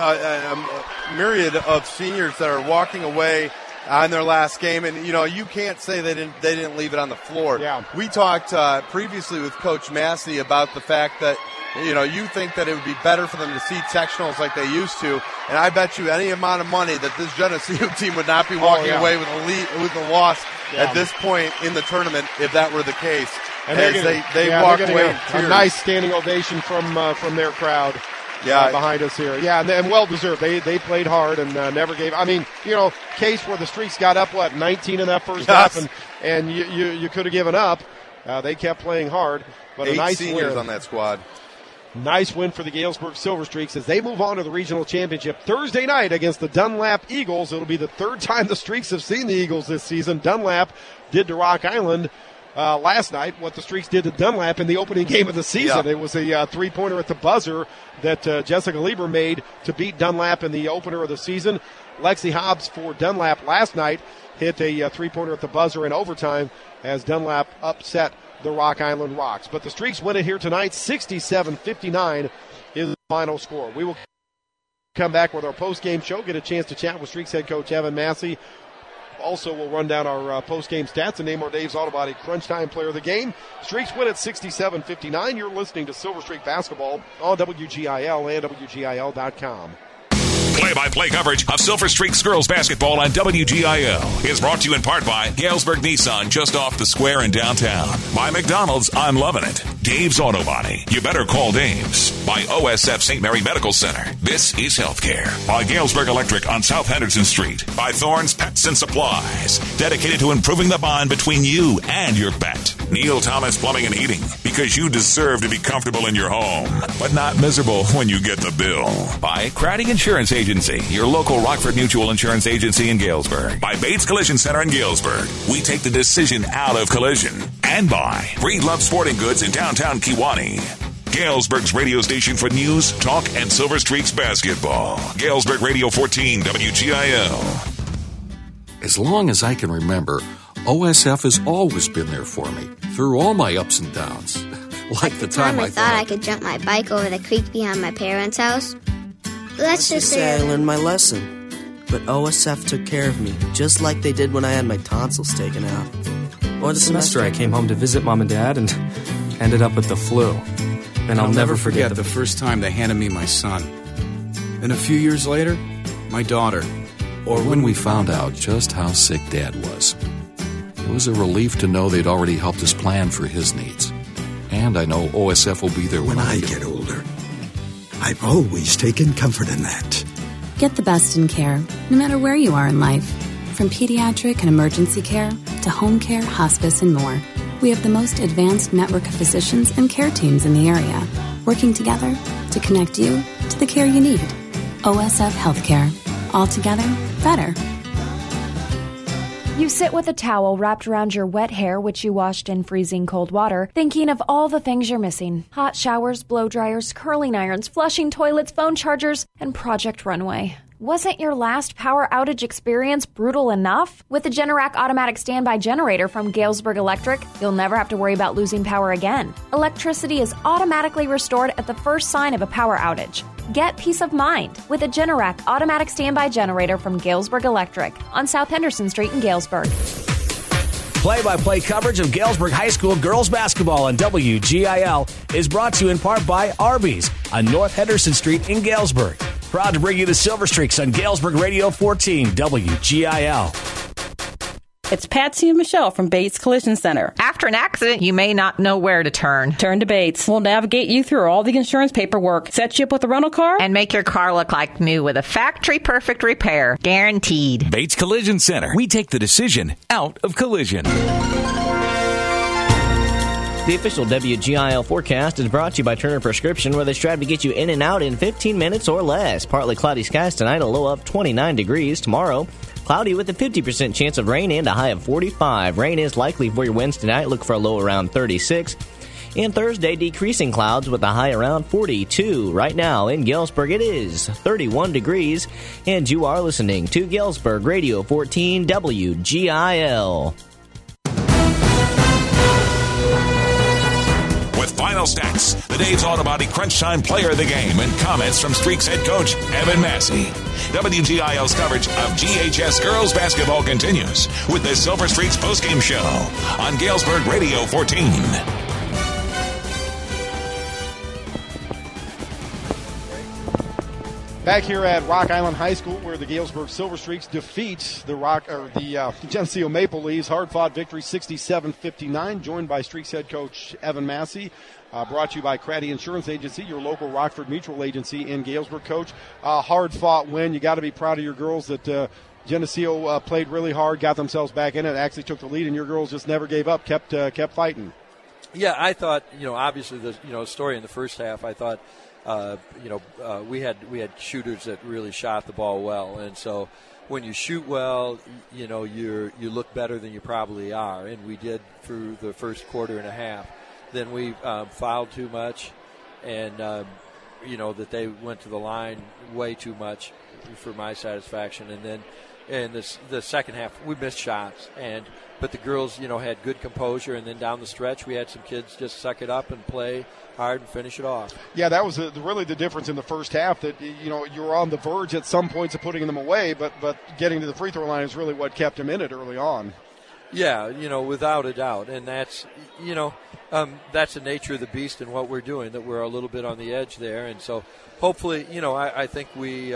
a myriad of seniors that are walking away on their last game, and you can't say they didn't leave it on the floor. Yeah. We talked previously with Coach Massey about the fact that you think that it would be better for them to see sectionals like they used to, and I bet you any amount of money that this Geneseo team would not be walking away with a loss at this point in the tournament if that were the case. And they walk away a nice standing ovation from their crowd. Behind us here. Yeah, and well deserved. They played hard and never gave. I mean, case where the Streaks got up 19 in that first half, and you could have given up. They kept playing hard, but 8 a nice seniors win on that squad. Nice win for the Galesburg Silver Streaks as they move on to the regional championship Thursday night against the Dunlap Eagles. It'll be the third time the Streaks have seen the Eagles this season. Dunlap did to Rock Island last night what the Streaks did to Dunlap in the opening game of the season. Yeah. It was a three-pointer at the buzzer that Jessica Lieber made to beat Dunlap in the opener of the season. Lexi Hobbs for Dunlap last night hit a three-pointer at the buzzer in overtime as Dunlap upset the Rock Island Rocks. But the Streaks win it here tonight. 67-59 is the final score. We will come back with our post-game show, get a chance to chat with Streaks head coach Evan Massey. Also, we'll run down our post-game stats and name our Dave's Auto Body Crunch Time Player of the Game. Streaks win at 67-59. You're listening to Silver Streak Basketball on WGIL and WGIL.com. Play-by-play coverage of Silver Streaks girls basketball on WGIL is brought to you in part by Galesburg Nissan, just off the square in downtown. By McDonald's, I'm loving it. Dave's Auto Body, you better call Dave's. By OSF St. Mary Medical Center, this is healthcare. By Galesburg Electric on South Henderson Street. By Thorne's Pets and Supplies, dedicated to improving the bond between you and your pet. Neil Thomas Plumbing and Heating, because you deserve to be comfortable in your home, but not miserable when you get the bill. By Craddy Insurance Agency, your local Rockford Mutual Insurance Agency in Galesburg. By Bates Collision Center in Galesburg, we take the decision out of collision. And by Breed Love Sporting Goods in downtown Kewanee. Galesburg's radio station for news, talk, and Silver Streaks basketball. Galesburg Radio 14, WGIL. As long as I can remember, OSF has always been there for me, through all my ups and downs. Like the time I thought I could jump my bike over the creek behind my parents' house. Let's just say I learned my lesson. But OSF took care of me, just like they did when I had my tonsils taken out. Or the semester I came home to visit Mom and Dad and ended up with the flu. And I'll never forget the first time they handed me my son. And a few years later, my daughter. Or when we found out just how sick Dad was. It was a relief to know they'd already helped us plan for his needs. And I know OSF will be there when I get older. I've always taken comfort in that. Get the best in care, no matter where you are in life. From pediatric and emergency care to home care, hospice, and more. We have the most advanced network of physicians and care teams in the area, working together to connect you to the care you need. OSF Healthcare. All together, better. You sit with a towel wrapped around your wet hair, which you washed in freezing cold water, thinking of all the things you're missing. Hot showers, blow dryers, curling irons, flushing toilets, phone chargers, and Project Runway. Wasn't your last power outage experience brutal enough? With the Generac automatic standby generator from Galesburg Electric, you'll never have to worry about losing power again. Electricity is automatically restored at the first sign of a power outage. Get peace of mind with a Generac automatic standby generator from Galesburg Electric on South Henderson Street in Galesburg. Play-by-play coverage of Galesburg High School girls basketball on WGIL is brought to you in part by Arby's on North Henderson Street in Galesburg. Proud to bring you the Silver Streaks on Galesburg Radio 14, WGIL. It's Patsy and Michelle from Bates Collision Center. After an accident, you may not know where to turn. Turn to Bates. We'll navigate you through all the insurance paperwork, set you up with a rental car, and make your car look like new with a factory-perfect repair. Guaranteed. Bates Collision Center. We take the decision out of collision. The official WGIL forecast is brought to you by Turner Prescription, where they strive to get you in and out in 15 minutes or less. Partly cloudy skies tonight, a low of 29 degrees. Tomorrow, cloudy with a 50% chance of rain and a high of 45. Rain is likely for your Wednesday night. Look for a low around 36. And Thursday, decreasing clouds with a high around 42. Right now in Galesburg, it is 31 degrees. And you are listening to Galesburg Radio 14 WGIL. With final stats, the Dave's Auto Body Crunch Time Player of the Game, and comments from Streaks head coach Evan Massey. WGIL's coverage of GHS girls basketball continues with the Silver Streaks postgame show on Galesburg Radio 14. Back here at Rock Island High School, where the Galesburg Silver Streaks defeat the Geneseo Maple Leafs. Hard-fought victory, 67-59. Joined by Streaks head coach Evan Massey. Brought to you by Craddy Insurance Agency, your local Rockford Mutual agency in Galesburg. Coach, hard-fought win. You got to be proud of your girls that Geneseo played really hard, got themselves back in it, actually took the lead, and your girls just never gave up, kept fighting. Yeah, I thought, obviously the story in the first half, I thought. We had shooters that really shot the ball well, and so when you shoot well, you look better than you probably are, and we did through the first quarter and a half. Then we fouled too much, and that they went to the line way too much for my satisfaction. And then in the second half, we missed shots, but the girls, had good composure. And then down the stretch, we had some kids just suck it up and play hard and finish it off. Yeah, that was really the difference in the first half, that, you were on the verge at some points of putting them away, but getting to the free throw line is really what kept them in it early on. Yeah, without a doubt. And that's, that's the nature of the beast and what we're doing, that we're a little bit on the edge there. And so hopefully, I think we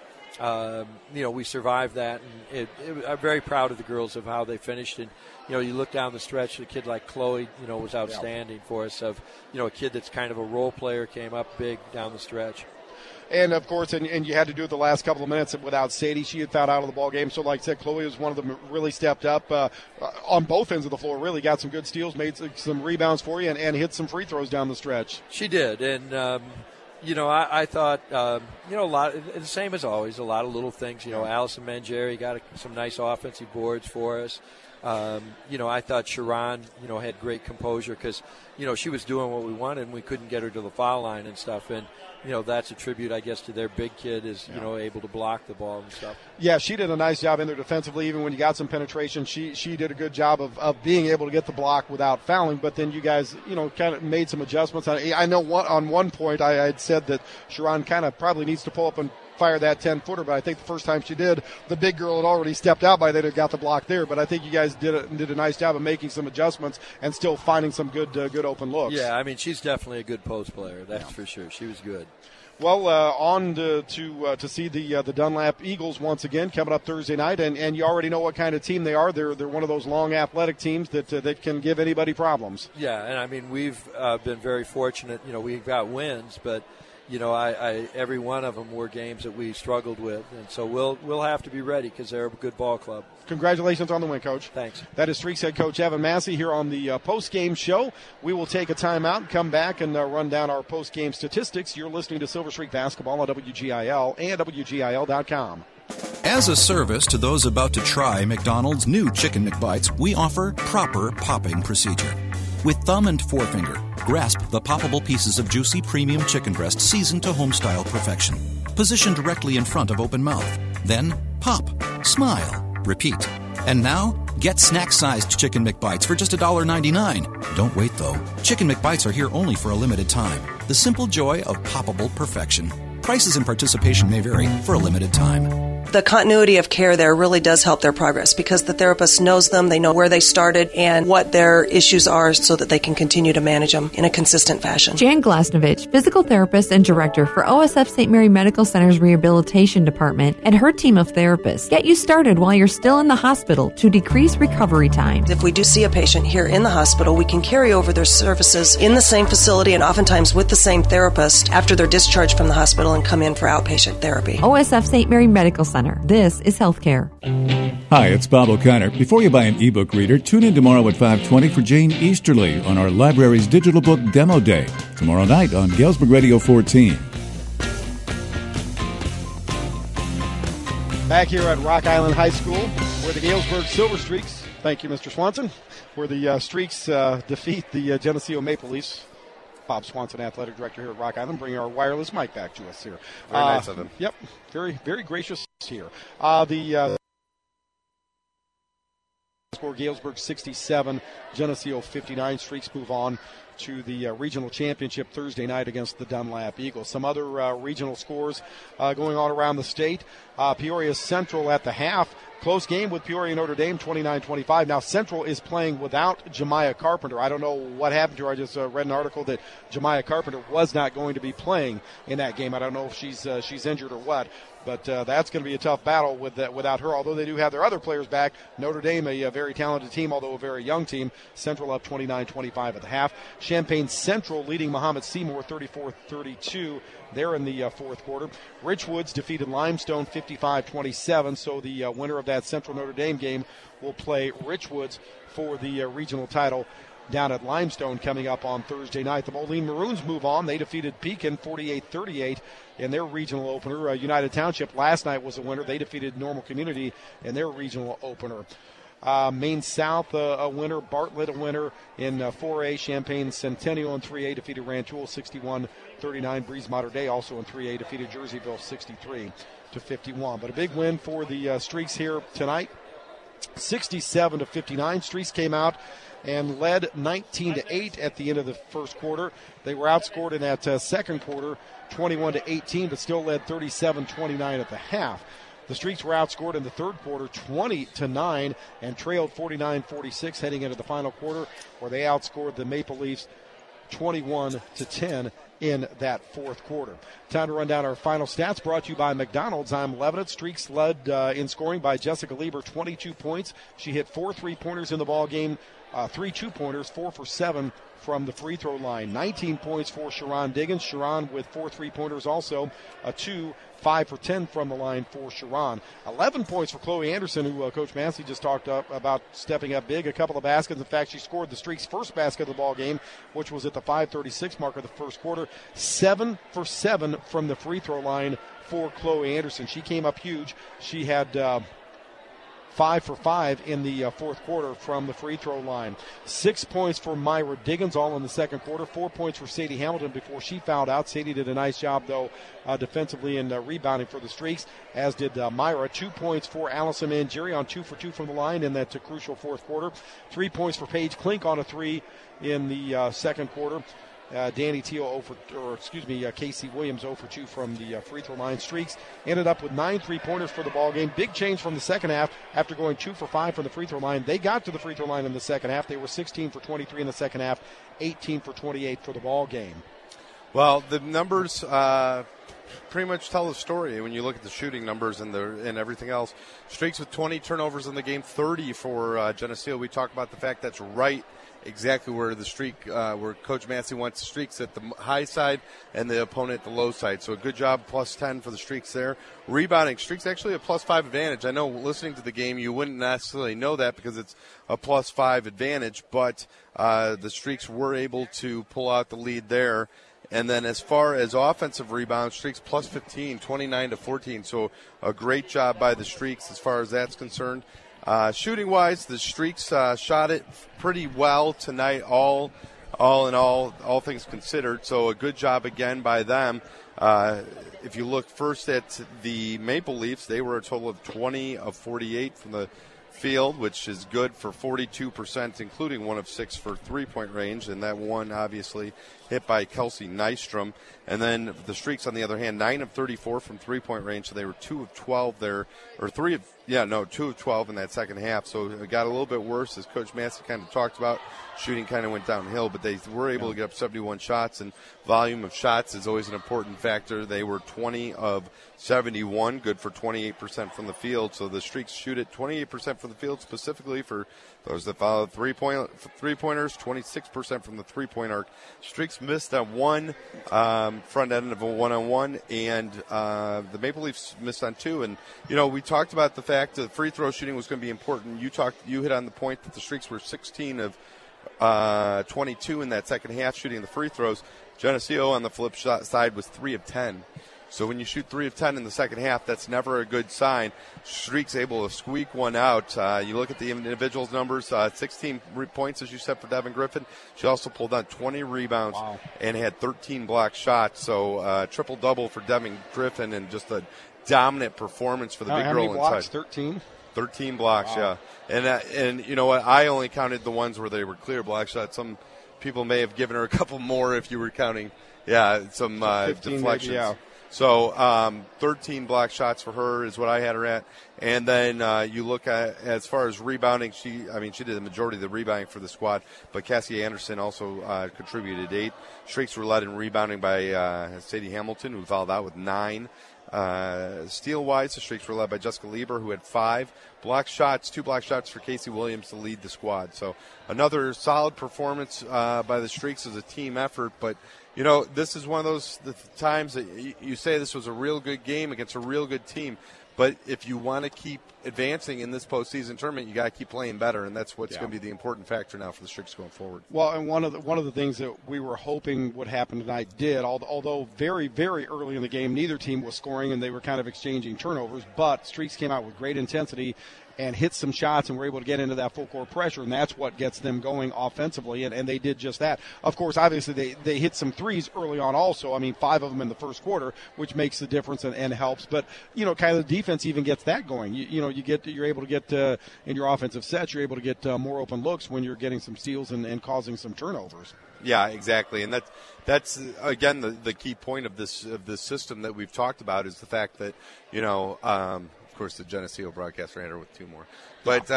we survived that. And I'm very proud of the girls of how they finished. And, you look down the stretch, a kid like Chloe, was outstanding for us. Of, a kid that's kind of a role player, came up big down the stretch. And, of course, and you had to do it the last couple of minutes without Sadie. She had fouled out of the ball game. So, like I said, Chloe was one of them that really stepped up on both ends of the floor, really got some good steals, made some rebounds for you, and hit some free throws down the stretch. She did. And, I thought, a lot, the same as always, a lot of little things. Allison Mangieri got some nice offensive boards for us. I thought Sharon, had great composure because, she was doing what we wanted and we couldn't get her to the foul line and stuff. And, that's a tribute, I guess, to their big kid is, able to block the ball and stuff. Yeah, she did a nice job in there defensively. Even when you got some penetration, she did a good job of being able to get the block without fouling. But then you guys, kind of made some adjustments. I know on one point I had said that Sharon kind of probably needs to pull up and fire that 10-footer, but I think the first time she did, the big girl had already stepped out by then and got the block there. But I think you guys did a nice job of making some adjustments and still finding some good open looks. Yeah, I mean, she's definitely a good post player, that's for sure. She was good. Well, on to see the Dunlap Eagles once again coming up Thursday night, and you already know what kind of team they are. They're one of those long athletic teams that can give anybody problems. Yeah, and I mean we've been very fortunate. We've got wins, but every one of them were games that we struggled with, and so we'll have to be ready because they're a good ball club. Congratulations on the win, Coach. Thanks. That is Streaks head coach Evan Massey here on the post-game show. We will take a timeout and come back and run down our post-game statistics. You're listening to Silver Streak Basketball on WGIL and WGIL.com. As a service to those about to try McDonald's new Chicken McBites, we offer proper popping procedure. With thumb and forefinger, grasp the poppable pieces of juicy premium chicken breast seasoned to home-style perfection. Position directly in front of open mouth. Then pop, smile, repeat. And now, get snack-sized Chicken McBites for just $1.99. Don't wait, though. Chicken McBites are here only for a limited time. The simple joy of poppable perfection. Prices and participation may vary for a limited time. The continuity of care there really does help their progress because the therapist knows them, they know where they started and what their issues are so that they can continue to manage them in a consistent fashion. Jan Glasnovich, physical therapist and director for OSF St. Mary Medical Center's Rehabilitation Department, and her team of therapists get you started while you're still in the hospital to decrease recovery time. If we do see a patient here in the hospital, we can carry over their services in the same facility and oftentimes with the same therapist after they're discharged from the hospital and come in for outpatient therapy. OSF St. Mary Medical Center. This is healthcare. Hi, it's Bob O'Connor. Before you buy an ebook reader, tune in tomorrow at 5:20 for Jane Easterly on our library's digital book demo day. Tomorrow night on Galesburg Radio 14. Back here at Rock Island High School, where the Galesburg Silver Streaks Thank you, Mr. Swanson, where the Streaks defeat the Geneseo Maple Leafs. Bob Swanson, athletic director here at Rock Island, bringing our wireless mic back to us here. Very nice of him. Yep, very, very gracious here. The score, Galesburg 67, Geneseo 59. Streaks move on to the regional championship Thursday night against the Dunlap Eagles. Some other regional scores going on around the state. Peoria Central at the half. Close game with Peoria Notre Dame, 29-25. Now Central is playing without Jemiah Carpenter. I don't know what happened to her. I just read an article that Jemiah Carpenter was not going to be playing in that game. I don't know if she's injured or what. But that's going to be a tough battle without her, although they do have their other players back. Notre Dame, a very talented team, although a very young team. Central up 29-25 at the half. Champaign Central leading Muhammad Seymour 34-32. They're in the fourth quarter. Richwoods defeated Limestone 55-27, so the winner of that Central Notre Dame game will play Richwoods for the regional title down at Limestone coming up on Thursday night. The Moline Maroons move on. They defeated Pekin 48-38 in their regional opener. United Township last night was a winner. They defeated Normal Community in their regional opener. Maine South a winner. Bartlett a winner in 4A. Champaign Centennial in 3A defeated Rantoul 61-39. Breeze Mater Dei also in 3A defeated Jerseyville 63-51. But a big win for the Streaks here tonight, 67-59. Streaks came out and led 19-8 at the end of the first quarter. They were outscored in that second quarter 21-18, but still led 37-29 at the half. The Streaks were outscored in the third quarter 20-9 and trailed 49-46 heading into the final quarter, where they outscored the Maple Leafs 21-10 in that fourth quarter. Time to run down our final stats, brought to you by McDonald's. I'm Levitt. Streaks led in scoring by Jessica Lieber, 22 points. She hit 4 3-pointers in the ball game, 3 2-pointers, 4 for 7 from the free throw line. 19 points for Sharon Diggins. Sharon with 4 3-pointers also, a 2, 5 for 10 from the line for Sharon. 11 points for Chloe Anderson, who Coach Massey just talked about stepping up big. A couple of baskets. In fact, she scored the Streaks' first basket of the ball game, which was at the 5:36 mark of the first quarter. 7 for 7 from the free throw line for Chloe Anderson. She came up huge. She had 5 for 5 in the fourth quarter from the free throw line. 6 points for Myra Diggins, all in the second quarter. 4 points for Sadie Hamilton before she fouled out. Sadie did a nice job, though, defensively and rebounding for the Streaks, as did Myra. 2 points for Allison Mangieri on 2 for 2 from the line in that crucial fourth quarter. 3 points for Paige Klink on a 3 in the second quarter. Danny Teal Casey Williams 0 for 2 from the free throw line. Streaks ended up with 9 3-pointers for the ball game. Big change from the second half after going 2 for 5 from the free throw line. They got to the free throw line in the second half. They were 16 for 23 in the second half, 18 for 28 for the ball game. Well, the numbers pretty much tell the story when you look at the shooting numbers and everything else. Streaks with 20 turnovers in the game, 30 for Geneseo. We talk about the fact that's right exactly where the Streak, where Coach Massey wants the Streaks at the high side and the opponent at the low side. So a good job, plus 10 for the Streaks there. Rebounding, Streaks actually a plus 5 advantage. I know listening to the game you wouldn't necessarily know that because it's a plus 5 advantage, but the Streaks were able to pull out the lead there. And then as far as offensive rebounds, Streaks plus 15, 29-14. So a great job by the Streaks as far as that's concerned. Shooting-wise, the Streaks shot it pretty well tonight, all in all things considered. So a good job again by them. If you look first at the Maple Leafs, they were a total of 20 of 48 from the field, which is good for 42%, including 1 of 6 for three-point range, and that one obviously hit by Kelsey Nystrom. And then the Streaks, on the other hand, 9 of 34 from three-point range, so they were 2 of 12 there, or 2 of 12 in that second half. So it got a little bit worse, as Coach Massey kind of talked about. Shooting kind of went downhill, but they were able to get up 71 shots, and volume of shots is always an important factor. They were 20 of 71, good for 28% from the field. So the Streaks shoot it 28% from the field, specifically for those that follow three-pointers, 26% from the three-point arc. Streaks missed on one front end of a one-on-one, and the Maple Leafs missed on 2. And, we talked about the fact that free throw shooting was going to be important. You hit on the point that the Streaks were 16 of 22 in that second half shooting the free throws. Geneseo on the flip side was 3 of 10. So when you shoot 3 of 10 in the second half, that's never a good sign. Streak's able to squeak one out. You look at the individuals numbers, 16 points, as you said, for Devin Griffin. She also pulled on 20 rebounds and had 13 block shots. So triple-double for Devin Griffin and just a dominant performance for the big girl many blocks? inside. 13 blocks, yeah. And you know what? I only counted the ones where they were clear block shots. Some people may have given her a couple more if you were counting, some 15 deflections. Maybe, yeah. So 13 block shots for her is what I had her at. And then you look at, as far as rebounding, she did the majority of the rebounding for the squad, but Cassie Anderson also contributed 8. Streaks were led in rebounding by Sadie Hamilton, who followed out with 9. Steal-wise, the Streaks were led by Jessica Lieber, who had 5. 2 block shots for Casey Williams to lead the squad. So another solid performance by the Streaks as a team effort, but you know, this is one of those times that you say this was a real good game against a real good team. But if you want to keep advancing in this postseason tournament, you got to keep playing better, and that's what's going to be the important factor now for the Streaks going forward. Well, and one of the things that we were hoping would happen tonight did, although very, very early in the game, neither team was scoring, and they were kind of exchanging turnovers, but Streaks came out with great intensity and hit some shots and were able to get into that full court pressure, and that's what gets them going offensively, and they did just that. Of course, obviously, they hit some threes early on also. I mean, 5 of them in the first quarter, which makes the difference and helps. But, you know, kind of the defense even gets that going. You're able to get in your offensive sets, you're able to get more open looks when you're getting some steals and causing some turnovers. Yeah, exactly, and that's again the key point of this system that we've talked about is the fact that, you know, of course, the Geneseo broadcaster had her with 2 more. But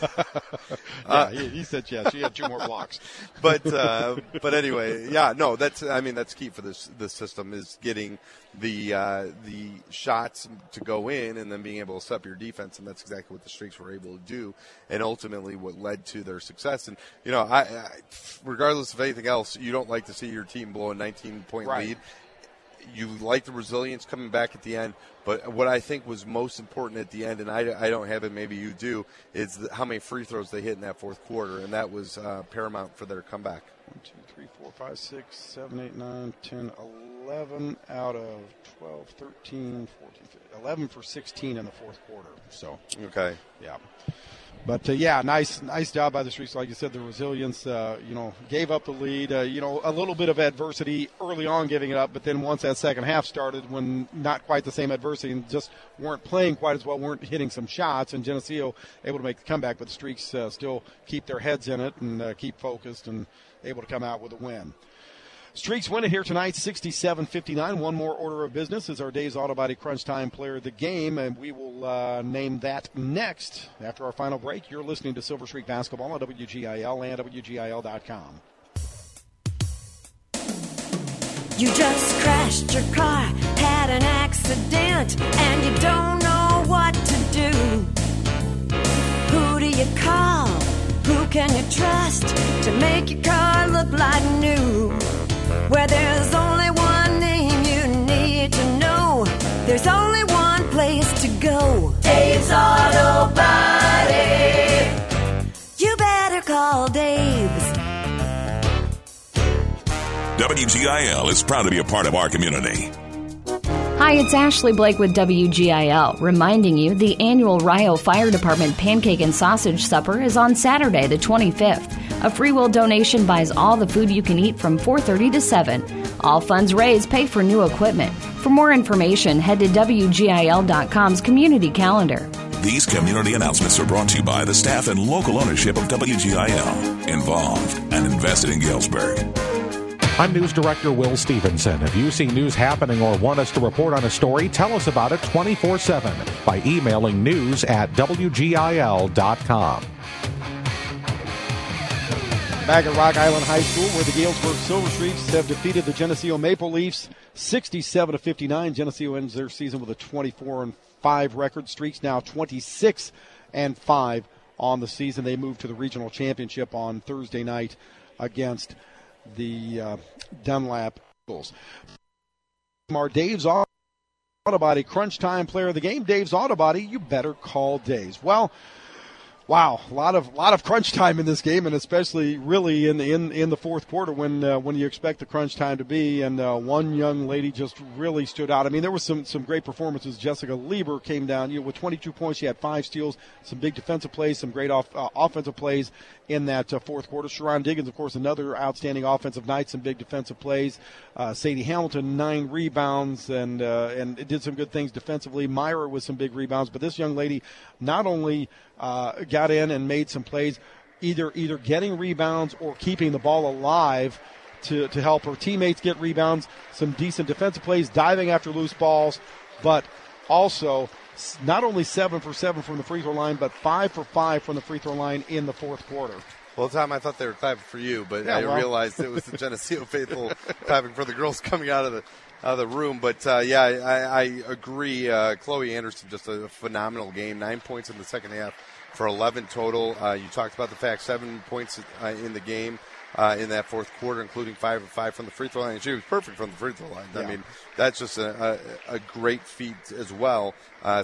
he said yes. She had 2 more blocks. But anyway, that's key for this system is getting the shots to go in and then being able to set up your defense, and that's exactly what the Streaks were able to do, and ultimately what led to their success. And you know, I regardless of anything else, you don't like to see your team blow a 19-point lead. You like the resilience coming back at the end, but what I think was most important at the end, and I don't have it, maybe you do, is how many free throws they hit in that fourth quarter, and that was paramount for their comeback. 1, 2, 3, 4, 5, 6, 7, 8, 9, 10, 11 out of 12, 13, 14, 15, 11 for 16 in the fourth quarter. So okay, yeah. But, nice job by the Streaks. Like you said, the resilience, gave up the lead. A little bit of adversity early on giving it up, but then once that second half started, when not quite the same adversity and just weren't playing quite as well, weren't hitting some shots, and Geneseo able to make the comeback, but the Streaks still keep their heads in it and keep focused and able to come out with a win. Streaks win it here tonight, 67-59. One more order of business is our Dave's Auto Body Crunch Time Player of the Game, and we will name that next after our final break. You're listening to Silver Streak Basketball on WGIL and WGIL.com. You just crashed your car, had an accident, and you don't know what to do. Who do you call? Who can you trust to make your car look like new? Where there's only one name you need to know, there's only one place to go. Dave's Auto Body. You better call Dave's. WGIL is proud to be a part of our community. Hi, it's Ashley Blake with WGIL, reminding you the annual Rio Fire Department Pancake and Sausage Supper is on Saturday, the 25th. A free will donation buys all the food you can eat from 4:30 to 7. All funds raised pay for new equipment. For more information, head to WGIL.com's community calendar. These community announcements are brought to you by the staff and local ownership of WGIL, involved and invested in Galesburg. I'm News Director Will Stevenson. If you see news happening or want us to report on a story, tell us about it 24/7 by emailing news@WGIL.com. Back at Rock Island High School, where the Galesburg Silver Streaks have defeated the Geneseo Maple Leafs 67-59. Geneseo ends their season with a 24-5 record. Streaks now 26-5 on the season. They move to the regional championship on Thursday night against the Dunlap Eagles. Our Dave's Auto Body Crunch Time Player of the Game. Dave's Auto Body, you better call Dave's. Well, Wow, a lot of crunch time in this game, and especially really in the fourth quarter when you expect the crunch time to be. And one young lady just really stood out. I mean, there was some great performances. Jessica Lieber came down with 22 points. She had 5 steals, some big defensive plays, some great offensive plays in that fourth quarter. Sharon Diggins, of course, another outstanding offensive night, some big defensive plays. Sadie Hamilton, 9 rebounds, and it did some good things defensively. Myra with some big rebounds, but this young lady not only got in and made some plays, either getting rebounds or keeping the ball alive to help her teammates get rebounds, some decent defensive plays, diving after loose balls, but also not only 7 for 7 from the free throw line, but 5 for 5 from the free throw line in the fourth quarter. Well, Tom, I thought they were clapping for you, but I realized it was the Geneseo faithful clapping for the girls coming out of the room. But, I agree. Chloe Anderson, just a phenomenal game. 9 points in the second half for 11 total. You talked about the fact 7 points in the game in that fourth quarter, including 5 of 5 from the free throw line. She was perfect from the free throw line. Yeah. I mean, that's just a great feat as well.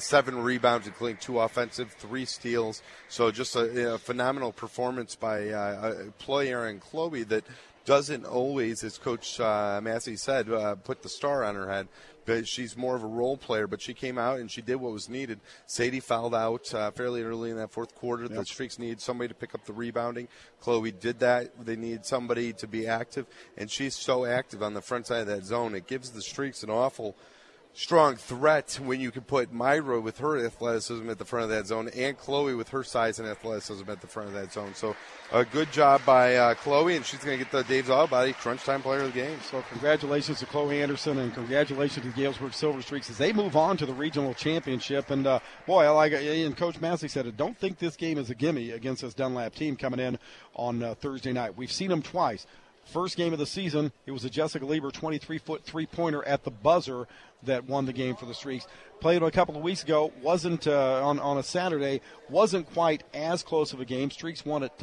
7 rebounds, including 2 offensive, 3 steals. So just a phenomenal performance by player and Chloe that doesn't always, as Coach Massey said, put the star on her head. But she's more of a role player, but she came out and she did what was needed. Sadie fouled out fairly early in that fourth quarter. Yep. The Streaks needed somebody to pick up the rebounding. Chloe did that. They need somebody to be active, and she's so active on the front side of that zone. It gives the Streaks an awful strong threat when you can put Myra with her athleticism at the front of that zone and Chloe with her size and athleticism at the front of that zone. So a good job by Chloe, and she's going to get the Dave's All-Body Crunch Time Player of the Game. So congratulations to Chloe Anderson, and congratulations to Galesburg Silver Streaks as they move on to the regional championship. And, boy, I like it. And Coach Massey said it, don't think this game is a gimme against this Dunlap team coming in on Thursday night. We've seen them twice. First game of the season, it was a Jessica Lieber 23-foot three-pointer at the buzzer that won the game for the Streaks. Played a couple of weeks ago, wasn't on a Saturday, wasn't quite as close of a game. Streaks won at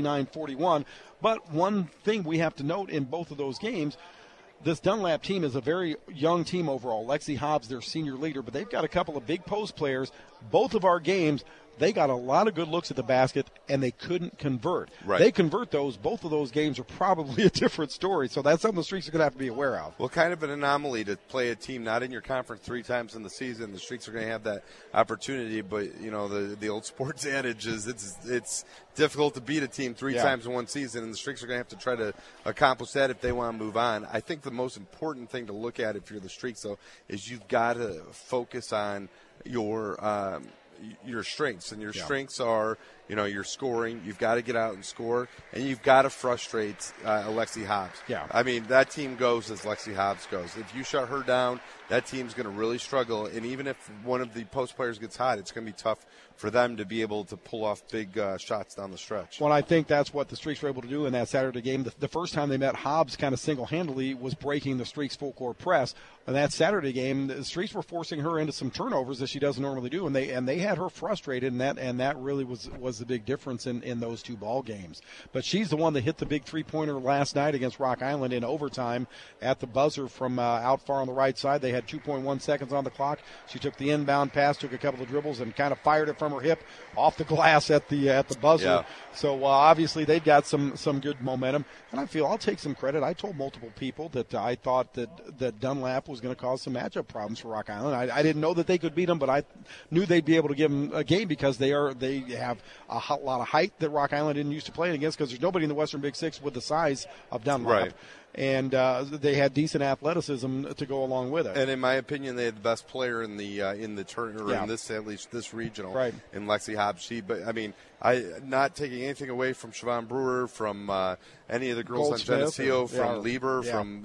59-41. But one thing we have to note in both of those games, this Dunlap team is a very young team overall. Lexi Hobbs, their senior leader, but they've got a couple of big post players. Both of our games, they got a lot of good looks at the basket, and they couldn't convert. Right. They convert those. Both of those games are probably a different story, so that's something the Streaks are going to have to be aware of. Well, kind of an anomaly to play a team not in your conference 3 times in the season. The Streaks are going to have that opportunity, but, you know, the old sports adage is it's difficult to beat a team 3 times in one season, and the Streaks are going to have to try to accomplish that if they want to move on. I think the most important thing to look at if you're the Streaks, though, is you've got to focus on your strengths, and your strengths are, you know, your scoring. You've got to get out and score, and you've got to frustrate Lexi Hobbs. Yeah. I mean, that team goes as Lexi Hobbs goes. If you shut her down, that team's going to really struggle, and even if one of the post players gets hot, it's going to be tough for them to be able to pull off big shots down the stretch. Well, I think that's what the Streaks were able to do in that Saturday game. The first time they met, Hobbs kind of single-handedly was breaking the Streaks full-court press. In that Saturday game, the Streaks were forcing her into some turnovers that she doesn't normally do, and they had her frustrated, and that really was the big difference in those 2 ball games. But she's the one that hit the big three-pointer last night against Rock Island in overtime at the buzzer from out far on the right side. They had 2.1 seconds on the clock. She took the inbound pass, took a couple of dribbles, and kind of fired it from her hip off the glass at the buzzer. Yeah. So obviously they've got some good momentum, and I'll take some credit. I told multiple people that I thought that Dunlap was going to cause some matchup problems for Rock Island. I didn't know that they could beat them, but I knew they'd be able to give them a game because they have a lot of height that Rock Island didn't used to play against, because there's nobody in the Western Big Six with the size of Dunlap. Right. And they had decent athleticism to go along with it. And in my opinion, they had the best player in the tournament, in this, at least this regional, right, in Lexi Hobbs. But I mean, not taking anything away from Siobhan Brewer, from any of the girls on Geneseo, from Lieber, from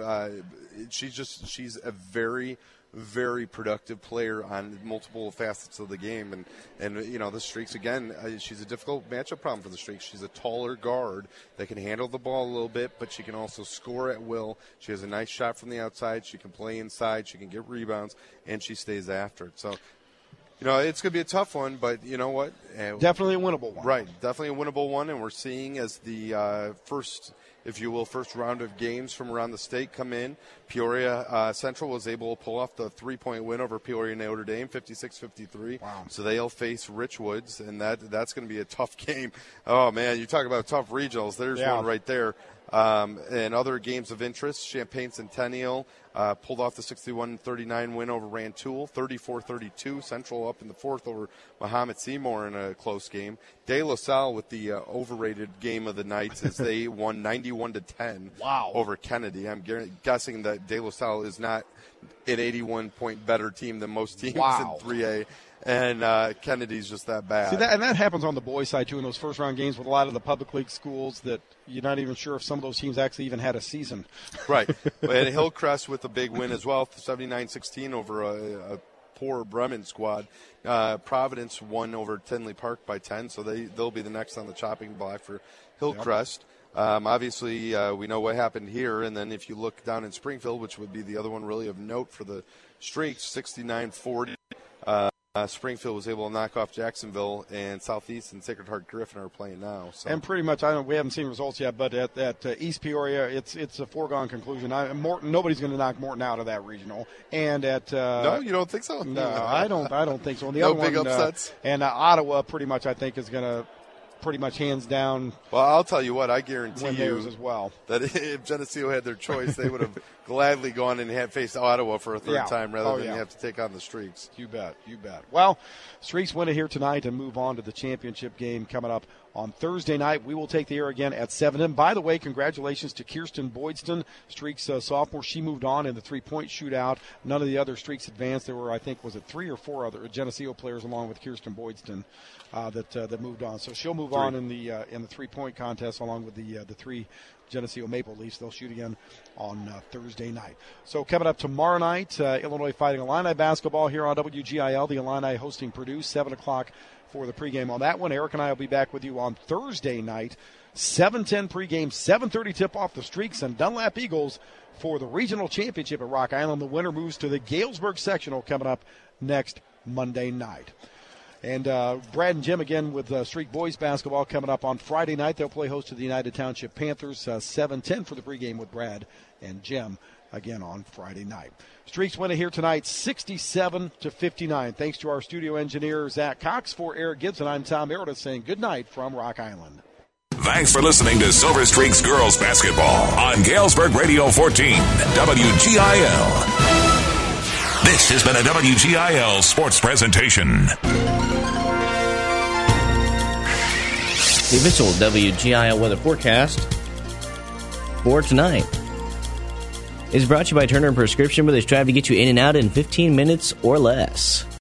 she's a very, very productive player on multiple facets of the game, and you know, the Streaks, again, she's a difficult matchup problem for the Streaks. She's a taller guard that can handle the ball a little bit, but she can also score at will. She has a nice shot from the outside. She can play inside. She can get rebounds, and she stays after it. So, you know, it's going to be a tough one, but you know what? Definitely a winnable one. Right, definitely a winnable one, and we're seeing as the first if you will, first round of games from around the state come in. Peoria Central was able to pull off the 3-point win over Peoria Notre Dame, 56-53. Wow. So they'll face Richwoods, and that's going to be a tough game. Oh, man, you talk about tough regionals. There's one right there. And other games of interest, Champaign Centennial pulled off the 61-39 win over Rantoul, 34-32. Central up in the fourth over Muhammad Seymour in a close game. De La Salle with the overrated game of the night as they won 91-10 over Kennedy. I'm guessing that De La Salle is not an 81-point better team than most teams in 3A. And Kennedy's just that bad. See, that happens on the boys' side, too, in those first-round games with a lot of the public league schools that you're not even sure if some of those teams actually even had a season. Right. And Hillcrest with a big win as well, 79-16 over a poor Bremen squad. Providence won over Tinley Park by 10, so they'll be the next on the chopping block for Hillcrest. Yep. Obviously, we know what happened here, and then if you look down in Springfield, which would be the other one really of note for the Streaks, 69-40. Springfield was able to knock off Jacksonville, and Southeast and Sacred Heart Griffin are playing now. So. And pretty much, we haven't seen results yet, but at East Peoria, it's a foregone conclusion. Morton, nobody's going to knock Morton out of that regional. And at no, you don't think so? No, I don't think so. And the no other big one, upsets. And Ottawa, pretty much, I think is going to. Pretty much hands down. Well, I'll tell you what, I guarantee you as well. that if Geneseo had their choice, they would have gladly gone and faced Ottawa for a third time rather than have to take on the Streaks. You bet. Well, Streaks win it here tonight and move on to the championship game coming up on Thursday night. We will take the air again at 7. And by the way, congratulations to Kirsten Boydston, Streaks sophomore. She moved on in the three-point shootout. None of the other Streaks advanced. There were, I think, 3 or 4 other Geneseo players along with Kirsten Boydston that moved on. So she'll move on in the three-point contest along with the 3 Geneseo Maple Leafs. They'll shoot again on Thursday night. So coming up tomorrow night, Illinois Fighting Illini basketball here on WGIL. The Illini hosting Purdue, 7 o'clock for the pregame on that one. Eric and I will be back with you on Thursday night, 7:10 pregame, 7:30 tip-off the Streaks and Dunlap Eagles for the regional championship at Rock Island. The winner moves to the Galesburg sectional coming up next Monday night. And Brad and Jim again with Streak boys basketball coming up on Friday night. They'll play host to the United Township Panthers, 7:10 for the pregame with Brad and Jim again on Friday night. Streaks win it here tonight, 67-59. Thanks to our studio engineer, Zach Cox. For Eric Gibson, I'm Tom Meredith saying good night from Rock Island. Thanks for listening to Silver Streaks Girls Basketball on Galesburg Radio 14, WGIL. This has been a WGIL sports presentation. The official WGIL weather forecast for tonight is brought to you by Turner Prescription, where they strive to get you in and out in 15 minutes or less.